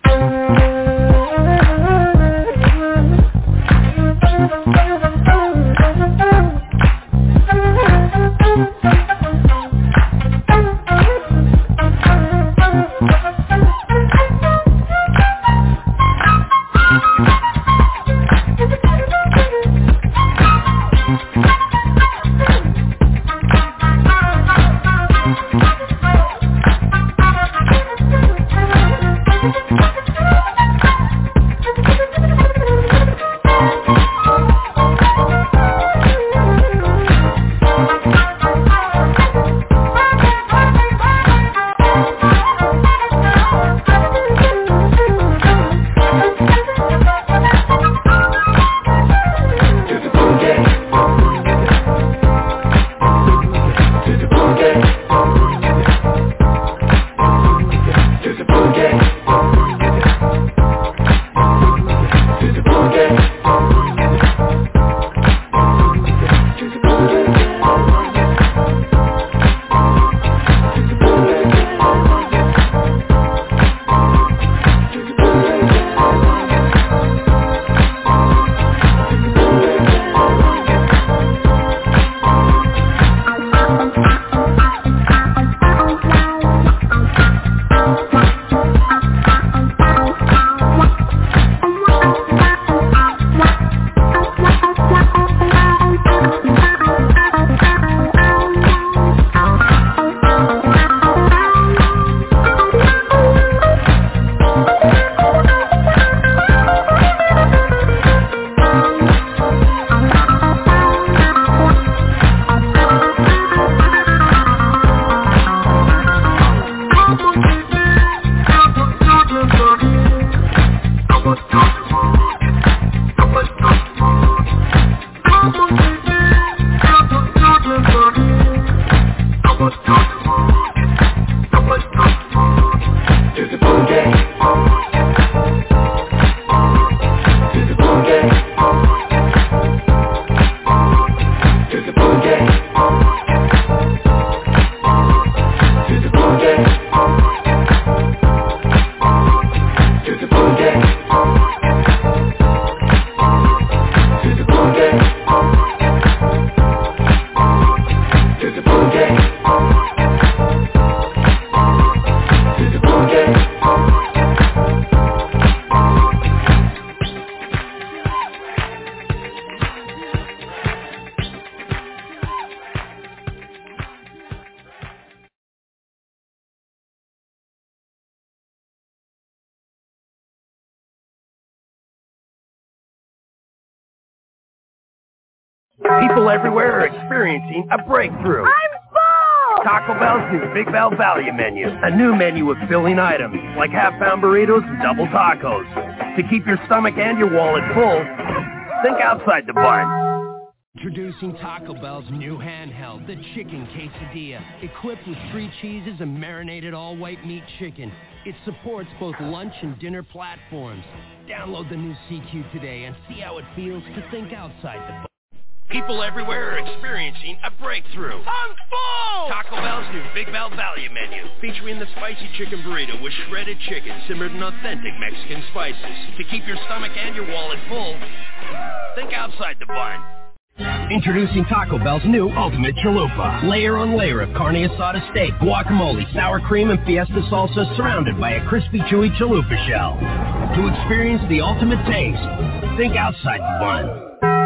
People everywhere are experiencing a breakthrough. I'm full! Taco Bell's new Big Bell Value Menu. A new menu with filling items like half-pound burritos and double tacos. To keep your stomach and your wallet full, think outside the bun. Introducing Taco Bell's new handheld, the Chicken Quesadilla. Equipped with 3 cheeses and marinated all-white meat chicken. It supports both lunch and dinner platforms. Download the new CQ today and see how it feels to think outside the box. People everywhere are experiencing a breakthrough. I'm full! Taco Bell's new Big Bell Value Menu, featuring the spicy chicken burrito with shredded chicken simmered in authentic Mexican spices. To keep your stomach and your wallet full, think outside the bun. Introducing Taco Bell's new Ultimate Chalupa. Layer on layer of carne asada steak, guacamole, sour cream, and fiesta salsa surrounded by a crispy, chewy chalupa shell. To experience the ultimate taste, think outside the bun.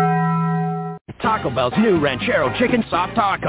Taco Bell's new Ranchero Chicken Soft Taco.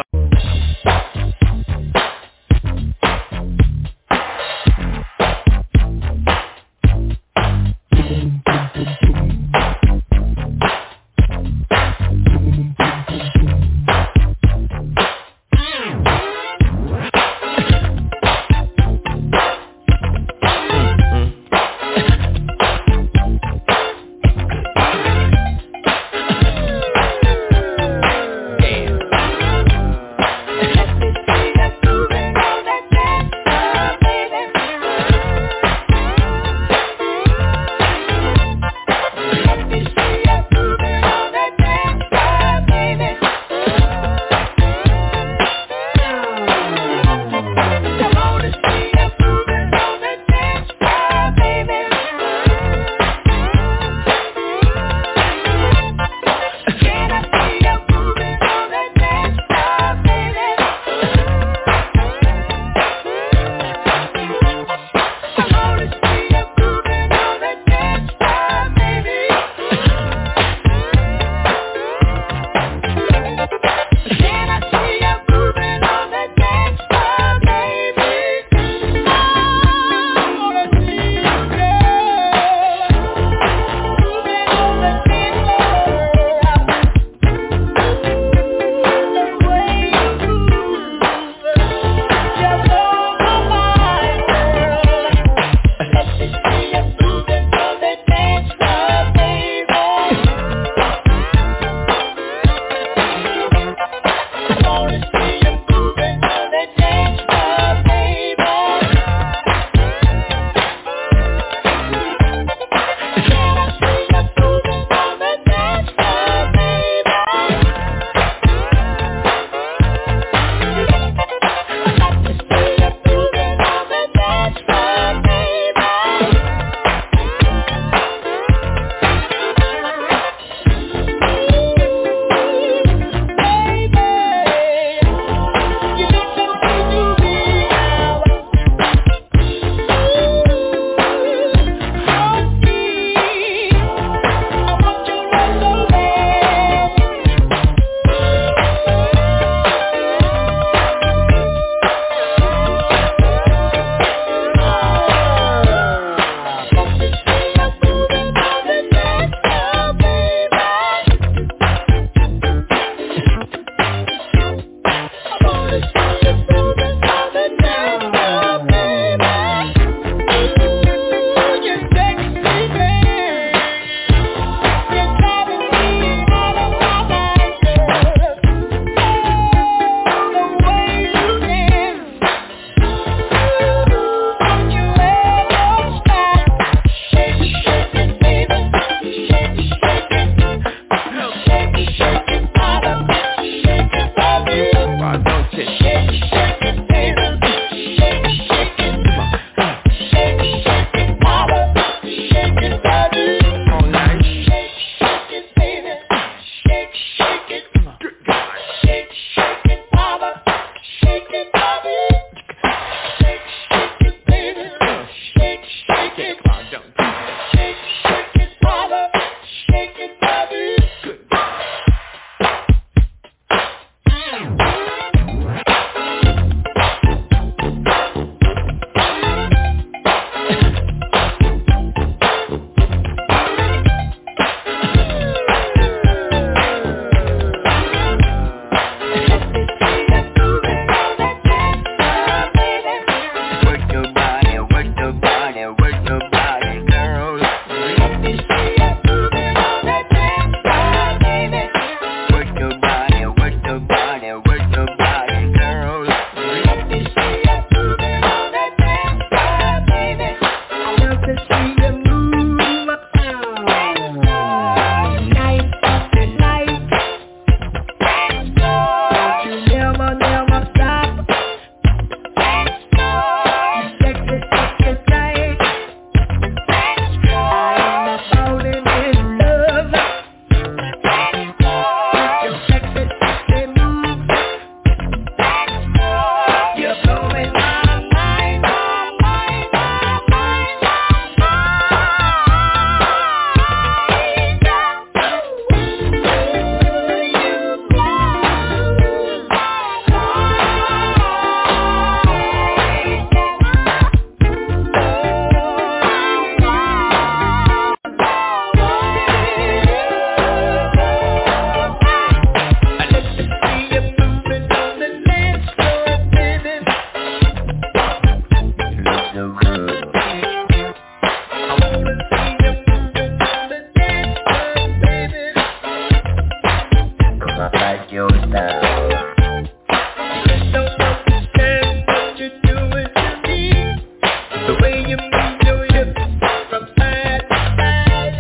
your style. Don't understand what you're doing to me. The way you move your hips from side to side.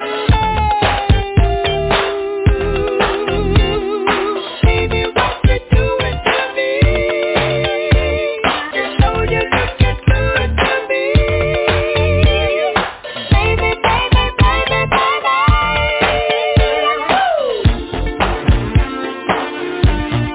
Baby, what you doing to me? You know you're looking good to me. Baby, baby, baby, baby.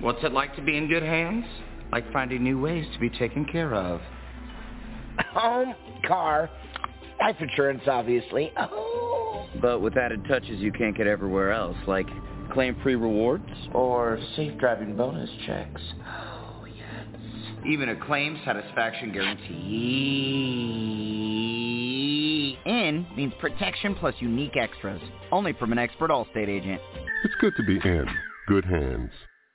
What's it like to be in good hands? Like finding new ways to be taken care of. Home, car, life insurance, obviously. Oh. But with added touches you can't get everywhere else, like claim-free rewards? Or safe driving bonus checks. Oh, yes. Even a claim satisfaction guarantee. N means protection plus unique extras. Only from an expert Allstate agent. It's good to be in good hands.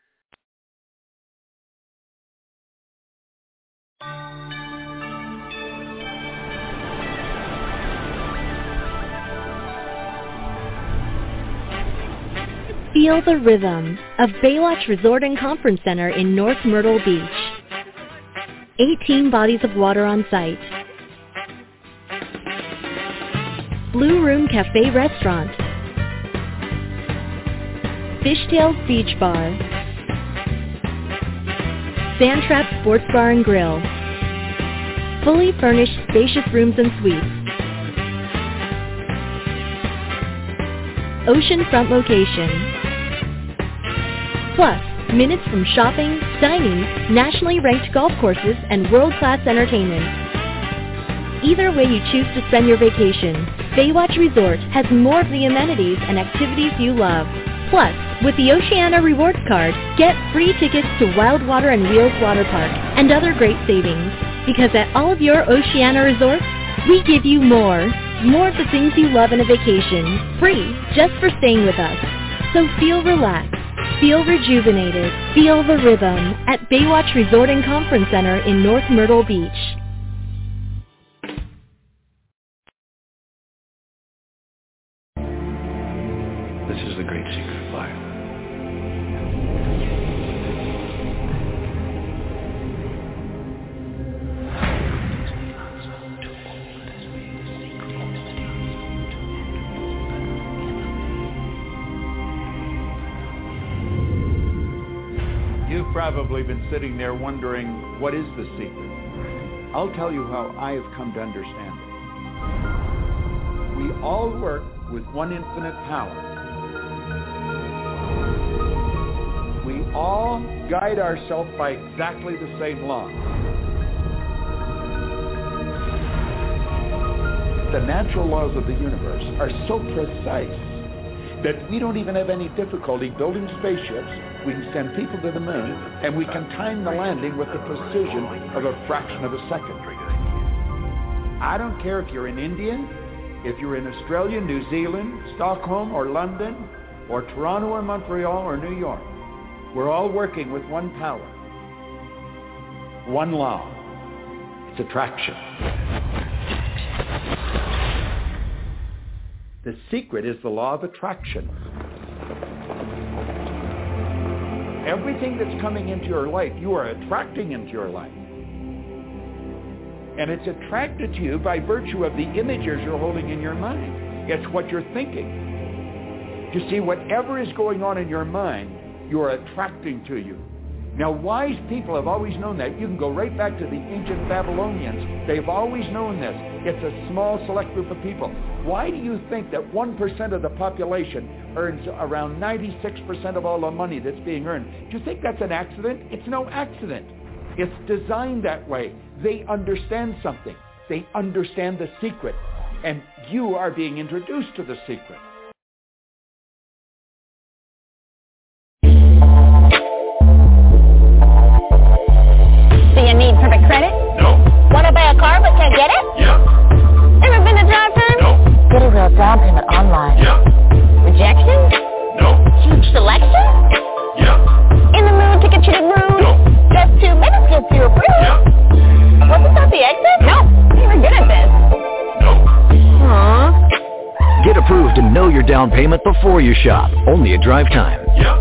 Feel the rhythm of Baywatch Resort and Conference Center in North Myrtle Beach. 18 bodies of water on site. Blue Room Cafe Restaurant. Fishtails Beach Bar. Sandtrap Sports Bar and Grill. Fully furnished spacious rooms and suites. Oceanfront location. Plus, minutes from shopping, dining, nationally ranked golf courses, and world-class entertainment. Either way you choose to spend your vacation, Baywatch Resort has more of the amenities and activities you love. Plus, with the Oceana Rewards Card, get free tickets to Wildwater and Wheels Water Park and other great savings. Because at all of your Oceana resorts, we give you more. More of the things you love in a vacation, free, just for staying with us. So feel relaxed, feel rejuvenated, feel the rhythm at Baywatch Resort and Conference Center in North Myrtle Beach. This is the great secret of life. You've probably been sitting there wondering, what is the secret? I'll tell you how I have come to understand it. We all work with one infinite power. We all guide ourselves by exactly the same law. The natural laws of the universe are so precise that we don't even have any difficulty building spaceships. We can send people to the moon, and we can time the landing with the precision of a fraction of a second. I don't care if you're in India, if you're in Australia, New Zealand, Stockholm, or London, or Toronto, or Montreal, or New York. We're all working with one power, one law. It's attraction. The secret is the law of attraction. Everything that's coming into your life, you are attracting into your life. And it's attracted to you by virtue of the images you're holding in your mind. It's what you're thinking. You see, whatever is going on in your mind, you are attracting to you. Now, wise people have always known that. You can go right back to the ancient Babylonians. They've always known this. It's a small, select group of people. Why do you think that 1% of the population earns around 96% of all the money that's being earned? Do you think that's an accident? It's no accident. It's designed that way. They understand something. They understand the secret. And you are being introduced to the secret. Do you need perfect credit? No. Want to buy a car but can't get it? Yeah. Ever been to drive-thru? No. Get a real down payment online. Yeah. Rejection? No. Huge selection? Yeah. In the mood to get you to groove? No. Just 2 minutes gets you approved? Yeah. Wasn't that the exit? No. You were good at this. No. Aww. Get approved and know your down payment before you shop. Only at Drive Time. Yeah.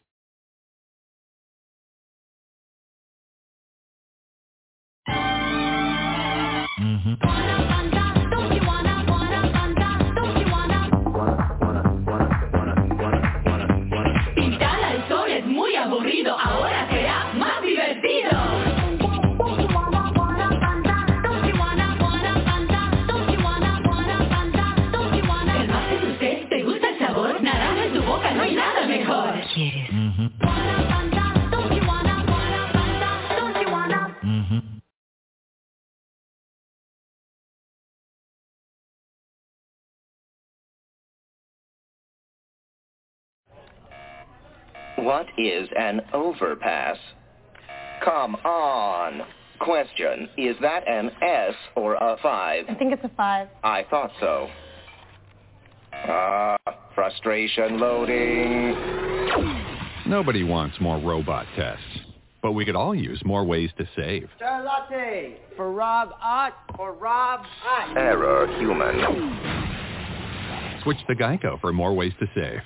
Instala el sol, es muy aburrido, ahora será más divertido. El más es usted, ¿te gusta el sabor? Naranja en tu boca, no hay nada mejor. ¿Quieres? What is an overpass? Come on. Question, is that an S or a 5? I think it's a 5. I thought so. Frustration loading. Nobody wants more robot tests, but we could all use more ways to save. Star latte for Rob Ott or Rob Ott. Error human. Switch to Geico for more ways to save.